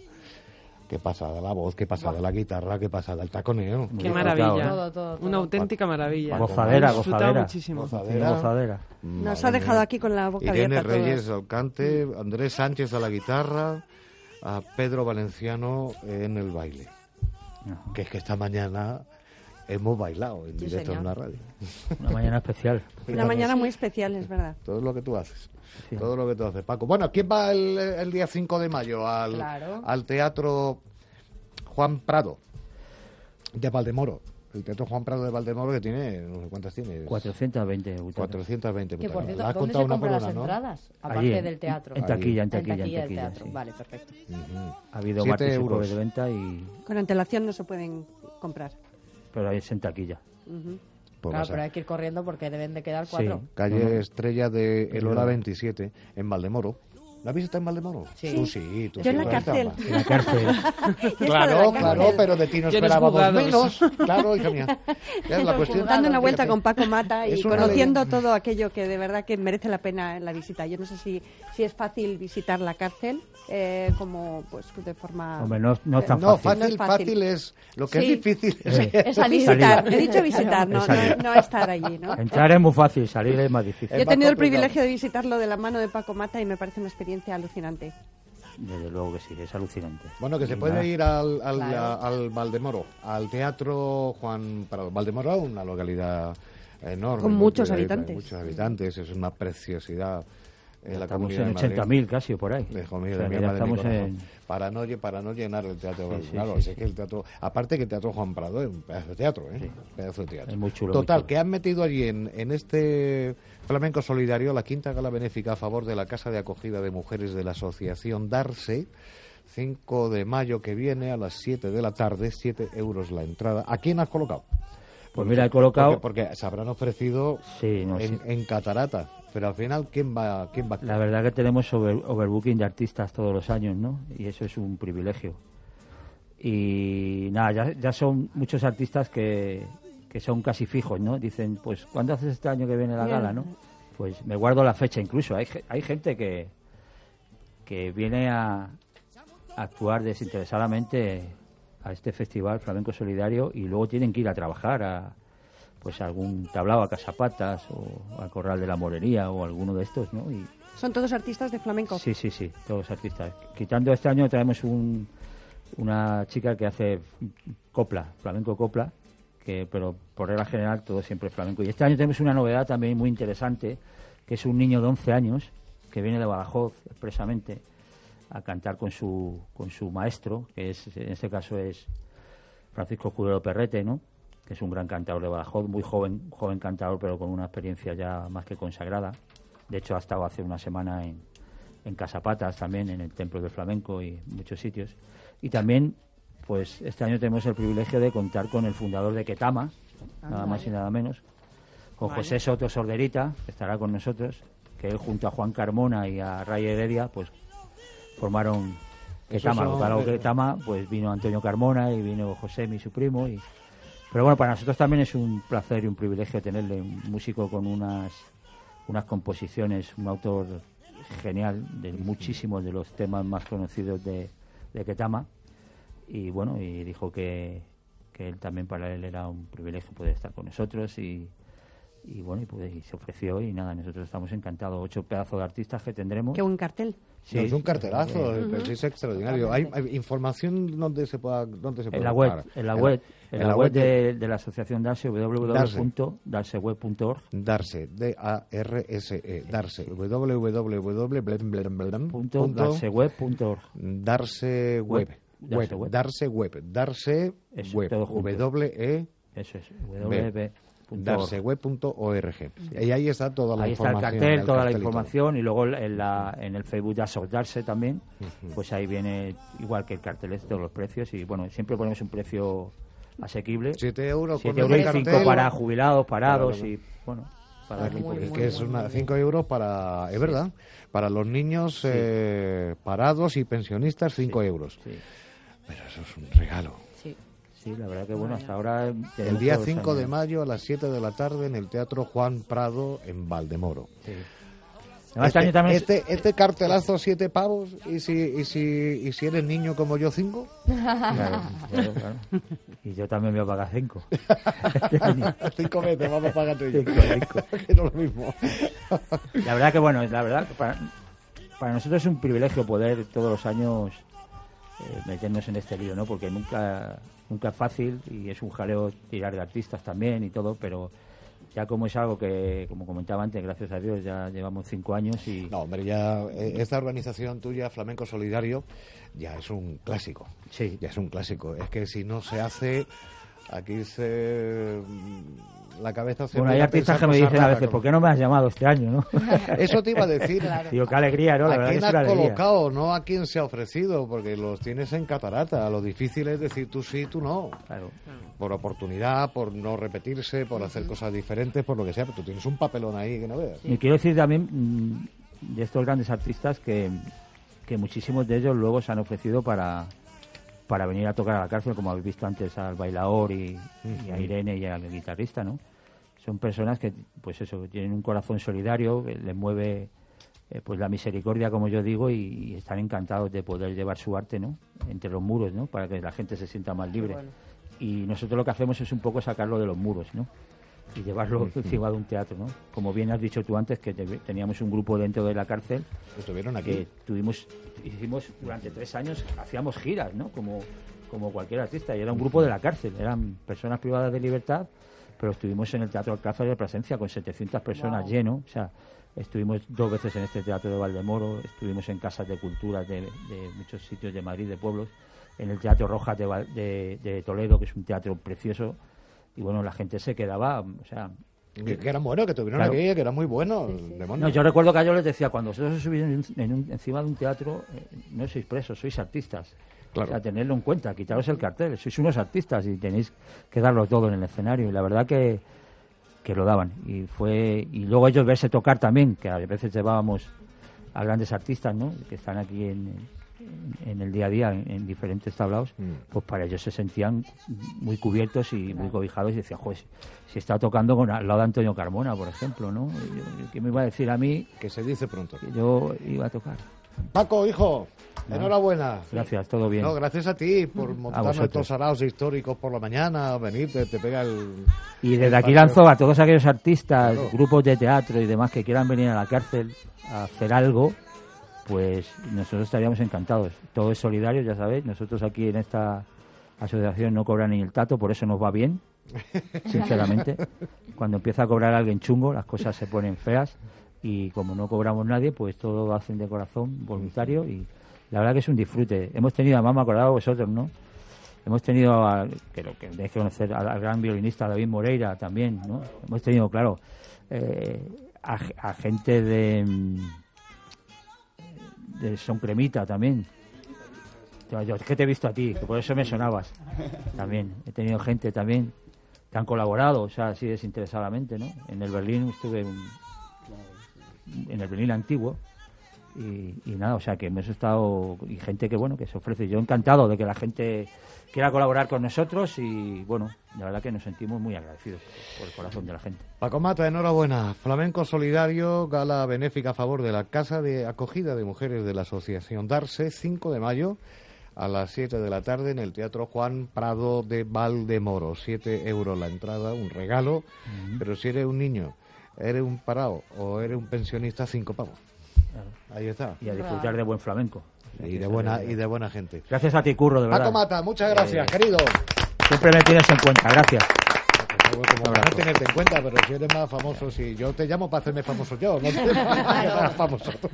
la voz, qué pasada la guitarra, qué pasada el taconeo. Qué maravilla, todo. Una auténtica maravilla. Gozadera. Muchísimo. Gozadera. Nos ha dejado aquí con la boca abierta. Irene Reyes al cante, Andrés Sánchez a la guitarra, a Pedro Valenciano en el baile. Que es que esta mañana hemos bailado en directo en la radio. Una mañana especial. Una mañana muy especial, es verdad. Todo lo que tú haces. Sí. Todo lo que tú haces, Paco. Bueno, ¿quién va el día 5 de mayo al Teatro Juan Prado de Valdemoro? El Teatro Juan Prado de Valdemoro, que tiene, no sé cuántas tiene. 420. 420. Que por cierto, ¿dónde se compran las entradas? Aparte del teatro. En taquilla. Del teatro. Sí. Vale, perfecto. Ha habido martes y jueves de venta y... Con antelación no se pueden comprar. Pero es en taquilla. Claro, pero hay que ir corriendo porque deben de quedar 4. Sí. Calle Estrella de El Hora 27, en Valdemoro. ¿La has visto en Valdemoro? Sí. Tú sí. Yo en la cárcel. En la cárcel. Claro, pero de ti no esperábamos menos. Claro, hija mía. Ya es la cuestión. Dando una vuelta con Paco Mata y conociendo todo aquello que de verdad que merece la pena en la visita. Yo no sé si es fácil visitar la cárcel como pues de forma... Hombre, no es tan fácil. No, fácil es... Lo que es difícil es visitar. He dicho visitar, no estar allí, ¿no? Entrar es muy fácil, salir es más difícil. Yo he tenido el privilegio de visitarlo de la mano de Paco Mata y me parece una experiencia alucinante. Desde luego que sí, es alucinante. Bueno, que se puede ir al Valdemoro, al Teatro Juan Prado. Valdemoro es una localidad enorme. Con muchos habitantes. Muchos habitantes, es una preciosidad. Estamos en 80.000 casi por ahí. Para no llenar el teatro. Claro, sí. Es que el teatro, aparte que el Teatro Juan Prado es un pedazo de teatro, Sí. Pedazo de teatro. Es muy chulo. Total, muy chulo. Que han metido allí en este Flamenco Solidario la quinta gala benéfica a favor de la Casa de Acogida de Mujeres de la Asociación Darse, 5 de mayo que viene a las 7 de la tarde, 7 euros la entrada. ¿A quién has colocado? Pues mira, he colocado... Porque se habrán ofrecido en Catarata. Pero al final, ¿quién va? La verdad que tenemos overbooking de artistas todos los años, ¿no? Y eso es un privilegio. Y nada, ya son muchos artistas que son casi fijos, ¿no? Dicen, pues, ¿cuándo haces este año que viene la gala, no? Pues me guardo la fecha incluso. Hay gente que viene a actuar desinteresadamente a este festival Flamenco Solidario y luego tienen que ir a trabajar a algún tablao, a Casapatas o al Corral de la Morería o alguno de estos, ¿no? Y ¿son todos artistas de flamenco? Sí, todos artistas. Quitando este año traemos una chica que hace flamenco copla, pero por regla general todo siempre es flamenco. Y este año tenemos una novedad también muy interesante, que es un niño de 11 años que viene de Badajoz expresamente a cantar con su maestro, que en este caso es Francisco Escudero Perrete, ¿no? Que es un gran cantador de Badajoz, muy joven cantador, pero con una experiencia ya más que consagrada. De hecho, ha estado hace una semana en Casapatas también, en el Templo del Flamenco y muchos sitios. Y también, pues este año tenemos el privilegio de contar con el fundador de Ketama, nada más y nada menos, con José Soto Sorderita, que estará con nosotros, que él junto a Juan Carmona y a Ray Heredia, pues formaron Ketama. Para Ketama, pues vino Antonio Carmona y vino José, su primo. Pero bueno, para nosotros también es un placer y un privilegio tenerle un músico con unas composiciones, un autor genial de muchísimos de los temas más conocidos de Ketama. Y bueno, y dijo que él también, para él era un privilegio poder estar con nosotros y Y bueno, y se ofreció y nada, nosotros estamos encantados. 8 pedazos de artistas que tendremos. Qué buen cartel. Sí, es un cartelazo, sí. es extraordinario. ¿Hay información donde se pueda en la web, en la web de la asociación Darse, www.darseweb.org. Darse, D-A-R-S-E, Darse, www.darseweb.org. Darse web, Darse web, Darse web, W-E. Eso es, W. darseweb.org. Y ahí está toda la información. Ahí está el cartel, toda la información, y luego en el Facebook Darse también, pues ahí viene, igual que el cartel, todos los precios, y bueno, siempre ponemos un precio asequible. 7 euros. 7 euros y 5 para jubilados, parados, y bueno, para que es 5 euros para, es verdad, para los niños parados y pensionistas, 5 euros. Sí. Pero eso es un regalo. Sí, la verdad que bueno, hasta ahora... El día 5 de mayo a las 7 de la tarde en el Teatro Juan Prado en Valdemoro. Sí. Este cartelazo 7 pavos, ¿y si eres niño como yo 5? Claro. Y yo también me voy a pagar 5. 5 meses vamos a pagar tú y yo. Que no es lo mismo. La verdad que bueno, para nosotros es un privilegio poder todos los años meternos en este lío, ¿no? Porque nunca es fácil y es un jaleo tirar de artistas también y todo, pero ya como es algo que, como comentaba antes, gracias a Dios ya llevamos 5 años y... No, hombre, ya esta organización tuya, Flamenco Solidario, ya es un clásico. Sí. Ya es un clásico. Es que si no se hace, aquí la cabeza se... Bueno, hay artistas que me dicen a veces, ¿por qué no me has llamado este año, no? Eso te iba a decir. Claro. Digo, qué alegría, ¿no? La ¿A quién has colocado? No a quién se ha ofrecido, porque los tienes en catarata. Lo difícil es decir tú sí, tú no. Claro. Por oportunidad, por no repetirse, por hacer cosas diferentes, por lo que sea, pero tú tienes un papelón ahí que no veas. Y quiero decir también de estos grandes artistas que muchísimos de ellos luego se han ofrecido para venir a tocar a la cárcel, como habéis visto antes al bailaor y a Irene y al guitarrista, ¿no? Son personas que, pues eso, que tienen un corazón solidario, que les mueve pues la misericordia, como yo digo, y están encantados de poder llevar su arte, ¿no? Entre los muros, ¿no? Para que la gente se sienta más libre. Bueno. Y nosotros lo que hacemos es un poco sacarlo de los muros, ¿no? Y llevarlo encima de un teatro, ¿no? Como bien has dicho tú antes, que teníamos un grupo dentro de la cárcel. ¿Estuvieron aquí? Que hicimos durante 3 años, hacíamos giras, ¿no? Como cualquier artista, y era un grupo de la cárcel, eran personas privadas de libertad, pero estuvimos en el Teatro Alcázar de Plasencia con 700 personas lleno, o sea, estuvimos 2 veces en este teatro de Valdemoro, estuvimos en casas de cultura de muchos sitios de Madrid, de pueblos, en el Teatro Rojas de Toledo, que es un teatro precioso, y bueno, la gente se quedaba, o sea... Que eran buenos, que tuvieron aquí, que eran muy buenos. No, yo recuerdo que a ellos les decía, cuando vosotros os subís encima de un teatro, no sois presos, sois artistas. Claro. O sea, tenedlo en cuenta, quitaros el cartel, sois unos artistas y tenéis que darlo todo en el escenario. Y la verdad que lo daban. Y luego ellos verse tocar también, que a veces llevábamos a grandes artistas, ¿no? Que están aquí en el día a día, en diferentes tablaos, pues para ellos se sentían muy cubiertos y muy cobijados y decían, joder, si está tocando al lado de Antonio Carmona, por ejemplo, ¿no? ¿Qué me iba a decir a mí? Que se dice pronto. Que yo iba a tocar. Paco, hijo, enhorabuena. Gracias, todo bien. No, gracias a ti por montarnos estos araos históricos por la mañana, venir, te pega el... Y desde aquí lanzo a todos aquellos artistas, grupos de teatro y demás que quieran venir a la cárcel a hacer algo, pues nosotros estaríamos encantados. Todo es solidario, ya sabéis. Nosotros aquí en esta asociación no cobran ni el tato, por eso nos va bien, sinceramente. Cuando empieza a cobrar alguien chungo, las cosas se ponen feas. Y como no cobramos nadie, pues todo lo hacen de corazón, voluntario. Y la verdad que es un disfrute. Hemos tenido, además me acordaba vosotros, ¿no? Hemos tenido, que tenéis que conocer, al gran violinista David Moreira también, ¿no? Hemos tenido, claro, a gente de Son Cremita también. Yo es que te he visto a ti, que por eso me sonabas también. He tenido gente también que han colaborado, o sea, así desinteresadamente, ¿no? En el Berlín estuve en el Berlín antiguo y nada, o sea, que hemos estado, y gente que, bueno, que se ofrece. Yo encantado de que la gente quiera colaborar con nosotros y, bueno, la verdad que nos sentimos muy agradecidos por el corazón de la gente. Paco Mata, enhorabuena. Flamenco Solidario, gala benéfica a favor de la Casa de Acogida de Mujeres de la Asociación Darse, 5 de mayo, a las 7 de la tarde en el Teatro Juan Prado de Valdemoro. 7 euros la entrada, un regalo, pero si eres un niño, eres un parado o eres un pensionista, 5 pavos. Claro. Ahí está. Y a disfrutar de buen flamenco. Y de buena gente. Gracias a ti, Curro, de verdad. Paco Mata, muchas gracias, querido. Siempre me tienes en cuenta, gracias. Como no tenerte en cuenta, pero si eres más famoso, si yo te llamo para hacerme famoso yo, no te hagas famoso tú.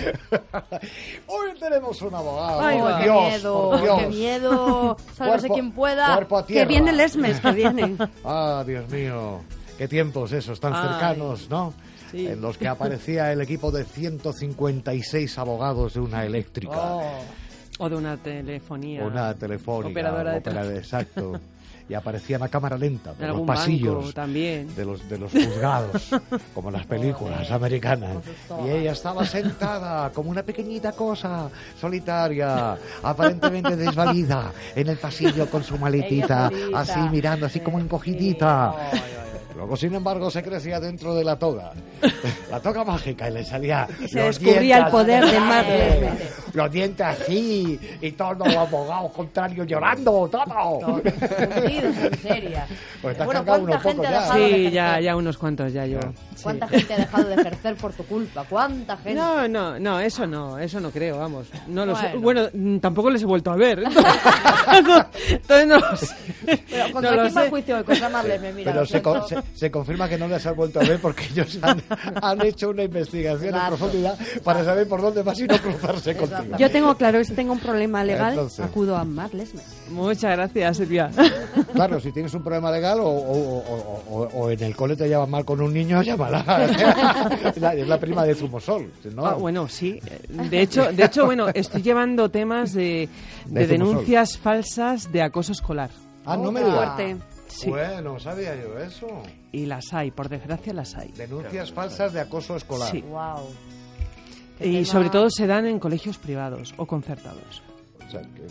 Hoy tenemos un abogado. Ay, por qué Dios, miedo, por Dios. qué miedo. Sálvese quien pueda. Cuerpo a Que tierra. viene el ESMES, que viene. Ah, Dios mío, qué tiempos esos tan cercanos, ¿no? Sí. En los que aparecía el equipo de 156 abogados de una eléctrica. O de una telefonía. Una telefónica. Operadora de teléfono. Exacto. Y aparecía una cámara lenta por En los algún pasillos banco también. de los juzgados, como en las películas americanas. Y ella estaba sentada como una pequeñita cosa, solitaria, aparentemente desvalida, en el pasillo con su maletita, así mirando, así como encogidita. Luego, sin embargo, se crecía dentro de la toga mágica, y le salía Se los descubría dientes el poder de Mark así, Lesmes. los dientes así, y todos los abogados contrarios llorando, todo. Miseria. Pues te has Bueno, cargado ¿cuánta unos pocos gente ha ya. dejado de Sí, ejercer? ya unos cuantos ya yo. ¿Cuánta Sí. gente ha dejado de ejercer por tu culpa? ¿Cuánta gente? No, eso no creo, vamos. No lo sé. Bueno. Bueno, tampoco les he vuelto a ver. Entonces no lo sé. Pero No contra lo quién va sé. el juicio hoy, contra Marlene, mira. Pero lo siento. se confirma que no les has vuelto a ver porque ellos han hecho una investigación Exacto. en profundidad para saber por dónde vas y no cruzarse contigo. Yo tengo claro, si tengo un problema legal, Entonces. acudo a Mark Lesmes. Muchas gracias, Silvia. Claro, si tienes un problema legal o en el cole te llevas mal con un niño, llámala. Es la prima de Zumosol. ¿No? Ah, bueno, sí. De hecho, bueno, estoy llevando temas de De denuncias falsas de acoso escolar. Ah, no me digas. Fuerte. Sí. Bueno, sabía yo eso. Y las hay, por desgracia las hay. Denuncias falsas de acoso escolar. Sí. Wow. Y sobre todo se dan en colegios privados o concertados. O sea, que,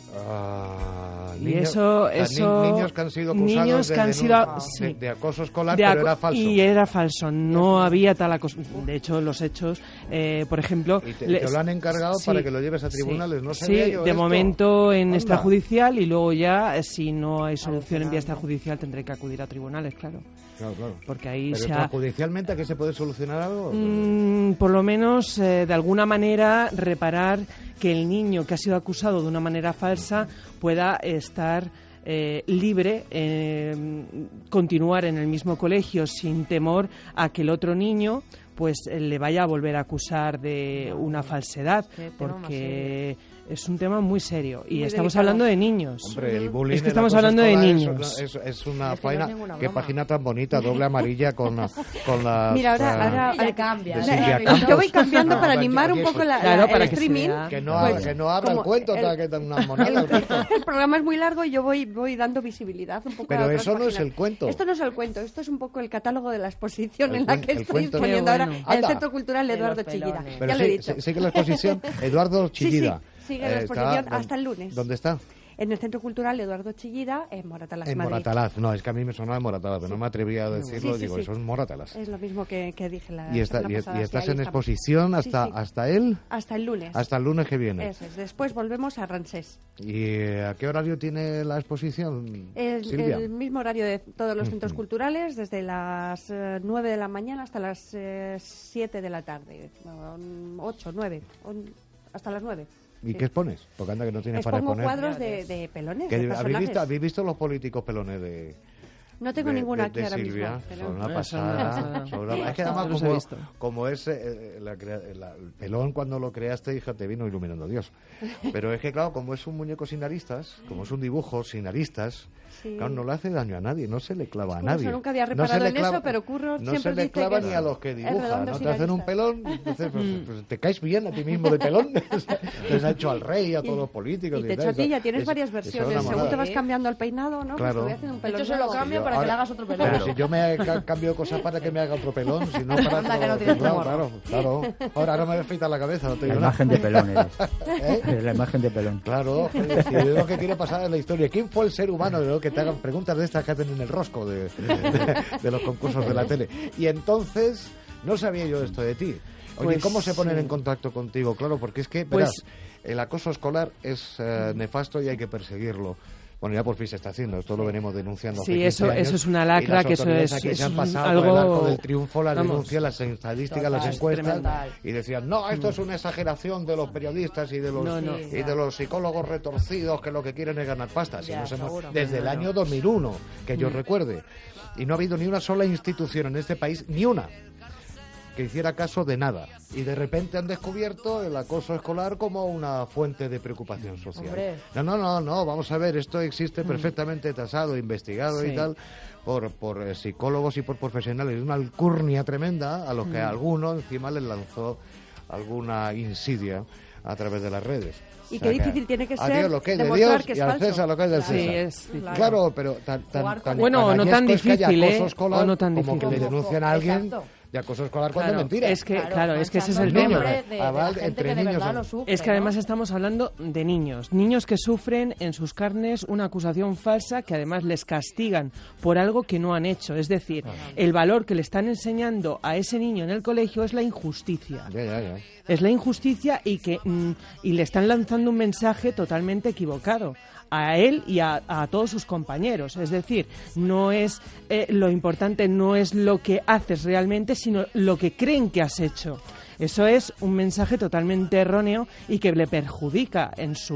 Y niños, eso, o sea, eso niños que han sido acusados niños de, que han denun- sido, de- sí. de acoso escolar, De pero aco- era falso. Y era falso, no había tal acoso. De hecho, los hechos, por ejemplo... Y te lo han encargado para que lo lleves a tribunales. No sabía sí, yo de esto. momento en Anda. extrajudicial y luego ya, si no hay solución en vía extrajudicial, tendré que acudir a tribunales, claro. Claro. Porque ahí Pero se ha... extrajudicialmente, ¿que se puede solucionar algo? Por lo menos, de alguna manera, reparar que el niño que ha sido acusado de una manera falsa pueda estar libre, continuar en el mismo colegio sin temor a que el otro niño pues le vaya a volver a acusar de una falsedad, Qué tema más porque es un tema muy serio y Muy estamos delicado. hablando de niños. Hombre, el bullying, es que el estamos acoso hablando de escolar niños. Es una Es que no es página, ninguna qué broma. página tan bonita, doble amarilla con las... Mira, ahora Ya cambia. de Silvia Campos. yo voy cambiando para No, animar un aquí poco Claro, para el que streaming. sea- Que no, Pues, que no abra el como cuento, el- que dan una moneda. El programa es muy largo y yo voy dando visibilidad un poco Pero a otras eso no es páginas. el cuento. Esto no es el cuento, esto es un poco el catálogo de la exposición en la que el estoy cuento. poniendo Qué ahora bueno. en el Anda. Centro Cultural De Eduardo los Chillida. pelones. Pero Ya lo he sí, dicho. sigue la exposición Eduardo Chillida. sigue la exposición Está- hasta el lunes. ¿Dónde está? En el Centro Cultural Eduardo Chillida, en Moratalaz, En Madrid. Moratalaz. No, es que a mí me sonaba en Moratalaz, pero no me atrevía a decirlo. Sí, Digo, sí. eso es Moratalaz. Es lo mismo que dije la Y, semana pasada, sí, estás ahí en estamos. exposición hasta, Sí, sí. hasta el... Hasta el lunes. Hasta el lunes que viene. Eso es. Después volvemos a Ransés. ¿Y a qué horario tiene la exposición, Silvia? El mismo horario de todos los centros culturales, desde las 9 de la mañana hasta las 7 de la tarde. 8, 9, hasta las 9. ¿Y Sí. qué expones? Porque anda que no tienes para Expongo exponer. cuadros de pelones, Que de ¿habéis, personajes. ¿Habéis visto los políticos pelones de...? No tengo de- ninguna de- aquí de ahora Silvia? mismo. pero- Son una Eso pasada. no. son una- Es que además No los he como, visto. como es el pelón cuando lo creaste, hija, te vino iluminando Dios. Pero es que claro, como es un muñeco sin aristas, como es un dibujo sin aristas, Sí. claro, no le hace daño a nadie, no se le clava a Curro, nadie. nunca había No se reparado le en clava- eso, pero Curro no siempre se le dice clava que ni es- a los que es dibujan, redondo no sin te hacen un aristas. pelón, entonces pues, te caes bien a ti mismo de pelón. Les ha hecho al rey, a todos los políticos. Y te tal, echo a ti, eso- ya tienes eso- varias eso es versiones. una Según monada. te vas cambiando el peinado, ¿no? Claro. Pues te voy haciendo un De hecho, pelón se lo nuevo. cambio para que le hagas otro pelón. Pero si yo me cambio cosas para que me haga otro pelón, si no para Anda, que no otro- tienes claro, morro. claro. Ahora no me voy a afeitar la cabeza, no te La digo nada. imagen de pelón eres. ¿Eh? La imagen de pelón. Claro, joder, si es lo que quiere pasar en la historia. ¿Quién fue el ser humano de lo que te hagan preguntas de estas que hacen en el rosco de los concursos de la tele? Y entonces, no sabía yo esto de ti. Oye, ¿cómo se ponen en contacto contigo? Claro, porque es que, verás, el acoso escolar es nefasto y hay que perseguirlo. Bueno, ya por fin se está haciendo, esto lo venimos denunciando hace 15 años, eso es una lacra, que eso es se han pasado algo... por el arco del triunfo, las denuncias, las estadísticas, las encuestas, tremendal. y decían, no, esto es una exageración de los periodistas y de los psicólogos retorcidos que lo que quieren es ganar pasta. Desde el año 2001, que yo recuerde, y no ha habido ni una sola institución en este país, ni una, que hiciera caso de nada. Y de repente han descubierto el acoso escolar como una fuente de preocupación social. Hombre. No, vamos a ver, esto existe perfectamente tasado, investigado y tal, por psicólogos y por profesionales. Es una alcurnia tremenda a los que alguno encima les lanzó alguna insidia a través de las redes. Y qué difícil tiene que ser lo que es de demostrar Dios que es y al falso. César lo que es del César. Sí, es difícil. Claro, pero tan bueno, no tan es que haya difícil, acoso escolar, o no tan como difícil. que le denuncian a alguien de acoso escolar cuando es mentira. Es que, es que ese es el tema. Entre niños Es que además estamos hablando de niños que sufren en sus carnes una acusación falsa que además les castigan por algo que no han hecho. Es decir, el valor que le están enseñando a ese niño en el colegio es la injusticia. Ya. Es la injusticia y le están lanzando un mensaje totalmente equivocado a él y a todos sus compañeros. Es decir, no es lo importante no es lo que haces realmente, sino lo que creen que has hecho. Eso es un mensaje totalmente erróneo y que le perjudica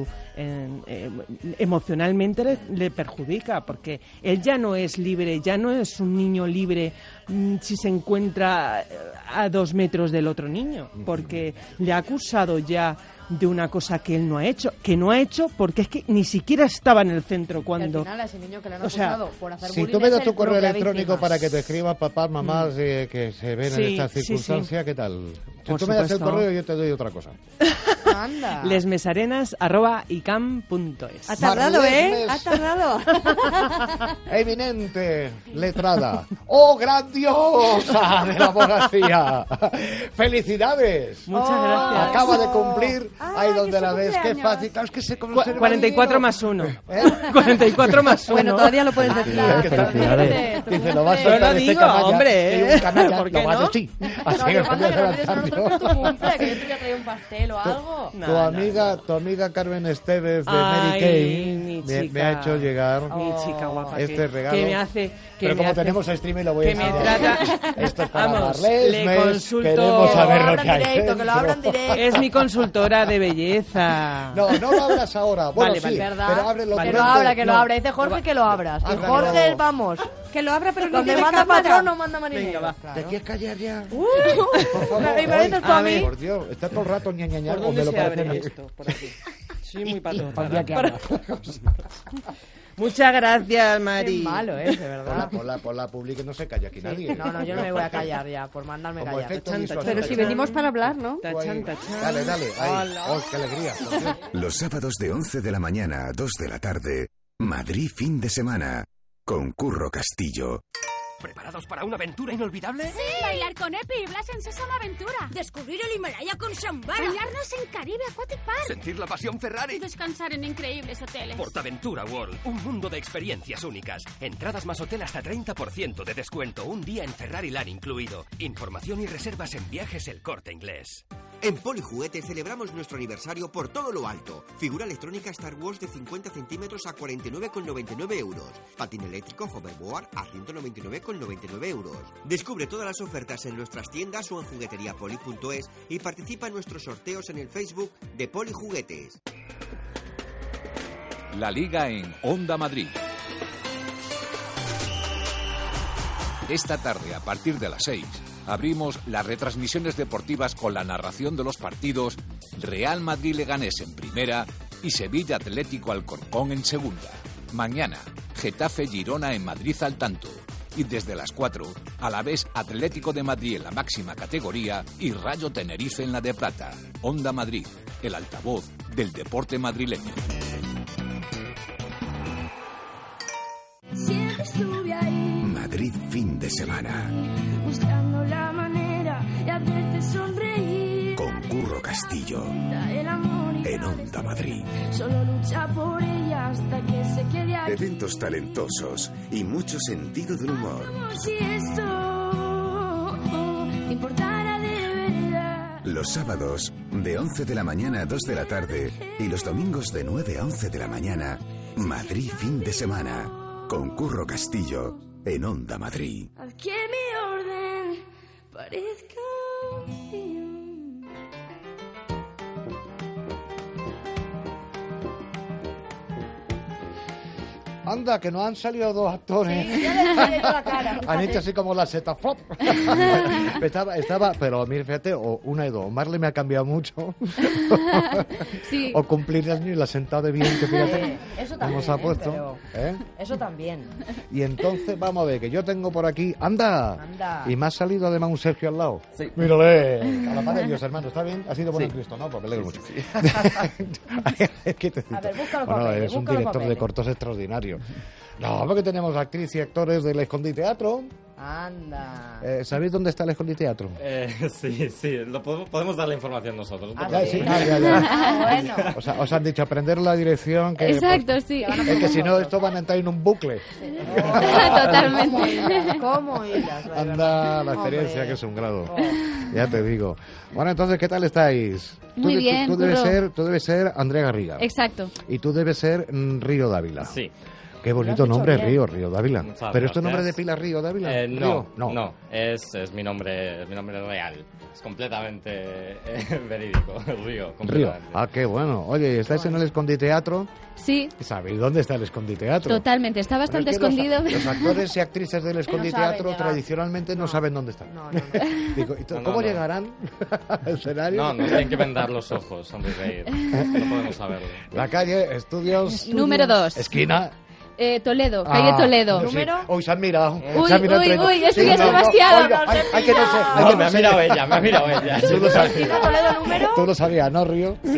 emocionalmente le perjudica, porque él ya no es libre, ya no es un niño libre si se encuentra a 2 metros del otro niño, porque le ha acusado ya de una cosa que él no ha hecho, porque es que ni siquiera estaba en el centro cuando... Al final, a ese niño que le han acusado por hacer si bullying, tú me das es tu el correo propia electrónico víctima. para que te escriba papás, mamás que se ven en esta circunstancia, ¿qué tal? Si tú me das el correo, yo te doy otra cosa. Anda. lesmesarenas@icam.es. Ha tardado, Ha tardado. Eminente letrada. ¡Oh, grandiosa de la abogacía! ¡Felicidades! Muchas gracias. Acaba de cumplir. Ahí donde la ves, qué fácil. Claro, es que se conoce 44 más 1. 44 más 1. Bueno, todavía lo puedes decir. Dice, lo vas a Yo lo soltar digo, canalla, hombre. un canalla, ¿Por qué lo vas a no? decir. Así No, que yo cuando voy a te adelantar olvides yo. no es tu cumple, que yo te voy a traer un pastel o algo. Tu amiga Carmen Esteves de Mary Ay, Kay mi me chica. ha hecho llegar Mi chica guapa. este regalo. Que me hace... Pero como tenemos streaming lo voy a que me enseñar. trata... Esto es para Vamos, darles, le consulto... queremos saber lo que hay directo, que lo abran dentro. directo. Es mi consultora de belleza. No lo abras ahora. Bueno, Vale, sí, vale. ¿Verdad? pero ábrelo Que durante- lo abra, que lo no. abra. Dice Jorge que lo abras. Y Ábralo. Jorge, vamos. Que lo abra, pero no Donde tiene manda cámara. patrón no manda marinero. Venga, va. ¿Te quieres callar ya? Por favor, ¿Me pareces tú a mí? Por Dios, está todo el rato ñañañar ¿Por o me dónde lo se parece a abre mí. esto? Por aquí. Sí, muy pato. Para- Muchas gracias, Mari. Qué malo es, de verdad. Por la publi que no se calla aquí nadie. No, yo no me voy a callar ya, por mandarme Como callar. efecto visual. Pero si venimos para hablar, ¿no? Tachan, tachan. Dale, ahí. Oh, qué alegría. por Dios. Los sábados de 11 de la mañana a 2 de la tarde, Madrid fin de semana, con Curro Castillo. ¿Preparados para una aventura inolvidable? Sí. Bailar con Epi y Blas en Sésamo Aventura. Descubrir el Himalaya con Shambhala. Bañarnos en Caribe Aquatic Park. Sentir la pasión Ferrari. Y descansar en increíbles hoteles. Portaventura World, un mundo de experiencias únicas. Entradas más hotel hasta 30% de descuento. Un día en Ferrari Land incluido. Información y reservas en Viajes El Corte Inglés. En Polijuguetes celebramos nuestro aniversario por todo lo alto. Figura electrónica Star Wars de 50 centímetros a 49,99 euros. Patín eléctrico Hoverboard a 199,99 euros. Descubre todas las ofertas en nuestras tiendas o en jugueteriapoli.es y participa en nuestros sorteos en el Facebook de Polijuguetes. La Liga en Onda Madrid. Esta tarde, a partir de las 6, abrimos las retransmisiones deportivas con la narración de los partidos Real Madrid-Leganés en primera y Sevilla Atlético Alcorcón en segunda. Mañana, Getafe-Girona en Madrid al tanto. Y desde las 4, Alavés Atlético de Madrid en la máxima categoría y Rayo Tenerife en la de plata. Onda Madrid, el altavoz del deporte madrileño. Siempre estuve ahí, Madrid fin de semana, buscando la manera de hacerte sonreír. con Curro Castillo, El amor y en Onda Madrid. solo lucha por ella hasta que se quede aquí. Eventos talentosos y mucho sentido del humor. Como si esto te importara de verdad. Los sábados, de 11 de la mañana a 2 de la tarde, y los domingos de 9 a 11 de la mañana, Madrid fin de semana, con Curro Castillo, en Onda Madrid. Que mi orden parezca bien. Anda, que nos han salido dos actores. Sí, ya les he hecho la cara. Han hecho así como la seta flop. Pero mire, fíjate, o una de dos. Marley me ha cambiado mucho. Sí. O cumplir años y la ha sentado de bien, que fíjate. Eso cómo también, se ha puesto. pero eso también. Y entonces, vamos a ver, que yo tengo por aquí... ¡Anda! Y me ha salido además un Sergio al lado. Sí. Mírale. A la paz de Dios, hermano. ¿Está bien? ¿Ha sido bueno Sí. en Cristo? No, pues me alegro mucho. A ver, busca los Bueno, papeles, es un busca los director de papeles. cortos extraordinario. No, porque tenemos actriz y actores del Escondite Teatro. Anda. ¿Sabéis dónde está el Escondite Teatro? Sí, podemos dar la información nosotros. ¿no? Ya, sí, ya. Bueno. Os han dicho aprender la dirección. Que, Exacto, sí. Es que si no, esto van a entrar en un bucle. Totalmente. ¿Cómo irás? Anda, la experiencia, Hombre. que es un grado. Ya te digo. Bueno, entonces, ¿qué tal estáis? Muy bien, tú debes Curro. ser Andrea Garriga. Exacto. Y tú debes ser Río Dávila. Sí. Qué Lo bonito has hecho nombre, bien. Río Dávila. Muchas ¿Pero esto es nombre de gracias. pila Río Dávila? No, Río. no, es mi nombre real. Es completamente verídico, Río, Río. completamente. Ah, qué bueno. Oye, ¿estáis en el Escondite Teatro? Sí, ¿Sabéis dónde está el Escondite Teatro? totalmente. Está bastante Bueno, es que escondido. Los actores y actrices del Escondite saben Teatro llegar. tradicionalmente no saben dónde están. No. Digo, ¿y No, ¿cómo no. llegarán al escenario? No, nos tienen que vendar los ojos antes de ir. No podemos saberlo. La calle, estudios... Número 2. Esquina... Toledo, calle Toledo. sí. ¿Número? Hoy se han mirado. Uy, se han mirado uy, entre- uy, esto Sí, ya es no, no, demasiado. oiga, hay que no sé. No, me ha mirado ella, me ha mirado ella. Tú lo sabías. ¿Tiene Toledo número? Tú lo sabías, ¿no, Río? Sí.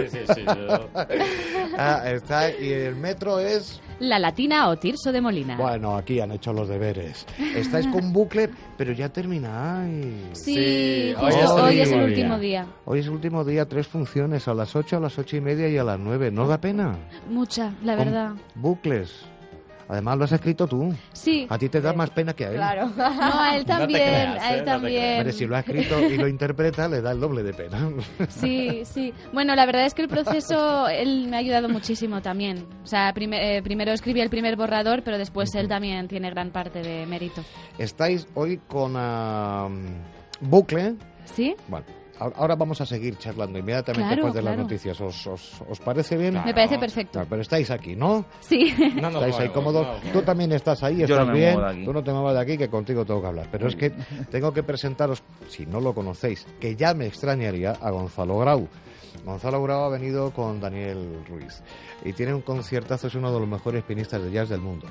Está, y el metro es... La Latina o Tirso de Molina. Bueno, aquí han hecho los deberes. Estáis con bucle, pero ya termináis. Sí, hoy justo hoy es es el el último último día. Hoy es el último día, 3 funciones, a las 8, a las 8:30 y a las 9. ¿No da pena? Mucha, la Con verdad. Bucles. Además lo has escrito tú. Sí. A ti te da más pena que a él. Claro. No, a él también, creas, a él no te también. Hombre, si lo ha escrito y lo interpreta, le da el doble de pena. Sí, sí. Bueno, la verdad es que el proceso, él me ha ayudado muchísimo también. O sea, primero escribí el primer borrador, pero después él también tiene gran parte de mérito. Estáis hoy con bucle. ¿Sí? Bueno, ahora vamos a seguir charlando inmediatamente Claro, después de las claro. noticias. ¿Os parece bien? Me parece perfecto. Claro, pero estáis aquí, ¿no? Sí. No nos Estáis ahí movemos, cómodos. no. Tú también estás ahí, Yo estás no me bien. muevo de aquí. Tú no te muevas de aquí, que contigo tengo que hablar. Pero es que tengo que presentaros, si no lo conocéis, que ya me extrañaría, a Gonzalo Grau. Gonzalo Grau ha venido con Daniel Ruiz y tiene un conciertazo, es uno de los mejores pianistas de jazz del mundo.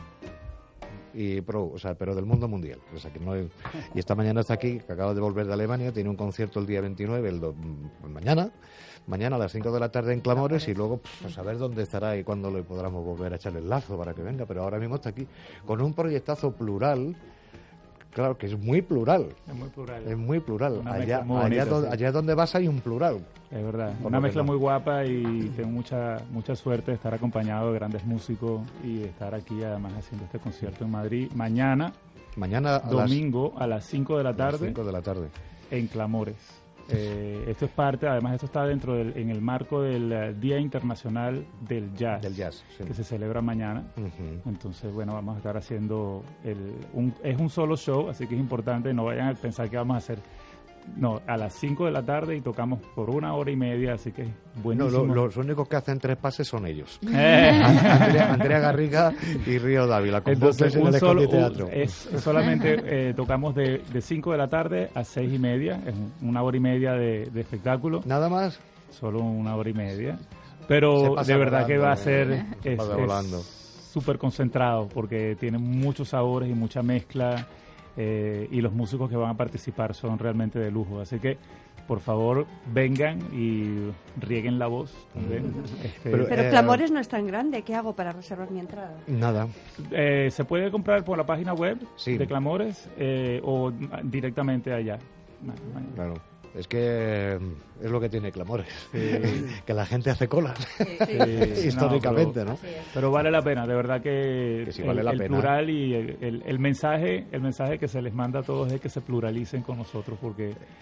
Pero del mundo mundial. O sea, que no es- y esta mañana está aquí, que acaba de volver de Alemania, tiene un concierto el día 29, mañana a las 5 de la tarde en Clamores, y luego pues a ver dónde estará y cuándo le podremos volver a echarle el lazo para que venga, pero ahora mismo está aquí con un proyectazo plural. Claro que es muy plural. Es muy plural. Es muy plural. Una mezcla muy Allá bonita, sí. allá donde vas hay un plural. Es verdad, Por una lo que mezcla no. muy guapa y tengo mucha suerte de estar acompañado de grandes músicos y de estar aquí además haciendo este concierto en Madrid mañana a domingo a las 5 de la tarde, 5 de la tarde. en Clamores. Esto es parte, además esto está en el marco del Día Internacional del Jazz, sí. que se celebra mañana. Ujú. Entonces, bueno, vamos a estar haciendo es un solo show, así que es importante, no vayan a pensar que vamos a hacer. No, a las 5 de la tarde y tocamos por 1 hora y media, así que No, buenísimo. los únicos que hacen 3 pases son ellos. Eh. Andrea Garriga y Río Dávila, con Entonces, bucles en el Escondite Teatro. solamente tocamos de 5 de la tarde a 6 y media, es 1 hora y media de espectáculo. ¿Nada más? Solo 1 hora y media. Se Pero pasa de verdad volando, que va a ser se pasa volando. súper concentrado porque tiene muchos sabores y mucha mezcla y los músicos que van a participar son realmente de lujo. Así que, por favor, vengan y rieguen la voz. también. Pero Clamores no es tan grande. ¿Qué hago para reservar mi entrada? Nada. Se puede comprar por la página web Sí. de Clamores o directamente allá. Claro. Es que es lo que tiene Clamores, que la gente hace colas, históricamente, ¿no? Pero vale la pena, de verdad que sí vale la el pena. plural y el mensaje que se les manda a todos es que se pluralicen con nosotros, porque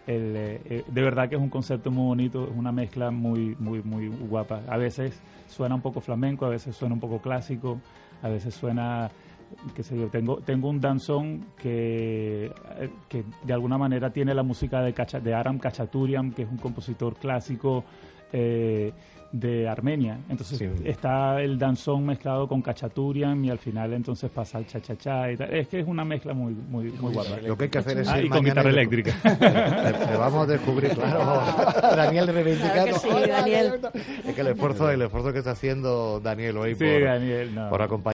de verdad que es un concepto muy bonito, es una mezcla muy guapa. A veces suena un poco flamenco, a veces suena un poco clásico, a veces suena, qué sé yo, tengo un danzón que de alguna manera tiene la música de Aram Khachaturian, que es un compositor clásico de Armenia. Entonces está el danzón mezclado con Khachaturian y al final entonces pasa el cha-cha-cha y tal. Es que es una mezcla muy guapa. Lo que hay que hacer es y con guitarra eléctrica. Te vamos a descubrir, claro. Daniel reivindicando. Claro que sí, Daniel. Es que el esfuerzo que está haciendo Daniel hoy por acompañar